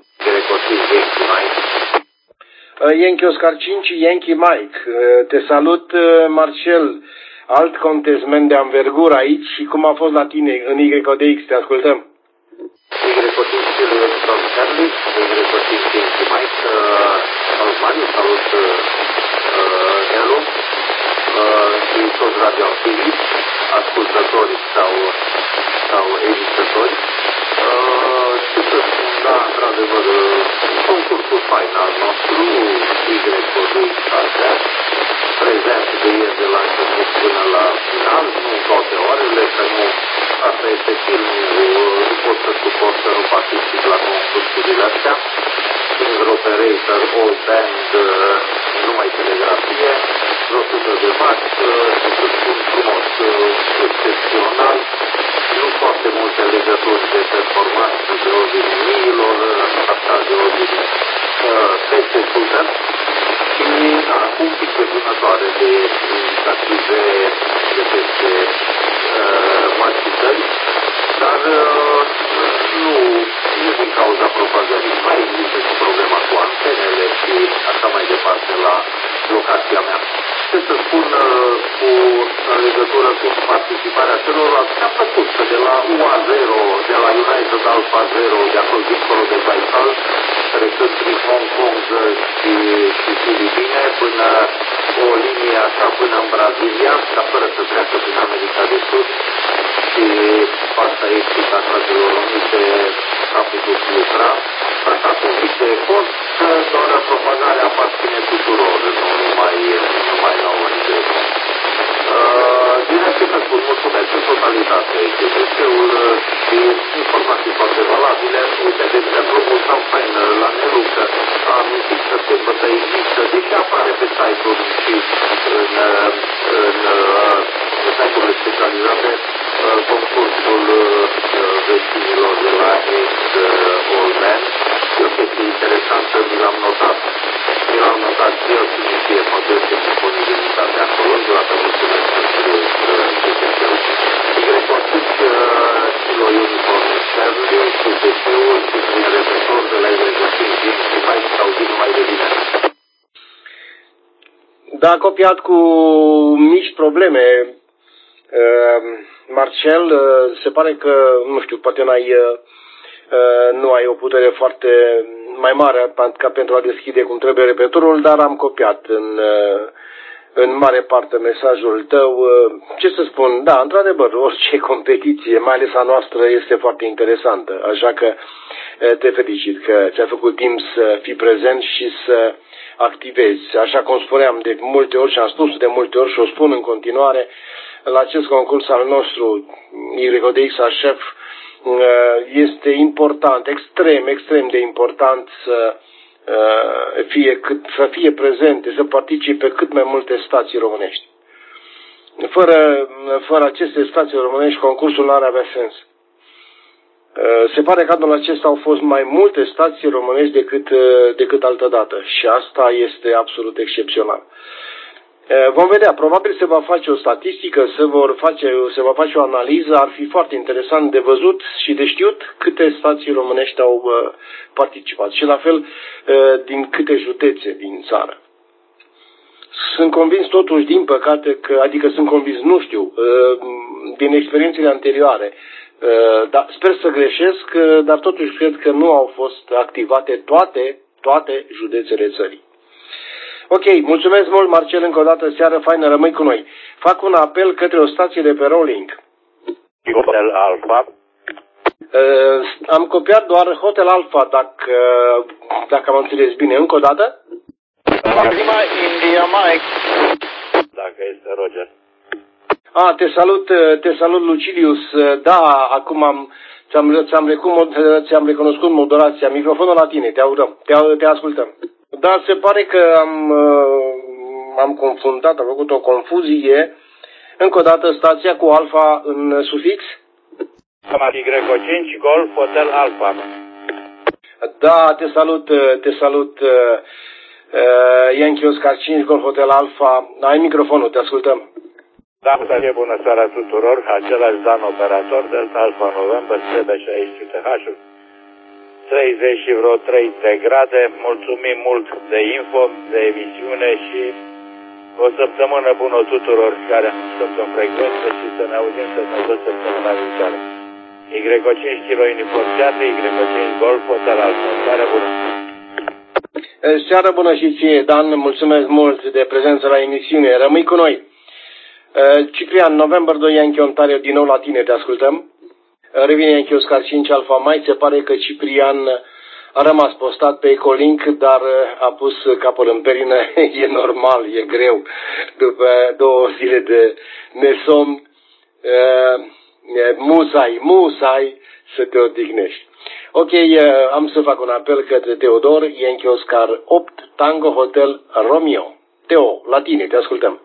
Yankee Oscar cinci, Yankee Mike. Te salut, Marcel, alt contesment de anvergură aici și cum a fost la tine în Y D X, te ascultăm. Y cinci, Charlie, Y cinci, Yankee Mike, salut Marius, salut Nelu și toți radioactivi, ascultători sau sau editători. Uh, ce să spun, da, într-adevăr, concursul fain al nostru, Y X prezent de ieri de la început până la final, nu toate orele, că nu, asta este filmul, nu pot să suport să nu particip la concursurile astea. Finger Operator, All Band, numai telegrafie, vreo sută de watt, ce să spun frumos, excepțional. Nu foarte multe legături de performanță de ordine miilor, așa de ordine peste sută și acum pic pe vânătoare de indicative de peste uh, mașitări, dar uh, nu, nu din cauza propagării. Mai există și problema cu antenele și așa mai departe la locația mea. Ce să spun uh, cu în legătură cu participarea celorlalți, mi-a plăcut că de la U A zero, de la United Alpha zero, de acolo dincolo de Baikal, trecând prin Hong Kong și, și Filipine, până o linie așa până în Brazilia, dar fără să treacă prin America de Sud și partea estică a Statelor Unite s-a putut lucra. Așa cu un pic de efort, doar propagarea aparține tuturor, nu numai, numai la ori de uh, Bine, ce să spun, mulțumesc în totalitate C B C-ul și informații foarte valabile. Uite, de exemplu, mulțumim fain la Nelu că a amintit că sâmbătă există, deși apare pe site-uri și în, în, în site-urile specializate, concursul vecinilor de la Ex-All Band. E o chestie interesantă, mi l-am notat. Mi l-am notat și eu și mi fie modeste disponibilitate acolo, deodată mulțumesc pentru C P C-ul. Y cinci, Kilo Uniform Charlie, C P C-ul și prin repetor de la Y cinci, și mai sau din mai de bine. Da, copiat cu mici probleme. Marcel, se pare că, nu știu, poate n-ai, nu ai o putere foarte mai mare ca pentru a deschide cum trebuie repetorul, dar am copiat în, în mare parte mesajul tău. Ce să spun, da, într-adevăr, orice competiție, mai ales a noastră, este foarte interesantă, așa că te felicit că ți-a făcut timp să fii prezent și să activezi. Așa cum spuneam de multe ori și am spus de multe ori și o spun în continuare, la acest concurs al nostru, Y D X Chef, este important, extrem, extrem de important să fie, cât, să fie prezente, să participe cât mai multe stații românești. Fără, fără aceste stații românești, concursul nu ar avea sens. Se pare că anul acesta au fost mai multe stații românești decât, decât altădată și asta este absolut excepțional. Vom vedea, probabil se va face o statistică, se, vor face, se va face o analiză, ar fi foarte interesant de văzut și de știut câte stații românești au participat și la fel din câte județe din țară. Sunt convins totuși, din păcate, că, adică sunt convins, nu știu, din experiențele anterioare, dar sper să greșesc, dar totuși cred că nu au fost activate toate, toate județele țării. Ok, mulțumesc mult, Marcel, încă o dată, seară faină, rămâi cu noi. Fac un apel către o stație de pe Rolling. Hotel Alfa. Uh, am copiat doar Hotel Alfa, dacă, dacă am înțeles bine. Încă o dată? Maxima India Mike. Dacă este Roger. Ah, te salut, te salut, Lucilius. Da, acum am, ți-am, ți-am, ți-am recunoscut moderația. Microfonul la tine, te audăm, te, te ascultăm. Da, se pare că am, am confundat, am făcut o confuzie. Încă o dată, stația cu Alfa în sufix? Y cinci Golf Hotel Alfa. Da, te salut, te salut. Yankee Oscar cinci Golf Hotel Alfa. Ai microfonul, te ascultăm. Da, bună seara tuturor. Același Dan operator, Delta Alfa November, S B șaizeci T H. treizeci și vreo trei de grade. Mulțumim mult de info, de emisiune și o săptămână bună tuturor care sunt în frecvență și să ne auzim să ne văd săptămâna viitoare. Y cinci Kilo Uniform Charlie, Y cinci Golf Hotel Alfa. Seară bună! Seară bună și ție, Dan, mulțumesc mult de prezență la emisiune. Rămâi cu noi. Ciprian, November doi Yankee Ontario, din nou la tine, te ascultăm. Revine Yankee Oscar cinci Alfa Mike, se pare că Ciprian a rămas postat pe Ecolink, dar a pus capul în perină, e normal, e greu. După două zile de nesomn, musai, musai să te odihnești. Ok, am să fac un apel către Teodor, Yankee Oscar opt, Tango Hotel Romeo. Teo, la tine, te ascultăm.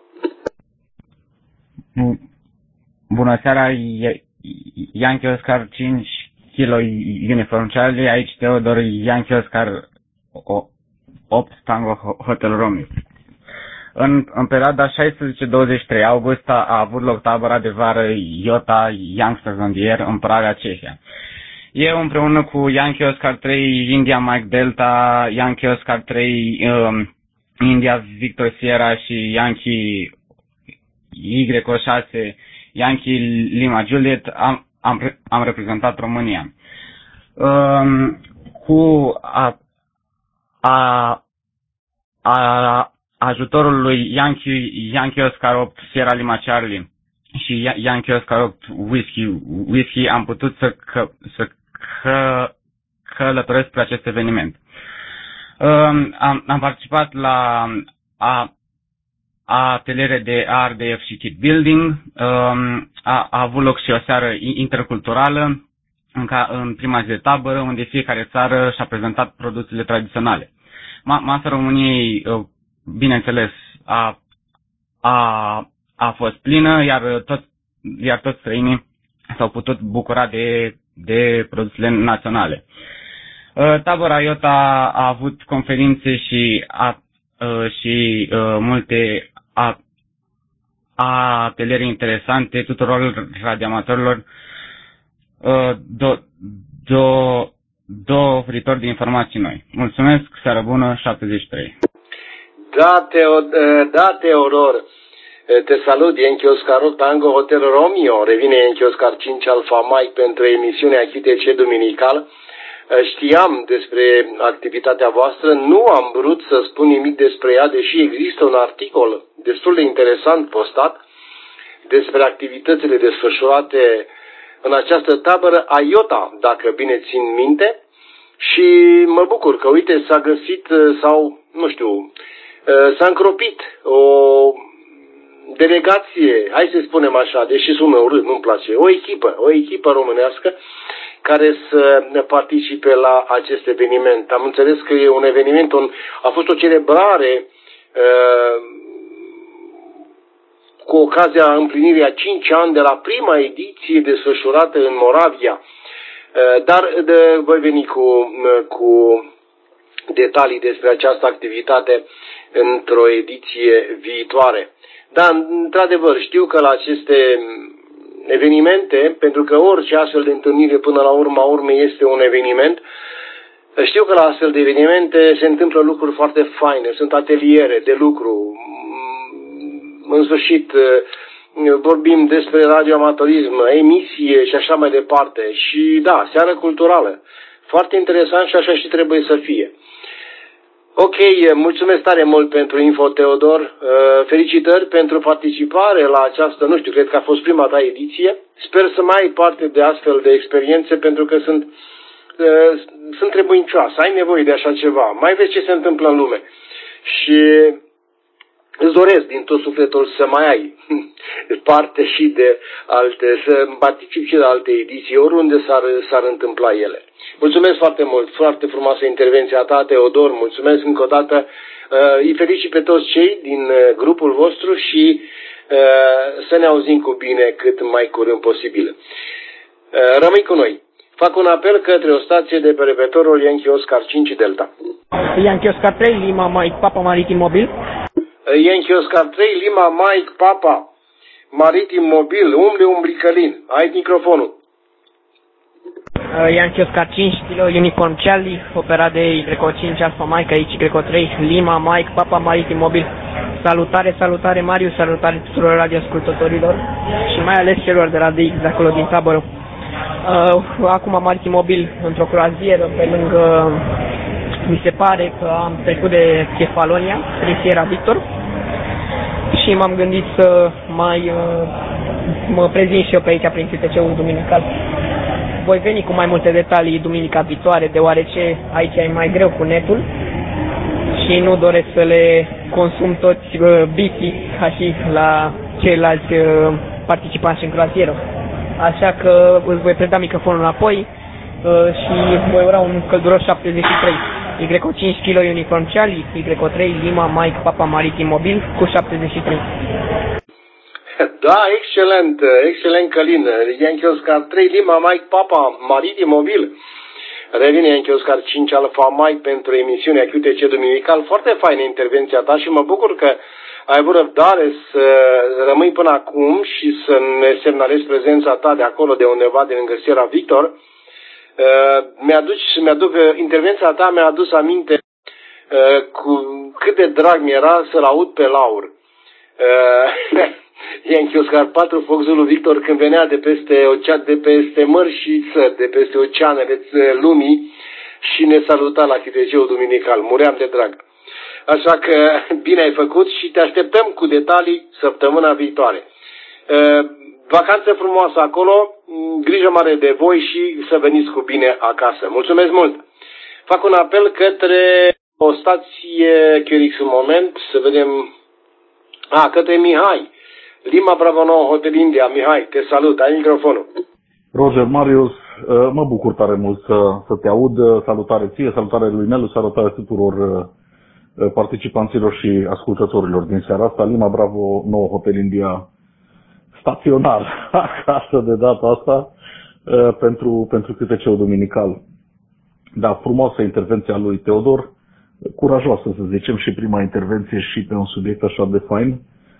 Bună seara, Yankee Oscar cinci Kilo Uniform Charlie, aici Teodor, Yankee Oscar opt Tango Hotel Romeo. În, în perioada șaisprezece douăzeci și trei august a, a avut loc tabăra de vară IOTA Youngsters on the Air în Praga, Cehia. Eu împreună cu Yankee Oscar trei India Mike Delta, Yankee Oscar trei um, India Victor Sierra și Yankee Y șase Yankee Lima Juliet am, am, am reprezentat România. Um, cu a, a, a, ajutorul lui Yankee, Yankee Oscar opt Sierra Lima Charlie și Yankee Oscar opt Whiskey, Whiskey am putut să, că, să că, călătoresc spre acest eveniment. Um, am, am participat la a, a ateliere de A R D F și kit building. Um, a, a avut loc și o seară interculturală în, ca, în prima zi de tabără, unde fiecare țară și-a prezentat produsele tradiționale. Ma, Masa României, bineînțeles, a, a, a fost plină, iar toți, iar toți străinii s-au putut bucura de, de produsele naționale. Tabăra IOTA a avut conferințe și, a, și multe a, a ateliere interesante tuturor radioamatorilor, do, do, două oferitori de informații noi. Mulțumesc, seară bună, șaptezeci și trei. Da, Teo, da, Teodor, te salut, Yankee Oscar opt Tango Hotel Romeo, revine Yankee Oscar cinci Alfa Mike pentru emisiunea H T C Duminical. Știam despre activitatea voastră, nu am vrut să spun nimic despre ea, deși există un articol destul de interesant postat despre activitățile desfășurate în această tabără Aiota, dacă bine țin minte, și mă bucur că, uite, s-a găsit sau, nu știu, s-a încropit o delegație, hai să spunem așa, deși sună urât, nu-mi place, o echipă, o echipă românească care să participe la acest eveniment. Am înțeles că e un eveniment, un, a fost o celebrare uh, cu ocazia împlinirii a cinci ani de la prima ediție desfășurată în Moravia. Uh, dar de, voi veni cu, cu detalii despre această activitate într-o ediție viitoare. Dar, într-adevăr, știu că la aceste evenimente, pentru că orice astfel de întâlnire până la urma urmei este un eveniment, știu că la astfel de evenimente se întâmplă lucruri foarte faine, sunt ateliere de lucru, în sfârșit vorbim despre radioamatorism, emisie și așa mai departe. Și da, seară culturală, foarte interesant și așa și trebuie să fie. Ok, mulțumesc tare mult pentru info, Teodor. Felicitări pentru participare la această, nu știu, cred că a fost prima ta ediție. Sper să mai ai parte de astfel de experiențe, pentru că sunt, sunt trebuincioasă. Ai nevoie de așa ceva. Mai vezi ce se întâmplă în lume. Și îți doresc din tot sufletul să mai ai parte și de alte, să participi și de alte ediții, oriunde s-ar, s-ar întâmpla ele. Mulțumesc foarte mult, foarte frumoasă intervenția ta, Teodor, mulțumesc încă o dată. Îi felicit pe toți cei din grupul vostru și să ne auzim cu bine cât mai curând posibil. Rămâi cu noi. Fac un apel către o stație de pe repetorul Yankee Oscar cinci Delta. Yankee Oscar trei, Lima Mike Papa Maritim Mobil. Yankee Oscar trei, Lima Mike Papa Maritim Mobil, umble umbricălin. Ai microfonul. Yankee Oscar cinci, Kilo Uniform Charlie, operat de Y cinci Alpha Mike, aici Y trei, Lima Mike Papa Maritim Mobil. Salutare, salutare Marius, salutare tuturor radioascultătorilor și mai ales celor de la D X de acolo din tabără. Acum Maritim Mobil într-o croazieră pe lângă, mi se pare că am trecut de Kefalonia, prin Sierra Victor, și m-am gândit să mai mă prezint și eu pe aici prin Q T C-ul duminical. Voi veni cu mai multe detalii duminica viitoare, deoarece aici e mai greu cu netul și nu doresc să le consum toți uh, biții ca și la ceilalți uh, participanți în croazieră. Așa că îți voi preda microfonul înapoi uh, și voi ura un călduros șaptezeci și trei. Y cinci Kilo Uniform Charlie, Y trei Lima Mike Papa Maritim Mobil cu șaptezeci și trei. Da, excelent, excelent Călin. Yankee Oscar trei, Lima Mike Papa Maritim Mobil. Revine Yankee Oscar cinci Alpha Mike pentru emisiunea Q T C Duminical. Foarte faină intervenția ta și mă bucur că ai avut răbdare să rămâi până acum și să ne semnalezi prezența ta de acolo, de undeva, de lângă Sierra Victor. Uh, mi-aduc, mi-aduc, intervenția ta mi-a adus aminte uh, cu cât de drag mi-era să-l aud pe Laur. Uh, Yankee Oscar patru Fox Zulu Victor când venea de peste ocean, de peste mări și țări, de peste oceanele lumii și ne saluta la Q T C-ul duminical. Muream de drag. Așa că bine ai făcut și te așteptăm cu detalii săptămâna viitoare. Vacanță frumoasă acolo, grijă mare de voi și să veniți cu bine acasă. Mulțumesc mult! Fac un apel către o stație Q R X un moment, să vedem... A, către Mihai. Lima Bravo nouă Hotel India. Mihai, te salut, ai microfonul. Roger, Marius, mă bucur tare mult să, să te aud. Salutare ție, salutare lui Nelu, salutare tuturor participanților și ascultătorilor din seara asta. Lima Bravo nouă Hotel India, staționar acasă de data asta pentru, pentru Q T C-ul duminical. Da, frumoasă intervenția lui Teodor, curajoasă să zicem și prima intervenție și pe un subiect așa de fain.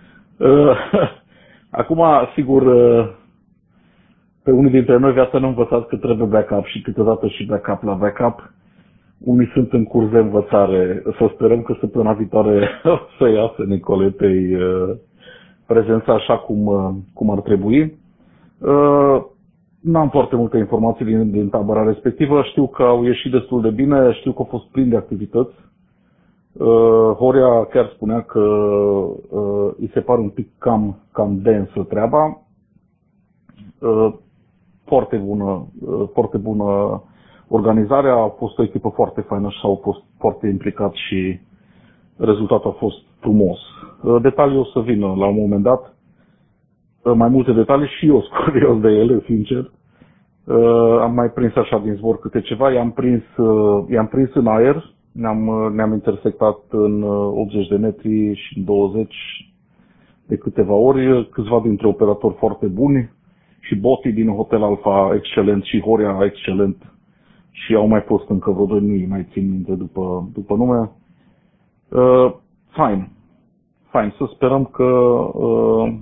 Acum, sigur, pe unii dintre noi viața ne-a învățat că trebuie backup și câteodată și backup la backup. Unii sunt în curs de învățare. Să sperăm că săptămâna viitoare o să iasă Nicoletei prezența așa cum, cum ar trebui. N-am foarte multe informații din, din tabăra respectivă. Știu că au ieșit destul de bine, știu că au fost plini de activități. Uh, Horia chiar spunea că uh, îi se pare un pic cam, cam densă treaba. Uh, foarte bună, uh, foarte bună organizarea, a fost o echipă foarte faină și au fost foarte implicați și rezultatul a fost frumos. Uh, detalii o să vină la un moment dat. Mai multe detalii și eu sunt curios de ele, sincer. Uh, am mai prins așa din zbor câte ceva, i-am prins, uh, i-am prins în aer, ne-am, uh, ne-am intersectat în uh, optzeci de metri și în douăzeci de câteva ori, câțiva dintre operatori foarte buni și Boti din Hotel Alfa excelent și Horia excelent și au mai fost încă vreo doi, nu mai țin minte după, după nume. Uh, fine, fine, să sperăm că uh,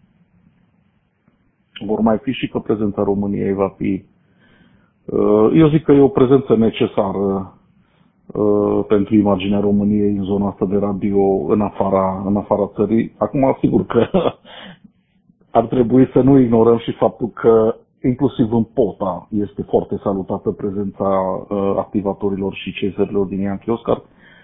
vor mai fi și că prezența României va fi. Eu zic că e o prezență necesară pentru imaginea României în zona asta de radio în afara, în afara țării. Acum, sigur că ar trebui să nu ignorăm și faptul că inclusiv în POTA este foarte salutată prezența activatorilor și chaserilor din Yankee Oscar.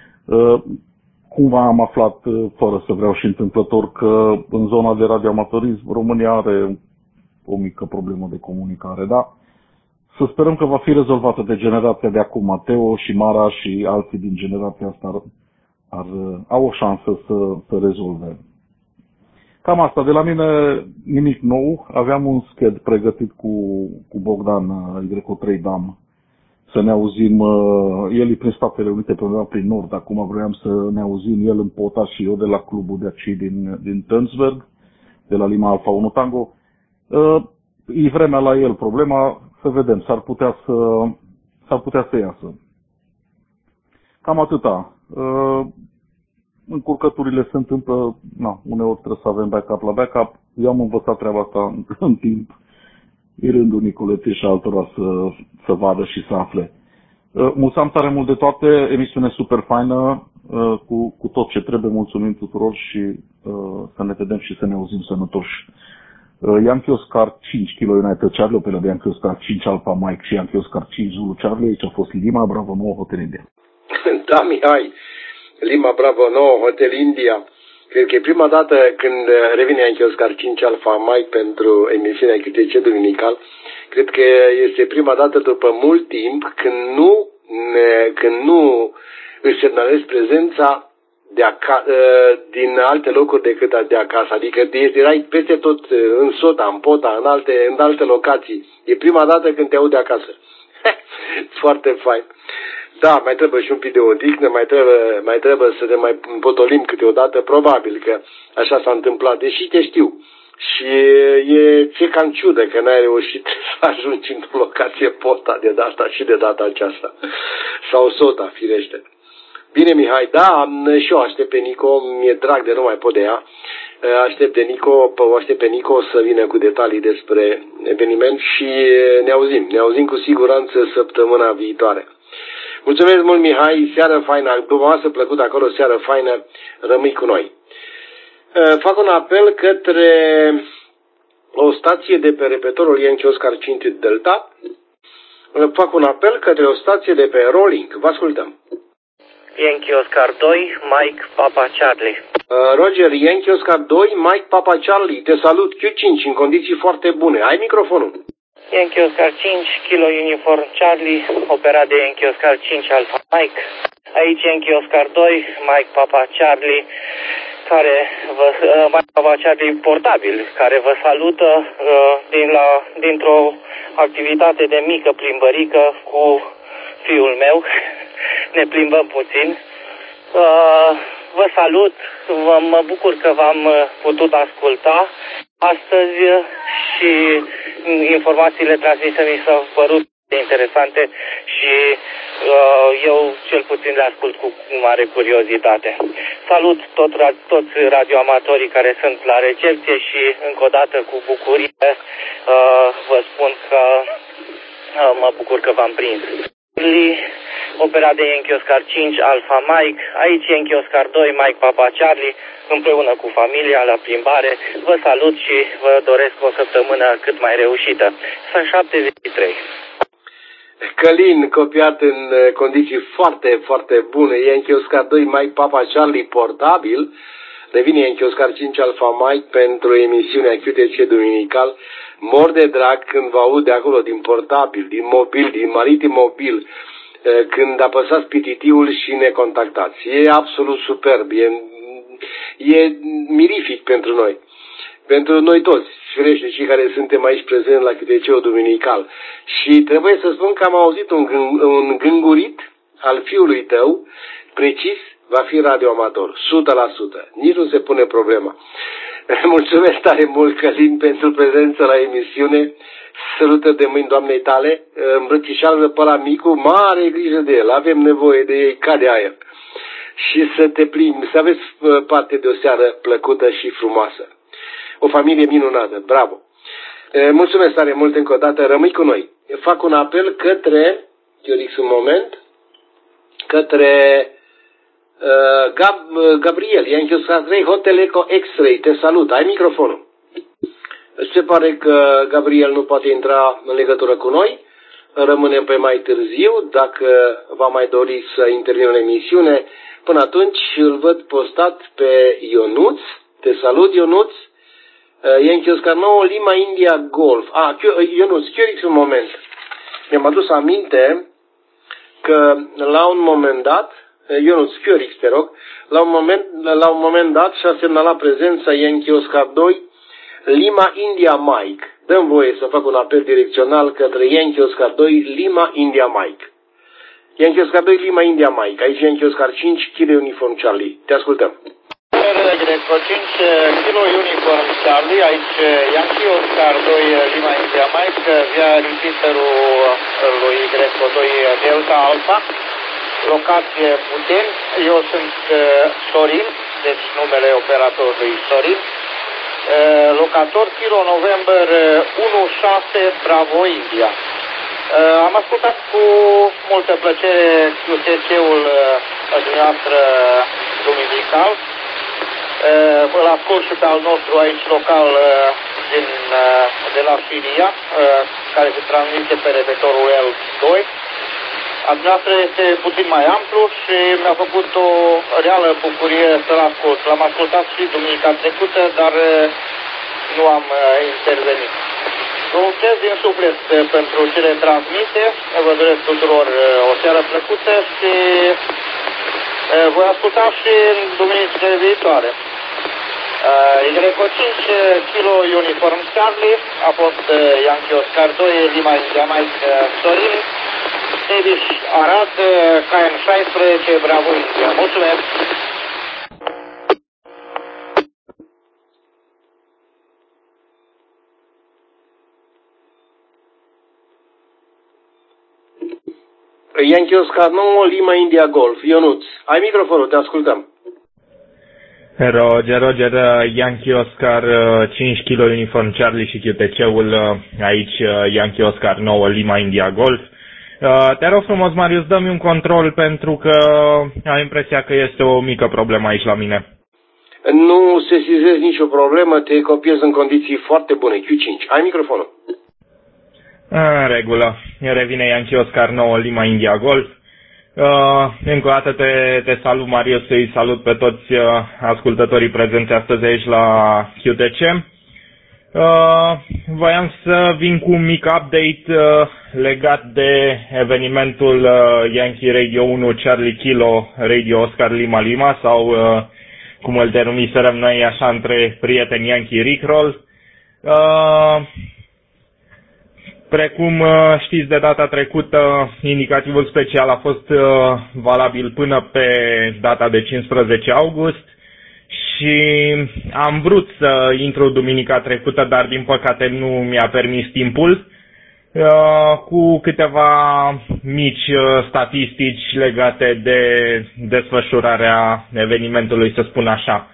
Cumva am aflat, fără să vreau și întâmplător, că în zona de radioamatorism România are o mică problemă de comunicare, da? Să sperăm că va fi rezolvată de generația de acum. Mateo și Mara și alții din generația asta ar, ar, au o șansă să, să rezolve. Cam asta. De la mine nimic nou. Aveam un sched pregătit cu, cu Bogdan Y trei Dam să ne auzim. El e prin Statele Unite, pe undeva prin nord. Acum vroiam să ne auzim el în POTA și eu de la clubul de aici din, din Tønsberg, de la Lima Alfa unu Tango. E vremea la el problema, să vedem, s-ar putea să, s-ar putea să iasă. Cam atâta. Încurcăturile se întâmplă, na, uneori trebuie să avem backup la backup. Eu am învățat treaba asta în, în timp, e rândul Nicoletei și altora să, să vadă și să afle. Mulțumim tare mult de toate, emisiune super faină, cu, cu tot ce trebuie, mulțumim tuturor și să ne vedem și să ne auzim sănătoși. Yankee Oscar cinci Kilo United Charlie, pe la Yankee Oscar cinci Alpha Mike și Yankee Oscar cinci Zulu Charlie, aici a fost Lima Bravo nouă Hotel India. Da, Mihai, Lima Bravo nouă Hotel India. Cred că e prima dată când revine Yankee Oscar cinci Alpha Mike pentru emisiunea C T C Duminical. Cred că este prima dată după mult timp când nu, când nu își semnalez prezența de aca- din alte locuri decât de acasă. Adică erai peste tot în Sota, în Pota, în alte, în alte locații. E prima dată când te aud de acasă. Foarte fain. Da, mai trebuie și un pic de odihnă, mai trebuie, mai trebuie să ne mai împotolim câteodată. Probabil că așa s-a întâmplat, deși te știu. Și e ție cam ciudă că n-ai reușit să ajungi într-o locație Pota de data și de data aceasta. Sau Sota, firește. Bine, Mihai, da, și eu aștept pe Nico, mi-e drag de nu mai pot de ea. Aștept pe Nico, o aștept pe Nico să vină cu detalii despre eveniment și ne auzim. Ne auzim cu siguranță săptămâna viitoare. Mulțumesc mult, Mihai, seară faină, după masă plăcută acolo, seară faină, rămâi cu noi. Fac un apel către o stație de pe repetorul Yankee Oscar cinci Delta. Fac un apel către o stație de pe Rolling. Vă ascultăm. Yankee Oscar doi, Mike Papa Charlie. Uh, Roger, Yankee Oscar doi, Mike Papa Charlie. Te salut, Q cinci, în condiții foarte bune. Ai microfonul? Yankee Oscar cinci, Kilo Uniform Charlie, operat de Yankee Oscar cinci Alpha Mike. Aici Yankee Oscar doi, Mike Papa Charlie, care vă, uh, Mike Papa Charlie portabil, care vă salută uh, din la, dintr-o activitate de mică plimbărică cu fiul meu. Ne plimbăm puțin. Uh, vă salut, vă, mă bucur că v-am putut asculta astăzi și informațiile transmise mi s-au părut interesante și uh, eu cel puțin le ascult cu mare curiozitate. Salut tot, toți radioamatorii care sunt la recepție și încă o dată cu bucurie uh, vă spun că uh, mă bucur că v-am prins. Charlie, operat de Yankee Oscar cinci Alpha Mike, aici Yankee Oscar doi Mike Papa Charlie, împreună cu familia la plimbare. Vă salut și vă doresc o săptămână cât mai reușită. Sunt șaptezeci și trei. Călin, copiat în condiții foarte, foarte bune. Yankee Oscar doi Mike Papa Charlie portabil. Revine Yankee Oscar cinci Alpha Mike pentru emisiunea Q T C duminical. Mor de drag când vă aud de acolo, din portabil, din mobil, din maritim mobil, când apăsați P T T-ul și ne contactați. E absolut superb, e, e mirific pentru noi. Pentru noi toți, firește, cei care suntem aici prezenți la Q T C-ul duminical. Și trebuie să spun că am auzit un, gâng, un gângurit al fiului tău, precis, va fi radioamator, o sută la sută. Nici nu se pune problema. Mulțumesc tare mult, Călin, pentru prezență la emisiune. Sărută de mâini doamnei tale, îmbrățișează pe ăla micu, mare grijă de el, avem nevoie de ei ca de aer. Și să te plimbi, să aveți parte de o seară plăcută și frumoasă. O familie minunată, bravo. Mulțumesc tare mult încă o dată, rămâi cu noi. Fac un apel către, Chiorix un moment, către uh, Gab, Gabriel, Yankee Oscar trei, Hotel Eco X-Ray, te salut, ai microfonul. Se pare că Gabriel nu poate intra în legătură cu noi, rămânem pe mai târziu, dacă va mai dori să intervină în emisiune. Până atunci îl văd postat pe Ionuț, te salut Ionuț, Yankee Oscar nouă, Lima India Golf. Ah, Ionuț, Chiorix un moment. Mi-am adus aminte că la un moment dat, Ionuț, Chiorix, te rog, la un moment, la un moment dat și-a semnalat prezența Yankee Oscar doi, Lima India Mike. Dăm voie să fac un apel direcțional către Yankee Oscar doi, Lima India Mike. Yankee Oscar doi, Lima India Mike. Aici Yankee Oscar cinci, Kilo Uniform Charlie. Te ascultăm. Greco cinci, Kilo Uniform Charlie, aici Yankee Oscar doi, Lima India Mike, via repeaterul lui Greco doi Delta Alpha, locație Puteni. Eu sunt Sorin, deci numele operatorului Sorin. Locator Kilo November unu șase Bravo India. Am ascultat cu multă plăcere Q T C-ul dumneavoastră duminical. Îl ascult și pe al nostru aici local din, de la Siria, care se transmite pe repetitorul L doi. A dumneavoastră este puțin mai amplu și mi-a făcut o reală bucurie să-l ascult. L-am ascultat și duminica trecută, dar nu am intervenit. Vă mulțumesc din suflet pentru cele transmise, vă doresc tuturor o seară plăcută și voi asculta și în duminicile viitoare. Greco cinci, Kilo Uniform Charlie, a fost Yankee Oscar doi, Lima India Mike Sorin, Teviș Arad, K M șaisprezece, Bravo India. Mulțumesc! Yankee Oscar nouă, Lima India Golf. Ionuț, ai microfonul, te ascultăm. Roger, Roger, Yankee Oscar cinci Kilo Uniform Charlie și Q T C-ul aici, Yankee Oscar nouă, Lima India Golf. Te rog frumos, Marius, dă-mi un control pentru că am impresia că este o mică problemă aici la mine. Nu sesizez nicio problemă, te copiez în condiții foarte bune. Q cinci, ai microfonul. În regulă, revine Yankee Oscar nouă, Lima India Golf. Uh, încă o dată te, te salut, Marius, să-i salut pe toți uh, ascultătorii prezenți astăzi aici la Q T C. Uh, voiam să vin cu un mic update uh, legat de evenimentul uh, Yankee Radio unu Charlie Kilo Radio Oscar Lima Lima, sau uh, cum îl denumiserăm noi așa între prieteni, Yankee Rickroll. Uh, Precum știți, de data trecută, indicativul special a fost valabil până pe data de cincisprezece august și am vrut să intru duminica trecută, dar din păcate nu mi-a permis timpul, cu câteva mici statistici legate de desfășurarea evenimentului, să spun așa.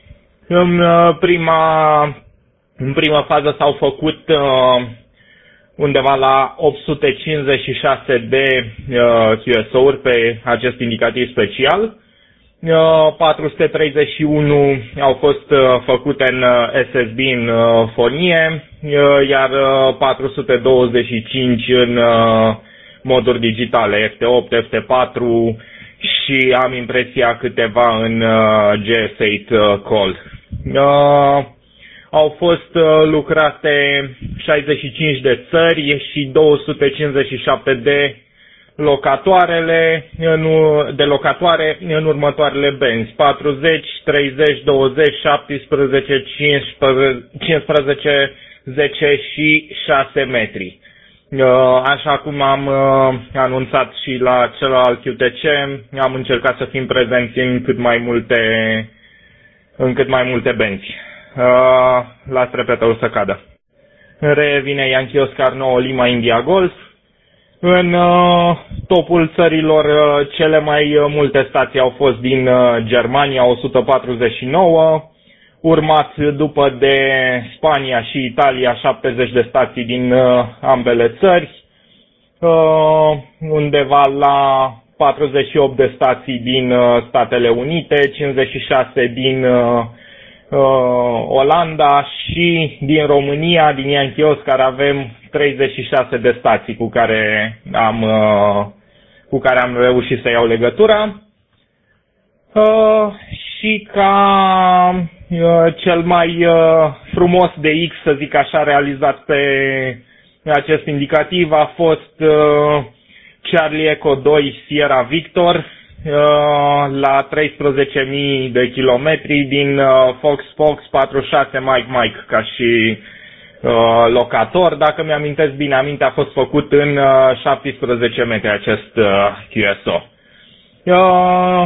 În prima În prima fază s-au făcut uh, undeva la opt sute cincizeci și șase de uh, Q S O-uri pe acest indicativ special. Uh, patru sute treizeci și unu au fost uh, făcute în uh, S S B în uh, fonie, uh, iar uh, patru sute douăzeci și cinci în uh, moduri digitale, F T opt, F T patru și am impresia câteva în uh, G S opt uh, call. Uh, au fost uh, lucrate șaizeci și cinci de țări și două sute cincizeci și șapte de locatoarele în, de locatoare în următoarele benzi: patruzeci, treizeci, douăzeci, șaptesprezece, cincisprezece, zece și șase metri. Așa cum am anunțat și la celălalt Q T C, am încercat să fim prezenți în cât mai multe, în cât mai multe benzi. Las repetorul să cadă. Revine Yankee Oscar nouă Lima India Golf. În uh, topul țărilor, uh, cele mai uh, multe stații au fost din uh, Germania, o sută patruzeci și nouă, urmat după de Spania și Italia, șaptezeci de stații din uh, ambele țări, uh, undeva la patruzeci și opt de stații din uh, Statele Unite, cincizeci și șase din uh, uh, Olanda și din România, din Yankee Oscar, avem treizeci și șase de stații cu care am, uh, cu care am reușit să iau legătura. Uh, și ca uh, cel mai uh, frumos de X, să zic așa, realizat pe acest indicativ a fost uh, Charlie Echo doi Sierra Victor uh, la treisprezece mii de kilometri din uh, Fox Fox patruzeci și șase Mike Mike ca și uh, locator. Dacă mi-amintesc bine aminte, a fost făcut în uh, șaptesprezece metri acest uh, Q S O. Uh,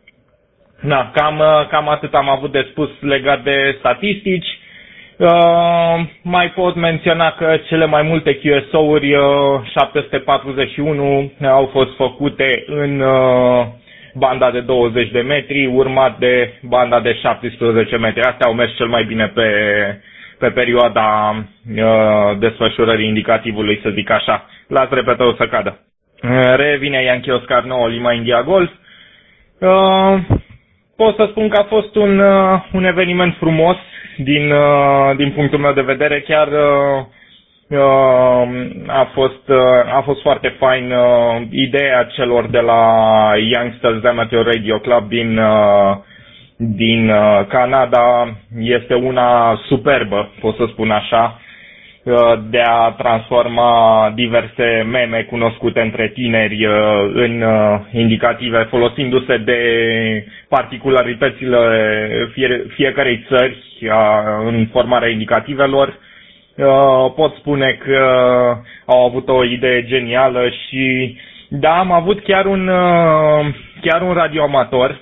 na, cam, cam atât am avut de spus legat de statistici. Uh, mai pot menționa că cele mai multe Q S O-uri, uh, șapte sute patruzeci și unu, au fost făcute în uh, banda de douăzeci de metri, urmat de banda de șaptesprezece metri. Astea au mers cel mai bine pe, pe perioada uh, desfășurării indicativului, să zic așa. Las repetorul să cadă. Uh, revine Yankee Oscar nouă Lima India Golf. Uh, pot să spun că a fost un, uh, un eveniment frumos. Din, uh, din punctul meu de vedere, chiar uh, uh, a, fost, uh, a fost foarte fain uh, ideea celor de la Youngsters Amateur Radio Club din, uh, din uh, Canada. Este una superbă, pot să spun așa, uh, de a transforma diverse meme cunoscute între tineri uh, în uh, indicative, folosindu-se de particularitățile fie, fiecarei țări în formarea indicativelor. Pot spune că au avut o idee genială și da, am avut chiar un, chiar un radioamator,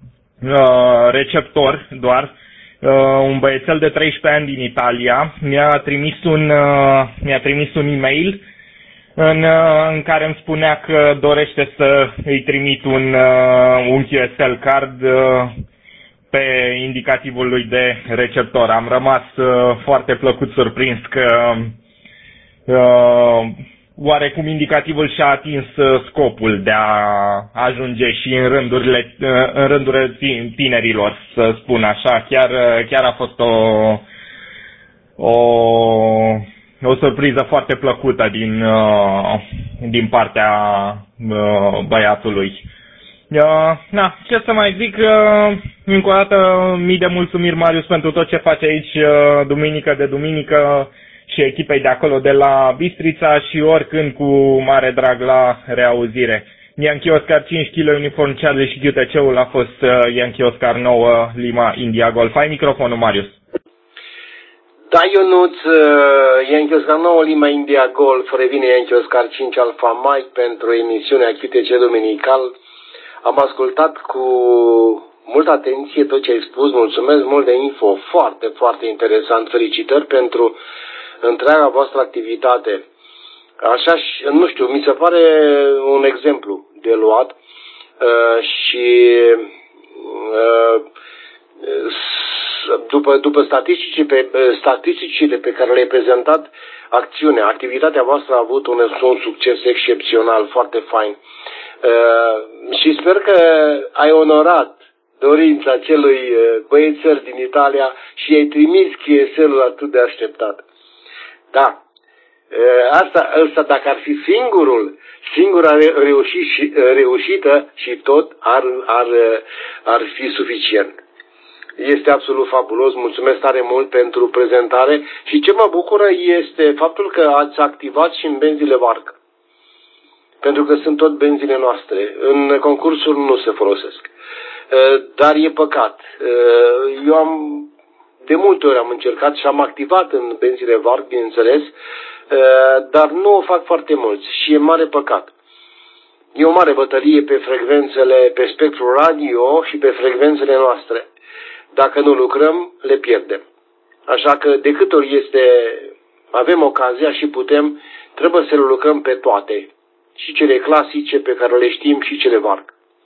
receptor doar, un băiețel de treisprezece ani din Italia, mi-a trimis un, mi-a trimis un e-mail în, în care îmi spunea că dorește să îi trimit un, un Q S L card pe indicativul lui de receptor. Am rămas uh, foarte plăcut surprins că uh, oarecum indicativul și-a atins uh, scopul de a ajunge și în rândurile, uh, în rândurile tinerilor, să spun așa. Chiar, uh, chiar a fost o, o, o surpriză foarte plăcută din, uh, din partea uh, băiatului. Uh, na, ce să mai zic, uh, încă o dată mii de mulțumiri, Marius, pentru tot ce faci aici uh, duminică de duminică și echipei de acolo de la Bistrița și oricând cu mare drag la reauzire. Yankee Oscar cinci kilo Uniform Charlie și Q T C-ul a fost uh, Yankee Oscar nouă Lima India Golf. Ai microfonul, Marius. Da, Ionuț, uh, Yankee Oscar nouă Lima India Golf, revine Yankee Oscar cinci Alpha Mike pentru emisiunea Q T C dominical. Am ascultat cu multă atenție tot ce ai spus, mulțumesc mult de info, foarte, foarte interesant, felicitări pentru întreaga voastră activitate. Așa, nu știu, mi se pare un exemplu de luat uh, și uh, după, după statisticile, pe, statisticile pe care le-ai prezentat, acțiunea, activitatea voastră a avut un, un succes excepțional, foarte fain. Uh, și sper că ai onorat dorința celui băiețel din Italia și ai trimis cheselul atât de așteptat. Da. Asta, asta dacă ar fi singurul, singura reușit și, reușită și tot ar, ar, ar fi suficient. Este absolut fabulos, mulțumesc tare mult pentru prezentare și ce mă bucură este faptul că ați activat și în benzile Varg. Pentru că sunt tot benzile noastre. În concursul nu se folosesc. Dar e păcat. Eu am, de multe ori am încercat și am activat în benzile Varg, bineînțeles, dar nu o fac foarte mulți și e mare păcat. E o mare bătălie pe frecvențele, pe spectrul radio și pe frecvențele noastre. Dacă nu lucrăm, le pierdem. Așa că de câte ori este, avem ocazia și putem, trebuie să le lucrăm pe toate. Și cele clasice pe care le știm și cele Varg.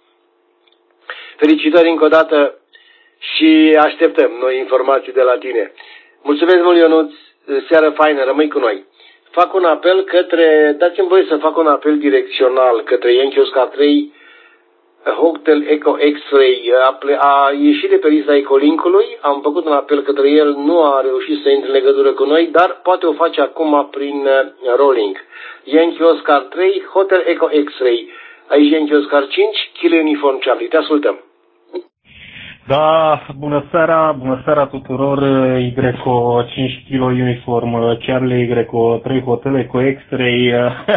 Felicitări încă o dată și așteptăm noi informații de la tine. Mulțumesc mult, Ionuț, seară faină, rămâi cu noi. Fac un apel către, dați-mi voie să fac un apel direcțional către Yankee Oscar trei, Hotel Echo X-Ray. A, a ieșit de pe lista Ecolinkului, am făcut un apel către el, nu a reușit să intre în legătură cu noi, dar poate o face acum prin rolling. Yankee Oscar trei, Hotel Echo X-Ray. Aici Yankee Oscar cinci, Kilo Uniform Charlie. Te ascultăm. Da, bună seara, bună seara tuturor. Y cinci Kilo Uniform Charlie, Y trei Hotel Echo X-Ray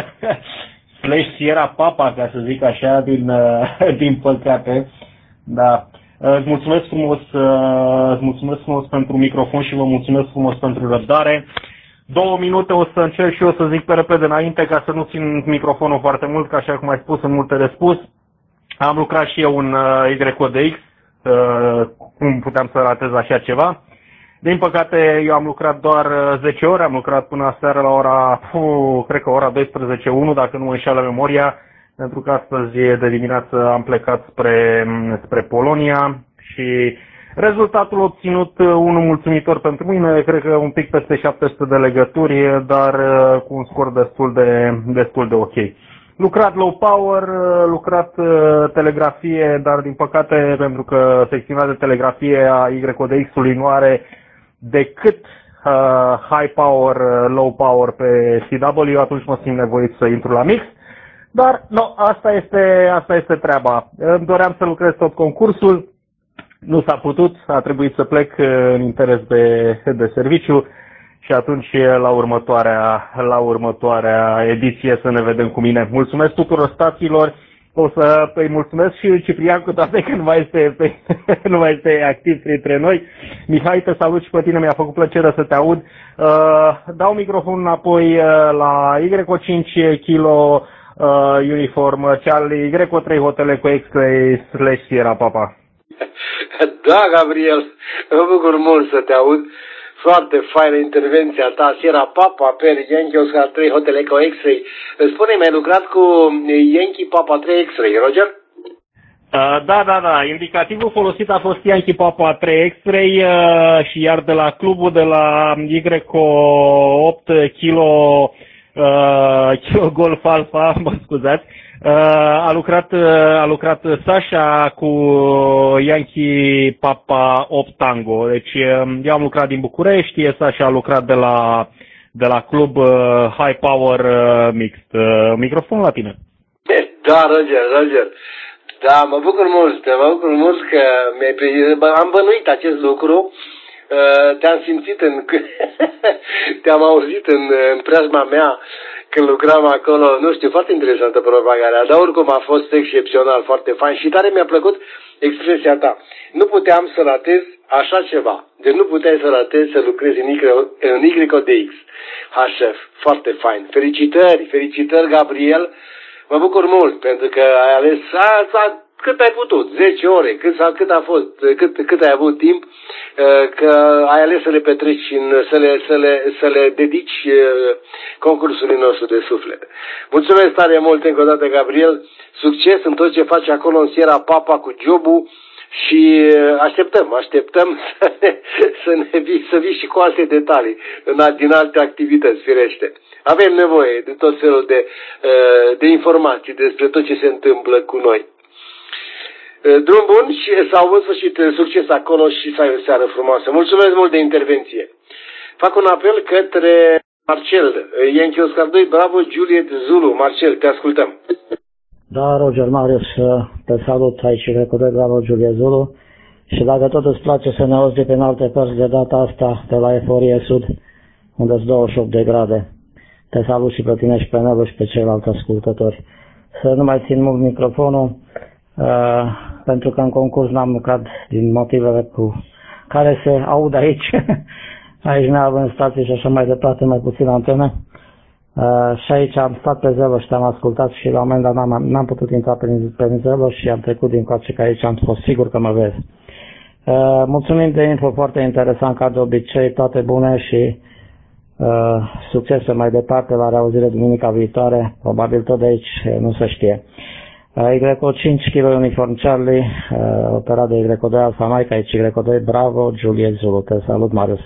slash Sierra Papa, ca să zic așa, din, din păcate. Da. Îți mulțumesc frumos, îți mulțumesc frumos pentru microfon și vă mulțumesc frumos pentru răbdare. Două minute o să încerc și eu să zic pe repede înainte ca să nu țin microfonul foarte mult, că așa cum ai spus, sunt multe de spus. Am lucrat și eu în Y D X, cum puteam să ratez așa ceva. Din păcate, eu am lucrat doar zece ore, am lucrat până seara la ora, puh, cred că ora douăsprezece unu, dacă nu mă înșeală memoria, pentru că astăzi de dimineață am plecat spre, spre Polonia și rezultatul obținut, unul mulțumitor pentru mine, cred că un pic peste șapte sute de legături, dar cu un scor destul de, destul de ok. Lucrat low power, lucrat telegrafie, dar din păcate, pentru că secțiunea de telegrafie a Y D X-ului nu are decât uh, high power, low power pe C W, atunci mă simt nevoit să intru la mix. Dar, no, asta este, asta este treaba. Îmi doream să lucrez tot concursul, nu s-a putut, a trebuit să plec în interes de, de serviciu și atunci la următoarea, la următoarea ediție să ne vedem cu mine. Mulțumesc tuturor stațiilor, o să îi mulțumesc și Ciprian, cu toate că nu mai este, pe, nu mai este activ printre noi. Mihai, te salut și pe tine, mi-a făcut plăcere să te aud. Uh, dau microfonul înapoi la Y cinci Kilo uh, Uniform Charlie, Y trei Hotel Echo X-Ray slash Sierra Papa. Da, Gabriel, mă bucur mult să te aud. Foarte faină intervenția ta, Sierra Papa pe Yankee Oscar trei Hotel Echo X-Ray. Spune-mi, ai lucrat cu Yankee Papa trei X-Ray, Roger? Uh, da, da, da. Indicativul folosit a fost Yankee Papa trei X-Ray uh, și iar de la clubul de la Y opt Kilo, uh, Kilo Golf Alpha, mă scuzați, Uh, a lucrat uh, a lucrat Sasha cu Yankee Papa opt Tango. Deci uh, eu am lucrat din București, Sasha a lucrat de la de la club uh, High Power uh, Mixed. Uh, microfonul la tine. Da, Roger, Roger. Da, mă bucur mult, mă bucur mult că mi-ai am bănuit acest lucru. Uh, te-am simțit în te-am auzit în, în preajma mea când lucram acolo, nu știu, foarte interesantă propagarea, dar oricum a fost excepțional, foarte fain și tare mi-a plăcut expresia ta. Nu puteam să ratez așa ceva, deci nu puteai să ratezi să lucrezi în Y D X, H F, foarte fain. Felicitări, felicitări, Gabriel, mă bucur mult pentru că ai ales a, a, cât ai putut, zece ore, cât, sau cât a fost, cât, cât ai avut timp, că ai ales să le petreci și să le, să le, să le dedici concursului nostru de suflet. Mulțumesc tare mult încă o dată, Gabriel, succes în tot ce faci acolo în Sierra Papa cu jobul Și așteptăm, așteptăm să, ne, să, ne vii, să vii și cu alte detalii din alte activități, firește. Avem nevoie de tot felul de, de informații despre tot ce se întâmplă cu noi. Drum bun și sau în sfârșit succes acolo și să ai o seară frumoasă. Mulțumesc mult de intervenție. Fac un apel către Marcel, Yankee Oscar doi, Bravo Juliet Zulu. Marcel, te ascultăm. Da, Roger Marius, te salut aici, Recordă Bravo Juliet Zulu. Și dacă tot îți place să ne auzi de pe alte părți de data asta, de la Eforie Sud, unde sunt douăzeci și opt de grade, te salut și pe tine și pe Nelu și pe ceilalți ascultători. Să nu mai țin mult microfonul, uh, pentru că în concurs n-am lucrat din motivele cu care se aud aici. Aici neavând stații și așa mai departe, mai puțin antene. Uh, și aici am stat pe Zelă și te-am ascultat și la un moment dat n-am, n-am putut intra pe, pe Zelă și am trecut din coace, că aici am fost sigur că mă vezi. Uh, mulțumim de info, foarte interesant ca de obicei, toate bune și uh, succese mai departe la reauzire duminica viitoare, probabil tot de aici, nu se știe. Uh, Y O cinci Kilo Uniform Charlie, uh, operat de Y O doi Alpha Mike, aici Y O doi Bravo Juliet Zulu. Te salut, Marius.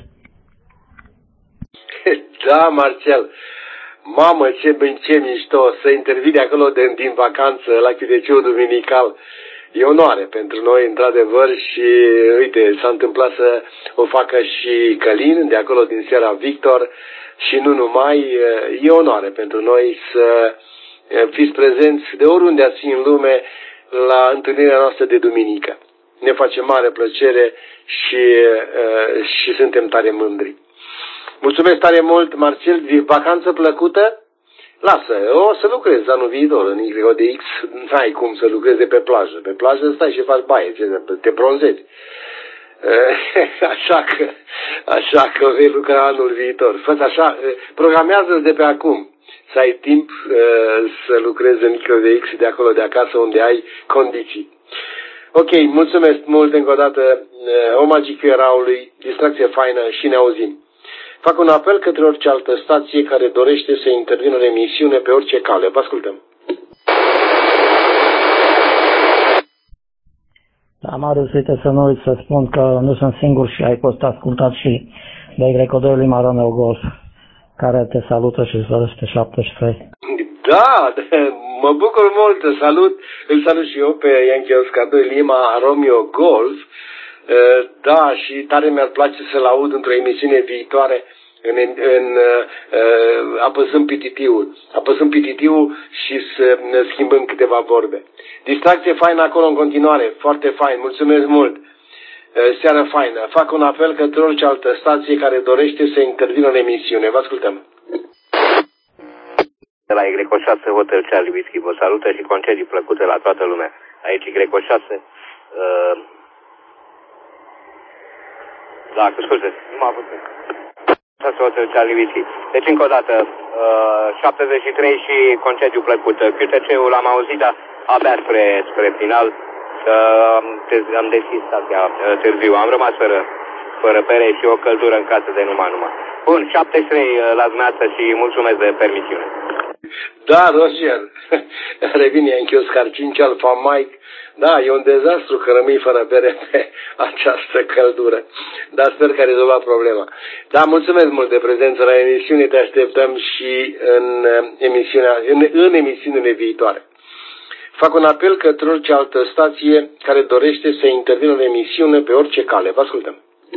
Da, Marcel. Mamă, ce, ce mișto să intervii de acolo de, din vacanță la Chideciul Duminical. E onoare pentru noi, într-adevăr, și uite, s-a întâmplat să o facă și Călin, de acolo din Sierra Victor, și nu numai, e onoare pentru noi să fiți prezenți de oriunde ați fi în lume la întâlnirea noastră de duminică. Ne face mare plăcere și, și suntem tare mândri. Mulțumesc tare mult, Marcel, vacanță plăcută? Lasă, o să lucrezi anul viitor în Y O D X, n-ai cum să lucrezi de pe plajă. Pe plajă stai și faci baie, te bronzezi. Așa că, așa că vei lucra anul viitor. Fă așa, programează-ți de pe acum să ai timp să lucrezi în Y O D X de acolo de acasă unde ai condiții. Ok, mulțumesc mult încă o dată, omagii Eraului, distracție faină și ne auzim. Fac un apel către orice altă stație care dorește să intervină în emisiune pe orice cale. Vă ascultăm. Da, Marius, uite să nu uit să spun că nu sunt singur și ai fost ascultat și de Y O doi Lima Romeo Golf, care te salută și îți dorește șaptezeci și trei. Da, mă bucur mult, salut, îl salut și eu pe Yankee Oscar doi Lima Romeo Golf. Da, și tare mi-ar place să-l aud într-o emisiune viitoare în, în, uh, apăsând pititiu-ul. Apăsând pititiu-ul și să ne schimbăm câteva vorbe. Distracție faină acolo în continuare, foarte fain, mulțumesc mult. Uh, seară faină. Fac un apel către orice altă stație care dorește să intervină în emisiune. Vă ascultăm. De la Y O șase Hotel Charlie Whisky vă salută și concedii plăcute la toată lumea. Aici Y O șase. Uh, Da, cu scuze, nu m-a avut. șase Hotel Charlie Whisky. Deci, încă o dată, uh, șaptezeci și trei și concediu plăcut. Q T C-ul l-am auzit, dar abia spre, spre final. Uh, am deschis stația uh, târziu. Am rămas fără, fără pere și o căldură în casă de numai numai. Bun, șaptezeci și trei uh, la dumneavoastră și mulțumesc de permisiune. Da, Roger. Revine Yankee Oscar cinci Alpha Mike. Da, e un dezastru că rămâi fără bere pe această căldură. Dar sper că ai rezolvat problema. Da, mulțumesc mult de prezență la emisiune. Te așteptăm și în, emisiunea, în, în emisiunile viitoare. Fac un apel către orice altă stație care dorește să intervină în emisiune pe orice cale. Vă ascultăm.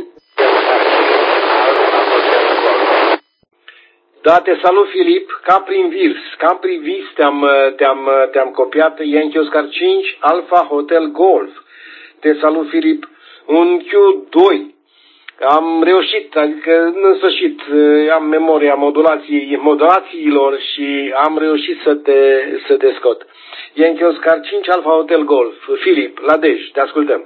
Da, te salut, Filip, ca prin vis, ca prin vis te-am, te-am, te-am copiat Yankee Oscar cinci, Alpha Hotel Golf. Te salut, Filip, un Q doi. Am reușit, adică în sfârșit am memoria modulației, modulațiilor și am reușit să te, să te scot. Yankee Oscar cinci, Alpha Hotel Golf. Filip, la Dej, te ascultăm.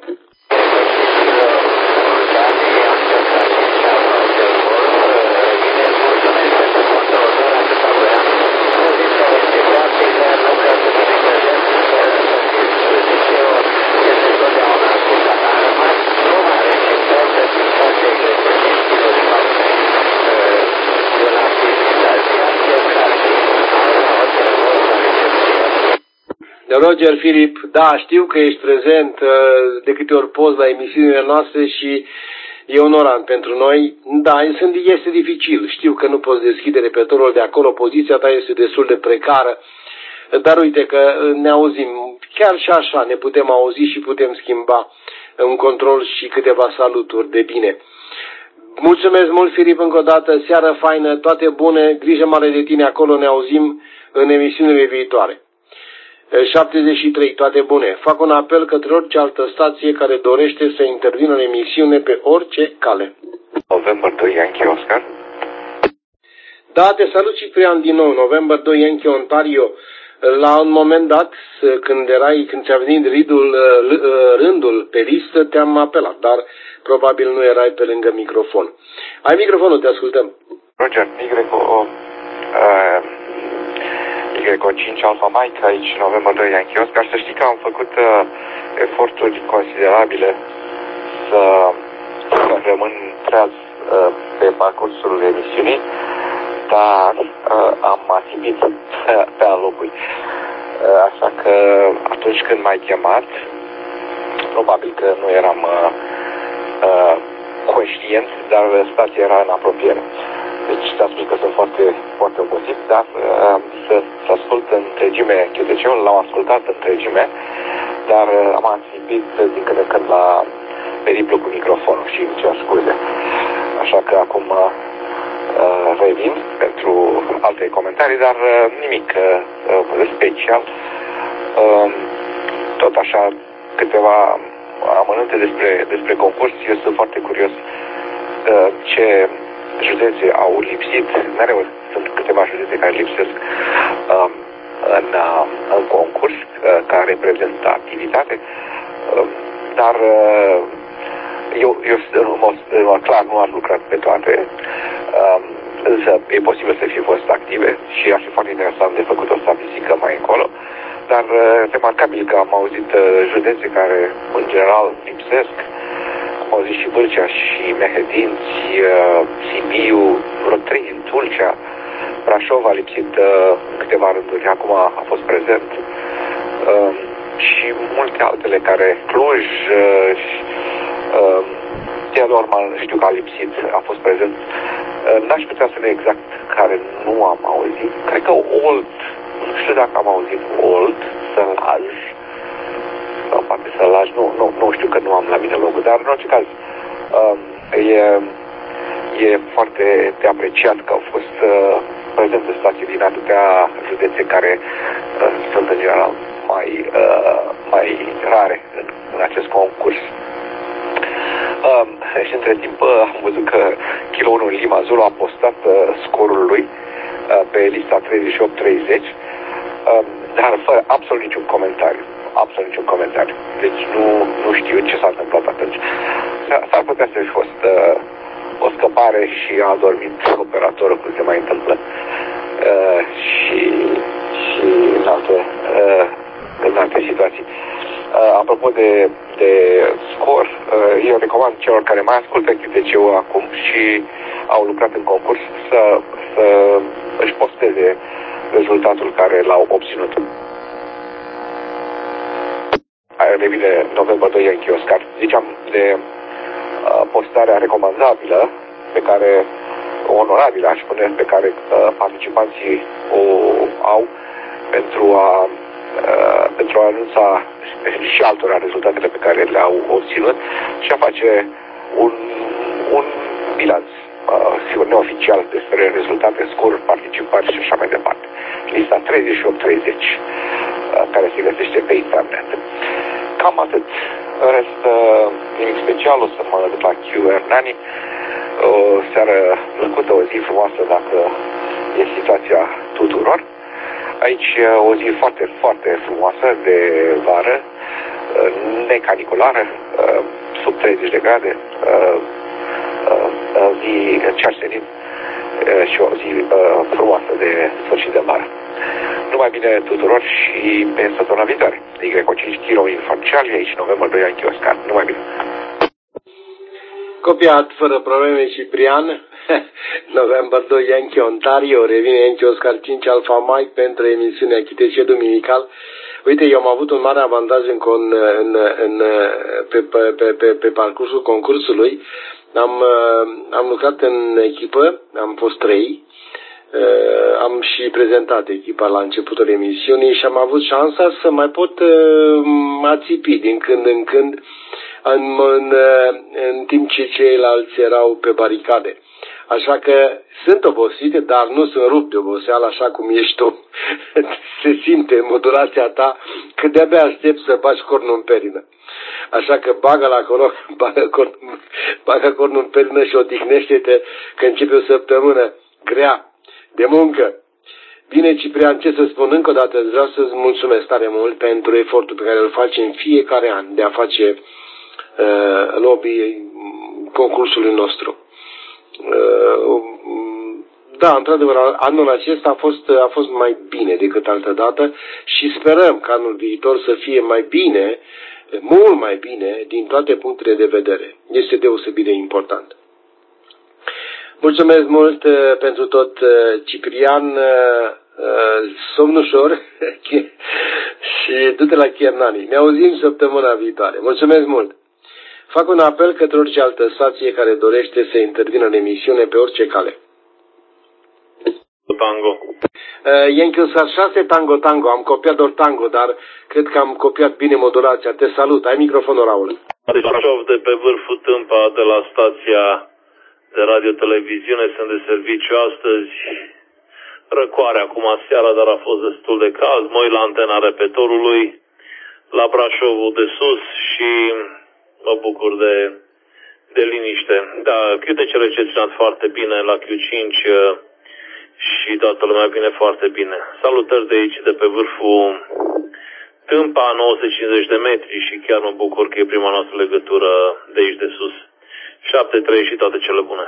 Roger Filip, da, știu că ești prezent de câte ori poți la emisiunile noastre și e onorant pentru noi. Da, este dificil, știu că nu poți deschide repertorul de acolo, poziția ta este destul de precară, dar uite că ne auzim, chiar și așa ne putem auzi și putem schimba un control și câteva saluturi de bine. Mulțumesc mult, Filip, încă o dată, seară faină, toate bune, grijă mare de tine acolo, ne auzim în emisiunile viitoare. șaptezeci și trei, toate bune. Fac un apel către orice altă stație care dorește să intervină în emisiune pe orice cale. November doi, Yankee Oscar. Da, te salut, Ciprian, din nou. November doi, Yankee Ontario. La un moment dat, când erai, când ți-a venit ridul, rândul pe listă, te-am apelat, dar probabil nu erai pe lângă microfon. Ai microfonul, te ascultăm. Roger, Y O Y O cinci Alpha Mike, aici November doi Yankee Oscar. Să știi că am făcut uh, eforturi considerabile să, să rămân treaz uh, pe parcursul emisiunii, dar uh, am atibit pe, pe alocuri. Uh, așa că atunci când m-ai chemat, probabil că nu eram uh, uh, conștient, dar stația era în apropiere. Deci te spus că sunt foarte, foarte obosit, dar uh, să, să ascult în întregime Q T C-ul, l-am ascultat în întregime, dar uh, am anticipit din când în când la periplu cu microfonul și îmi cer scuze. Așa că acum uh, revin pentru alte comentarii, dar uh, nimic uh, special. Uh, tot așa câteva amănunte despre, despre concurs. Eu sunt foarte curios uh, ce județe au lipsit. Mereu sunt câteva județe care lipsesc uh, în, uh, în concurs uh, ca reprezentativitate, uh, dar uh, eu, eu în mod clar nu am lucrat pe toate, uh, însă e posibil să fie fost active și ar fi foarte interesant de făcut o statistică mai încolo, dar uh, remarcabil că am auzit uh, județe care în general lipsesc. Am auzit și Vâlcea și Mehedinți, uh, Sibiu, vreo trei din Tulcea, Brașov a lipsit uh, câteva rânduri, acum a, a fost prezent, uh, și multe altele care, Cluj, uh, uh, Teodorman, știu că a lipsit, a fost prezent. Uh, n-aș putea să ne exact care nu am auzit. Cred că Olt, nu știu dacă am auzit Olt, Sălaj, sau poate Sălaj, nu, nu, nu știu că nu am la mine locul, dar în orice caz uh, e, e foarte de apreciat că au fost uh, prezente stații din atâtea județe care uh, sunt în general mai, uh, mai rare în, în acest concurs. Uh, și între timp uh, am văzut că Kilo unu Lima Zulu a postat uh, scorul lui uh, pe lista treizeci și opt treizeci, uh, dar fără absolut niciun comentariu. Absolut niciun comentariu. Deci nu, nu știu ce s-a întâmplat atunci. S-ar putea să fi fost uh, o scăpare și a dormit operatorul, cum se mai întâmplă uh, și, și în alte, uh, în alte situații. Uh, apropo de, de scor, uh, eu recomand celor care mai ascultă Q T C-ul acum și au lucrat în concurs să, să își posteze rezultatul care l-au obținut. Revine November doi Yankee Oscar. Ziceam de uh, postarea recomandabilă pe care, onorabilă aș spune, pe care uh, participanții o au pentru a uh, pentru a anunța și altora rezultatele pe care le-au obținut și a face un, un bilanț uh, sigur neoficial despre rezultate, scoruri, participări și așa mai departe. Lista treizeci și opt treizeci uh, care se găsește pe internet. Cam atât. În rest, nimic special, o să mă duc la Q Hernani. O seară plăcută, o zi frumoasă dacă e situația tuturor. Aici o zi foarte, foarte frumoasă de vară, necaniculară, sub treizeci de grade, zi cer senin și o zi frumoasă de sfârșit de vară. Numai bine tuturor și pe săptămâna viitoare. Y O cinci Kilo Uniform Charlie, aici November doi Yankee Oscar. Numai bine. Copiat fără probleme, Ciprian. November doi Yankee Ontario, revine Yankee Oscar cinci Alpha Mike pentru emisiunea Q T C Duminical. Uite, eu am avut un mare avantaj în, în, în, în, pe, pe, pe, pe parcursul concursului. Am, am lucrat în echipă, am fost trei, am și prezentat echipa la începutul emisiunii și am avut șansa să mai pot ațipi din când în când în, în, în timp ce ceilalți erau pe baricade. Așa că sunt obosit, dar nu sunt rupt de oboseală așa cum ești tu. Se simte în modulația ta că de-abia aștept să bagi cornul în perină. Așa că bagă-l acolo, bagă cornul, bagă cornul în perină și odihnește-te că începe o săptămână grea de muncă. Bine, Ciprian, ce să spun încă o dată, vreau să-ți mulțumesc tare mult pentru efortul pe care îl faci în fiecare an de a face uh, lobby concursului nostru. Uh, da, într-adevăr, anul acesta a fost, a fost mai bine decât altă dată și sperăm că anul viitor să fie mai bine, mult mai bine, din toate punctele de vedere. Este deosebit de important. Mulțumesc mult uh, pentru tot, uh, Ciprian, uh, uh, somn ușor și du-te la Chiernani. Ne auzim săptămâna viitoare. Mulțumesc mult! Fac un apel către orice altă stație care dorește să intervină în emisiune pe orice cale. Tango. Uh, Yankee Oscar șase, Tango, Tango. Am copiat doar Tango, dar cred că am copiat bine modulația. Te salut. Ai microfonul, Raul. Deci, de pe vârful Tâmpa, de la stația de radio-televiziune, sunt de serviciu astăzi. Răcoare acum seara, dar a fost destul de cald. Mă uit la antena repetorului, la Brașovul de sus și mă bucur de, de liniște. Da, Q T C recepționat foarte bine la Q cinci și toată lumea vine foarte bine. Salutări de aici, de pe vârful Tâmpa, nouă sute cincizeci de metri și chiar mă bucur că e prima noastră legătură de aici de sus. șapte trei și toate cele bune.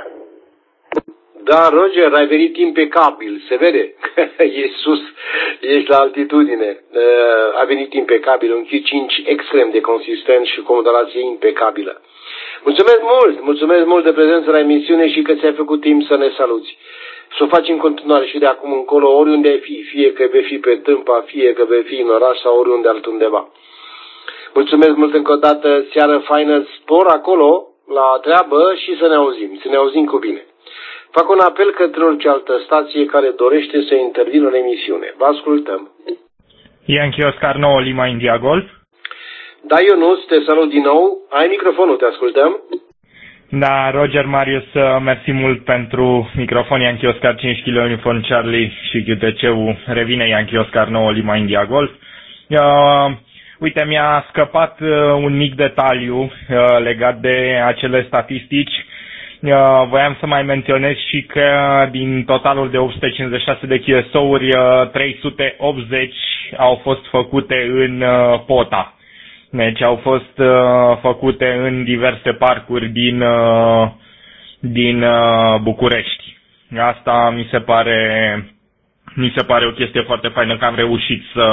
Da, Roger, ai venit impecabil, se vede că e sus, ești la altitudine. Uh, a venit impecabil, un Q cinci extrem de consistent și cu o modulație impecabilă. Mulțumesc mult, mulțumesc mult de prezență la emisiune și că ți-ai făcut timp să ne saluți. Să o faci în continuare și de acum încolo, oriunde ai fi, fie că vei fi pe Tâmpa, fie că vei fi în oraș sau oriunde altundeva. Mulțumesc mult încă o dată, seară faină, spor acolo, la treabă și să ne auzim, să ne auzim cu bine. Fac un apel către orice altă stație care dorește să intervină în emisiune. Vă ascultăm. Yankee Oscar nouă, Lima India Golf. Da, Ionuț, te salut din nou. Ai microfonul, te ascultăm. Da, Roger Marius, mersi mult pentru microfon. Yankee Oscar cinci kilo Uniform Charlie și Q T C-ul revine Yankee Oscar nouă, Lima India Golf. Uh, uite, mi-a scăpat uh, un mic detaliu uh, legat de acele statistici. Uh, voiam să mai menționez și că din totalul de opt sute cincizeci și șase de Q S O-uri, uh, trei sute optzeci au fost făcute în uh, Pota. Deci au fost uh, făcute în diverse parcuri din, uh, din uh, București. Asta mi se pare, mi se pare o chestie foarte faină că am reușit să,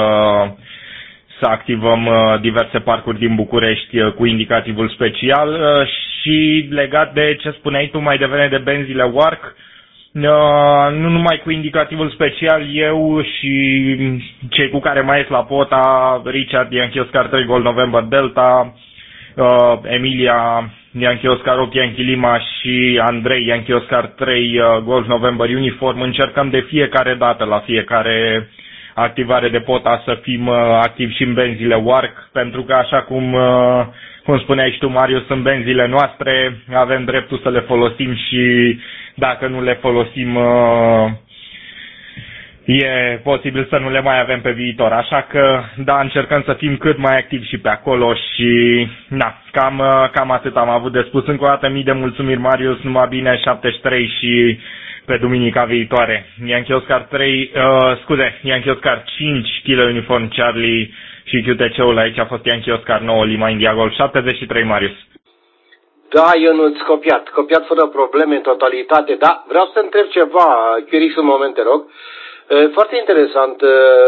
să activăm uh, diverse parcuri din București uh, cu indicativul special uh, și legat de ce spuneai tu mai devreme de benzile W A R C, uh, nu numai cu indicativul special, eu și cei cu care mai ies la Pota, Richard Yankee Oscar trei Gold November Delta, uh, Emilia Yankee Oscar opt Yankee Lima și Andrei Yankee Oscar trei uh, Gold November Uniform, încercăm de fiecare dată la fiecare activare de Pota să fim uh, activi și în benzile W A R C, pentru că așa cum, uh, cum spuneai și tu, Marius, sunt benzile noastre, avem dreptul să le folosim și dacă nu le folosim uh, e posibil să nu le mai avem pe viitor. Așa că, da, încercăm să fim cât mai activi și pe acolo și, na, cam, uh, cam atât am avut de spus. Încă o dată mii de mulțumiri, Marius, numai bine, șaptezeci și trei și pe duminica viitoare. Yankee Oscar trei, uh, scuze, Yankee Oscar cinci Kilo Uniform Charlie și Q T C-ul aici a fost Yankee Oscar nouă Lima India Golf, șaptezeci și trei, Marius. Da, eu nu-ți copiat, copiat fără probleme în totalitate, da, vreau să întreb ceva, Chirix, un moment, te rog. Foarte interesant,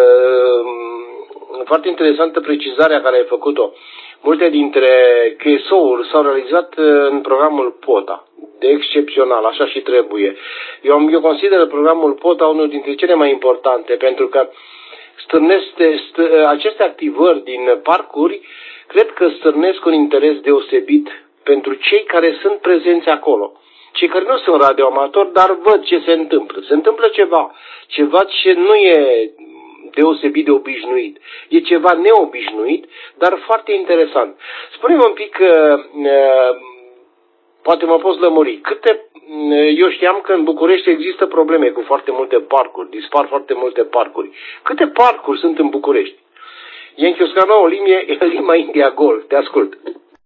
foarte interesantă precizarea care ai făcut-o. Multe dintre Q S O-uri s-au realizat în programul Pota, de excepțional, așa și trebuie. Eu, eu consider programul Pota unul dintre cele mai importante, pentru că stârneste, stă, aceste activări din parcuri, cred că stârnesc un interes deosebit pentru cei care sunt prezenți acolo. Cei care nu sunt radioamatori, dar văd ce se întâmplă. Se întâmplă ceva, ceva ce nu e deosebit de obișnuit. E ceva neobișnuit, dar foarte interesant. Spune-mi un pic, uh, poate mă poți lămuri, câte, eu știam că în București există probleme cu foarte multe parcuri, dispar foarte multe parcuri. Câte parcuri sunt în București? Yankee Oscar nouă, Lima India Golf, te ascult.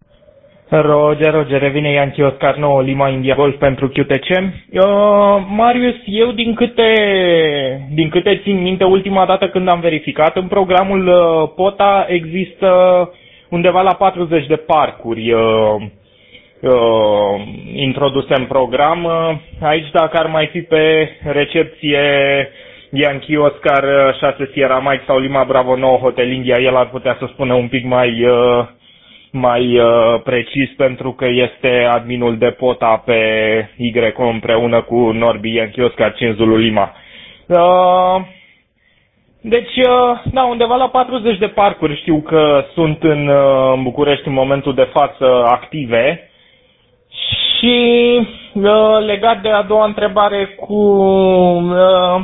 Roger, Roger, revine Yankee Oscar nouă, Lima India Golf pentru Q T C. Uh, Marius, eu din câte, din câte țin minte, ultima dată când am verificat, în programul uh, POTA există undeva la patruzeci de parcuri uh, uh, introduse în program. Uh, aici, dacă ar mai fi pe recepție Yankee Oscar șase Sierra Mike sau Lima Bravo nouă Hotel India, el ar putea să spună un pic mai... Uh, mai uh, precis, pentru că este adminul de POTA pe Y împreună cu Norbi Yankee Oscar cinci Zulu Lima. Uh, deci, uh, da, undeva la patruzeci de parcuri știu că sunt în, uh, în București în momentul de față active. Și uh, legat de a doua întrebare cu uh,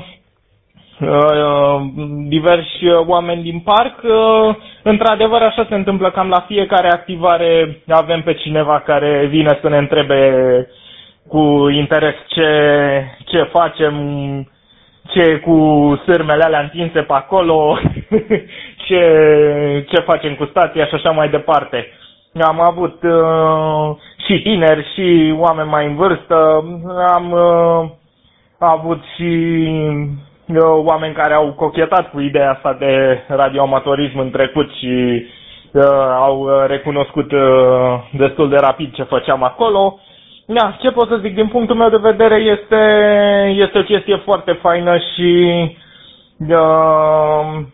uh, diversi oameni din parc, uh, într-adevăr așa se întâmplă, cam la fiecare activare avem pe cineva care vine să ne întrebe cu interes ce, ce facem, ce cu sârmele alea întinse pe acolo, ce, ce facem cu stația și așa mai departe. Am avut uh, și tineri și oameni mai în vârstă, am uh, avut și uh, oameni care au cochetat cu ideea asta de radioamatorism în trecut și uh, au recunoscut uh, destul de rapid ce făceam acolo. Da, ce pot să zic, din punctul meu de vedere este, este o chestie foarte faină și uh,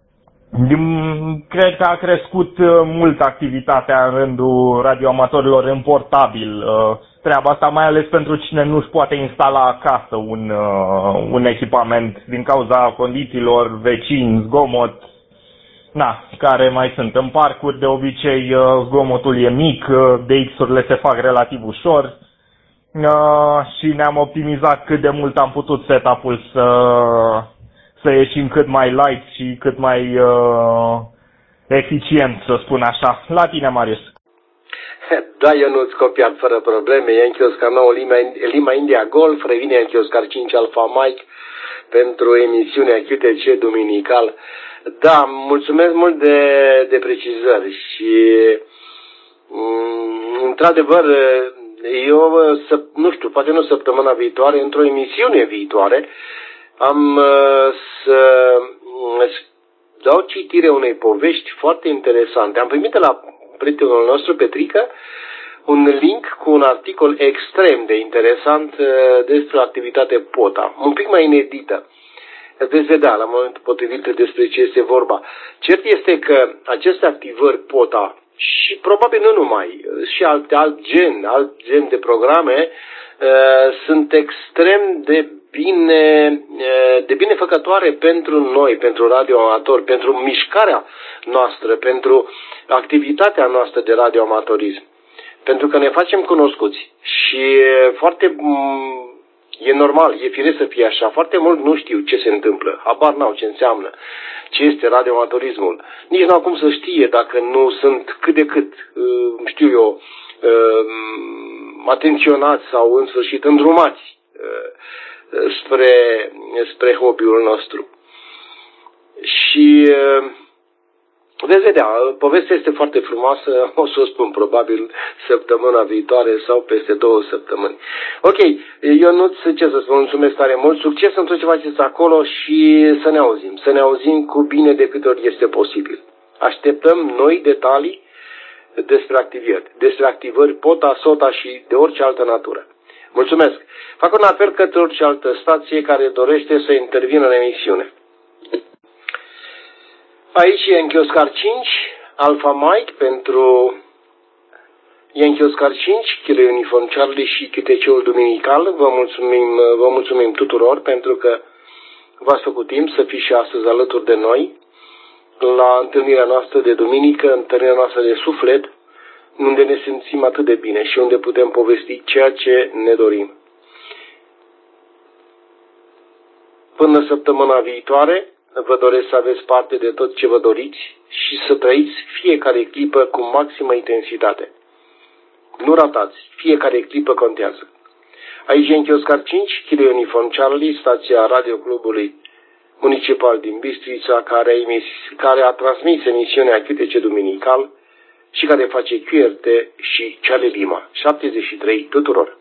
cred că a crescut mult activitatea în rândul radioamatorilor în portabil. Treaba asta mai ales pentru cine nu își poate instala acasă un, un echipament din cauza condițiilor, vecini, zgomot, na, care mai sunt în parcuri. De obicei zgomotul e mic, D X-urile se fac relativ ușor și ne-am optimizat cât de mult am putut setup-ul să... să ieșim cât mai light și cât mai uh, eficient, să spun așa. La tine, Marius. Da, eu nu-ți copiat fără probleme. Yankee Oscar nouă, Lima, Lima India Golf, revine Yankee Oscar cinci Alpha Mike pentru emisiunea Q T C duminical. Da, mulțumesc mult de, de precizări și um, într-adevăr eu, să, nu știu, poate nu săptămâna viitoare, într-o emisiune viitoare, am uh, să uh, dau citire unei povești foarte interesante. Am primit de la prietenul nostru, Petrica, un link cu un articol extrem de interesant uh, despre activitate POTA, un pic mai inedită. Veți vedea la momentul potrivit despre ce este vorba. Cert este că aceste activări POTA și probabil nu numai, și alte, alt gen, alt gen de programe uh, sunt extrem de bine, de binefăcătoare pentru noi, pentru radioamatori, pentru mișcarea noastră, pentru activitatea noastră de radioamatorism. Pentru că ne facem cunoscuți și foarte, e normal, e firesc să fie așa, foarte mult nu știu ce se întâmplă, habar n-au ce înseamnă, ce este radioamatorismul. Nici n-au cum să știe dacă nu sunt cât de cât, știu eu, atenționați sau în sfârșit îndrumați spre, spre hobby-ul nostru. Și veți vedea, povestea este foarte frumoasă, o să o spun probabil săptămâna viitoare sau peste două săptămâni. Ok, eu nu ce să spun, mulțumesc tare mult, succes în tot ce faceți acolo și să ne auzim, să ne auzim cu bine de câte ori este posibil. Așteptăm noi detalii despre activări, despre activări POTA, SOTA și de orice altă natură. Mulțumesc! Fac un apel către orice altă stație care dorește să intervină în emisiune. Aici e Yankee Oscar cinci, Alpha Mike pentru Yankee Oscar cinci, Kilo Uniform Charlie și Q T C-ul duminical. Vă mulțumim, vă mulțumim tuturor pentru că v-ați făcut timp să fiți și astăzi alături de noi la întâlnirea noastră de duminică, întâlnirea noastră de suflet, unde ne simțim atât de bine și unde putem povesti ceea ce ne dorim. Până săptămâna viitoare, vă doresc să aveți parte de tot ce vă doriți și să trăiți fiecare clipă cu maximă intensitate. Nu ratați, fiecare clipă contează. Aici Yankee Oscar cinci, Kilo Uniform Charlie, stația Radio Clubului Municipal din Bistrița, care a, emis, care a transmis emisiunea Q T C Duminical și care face Q R T și Charlie Lima. șaptezeci și trei tuturor!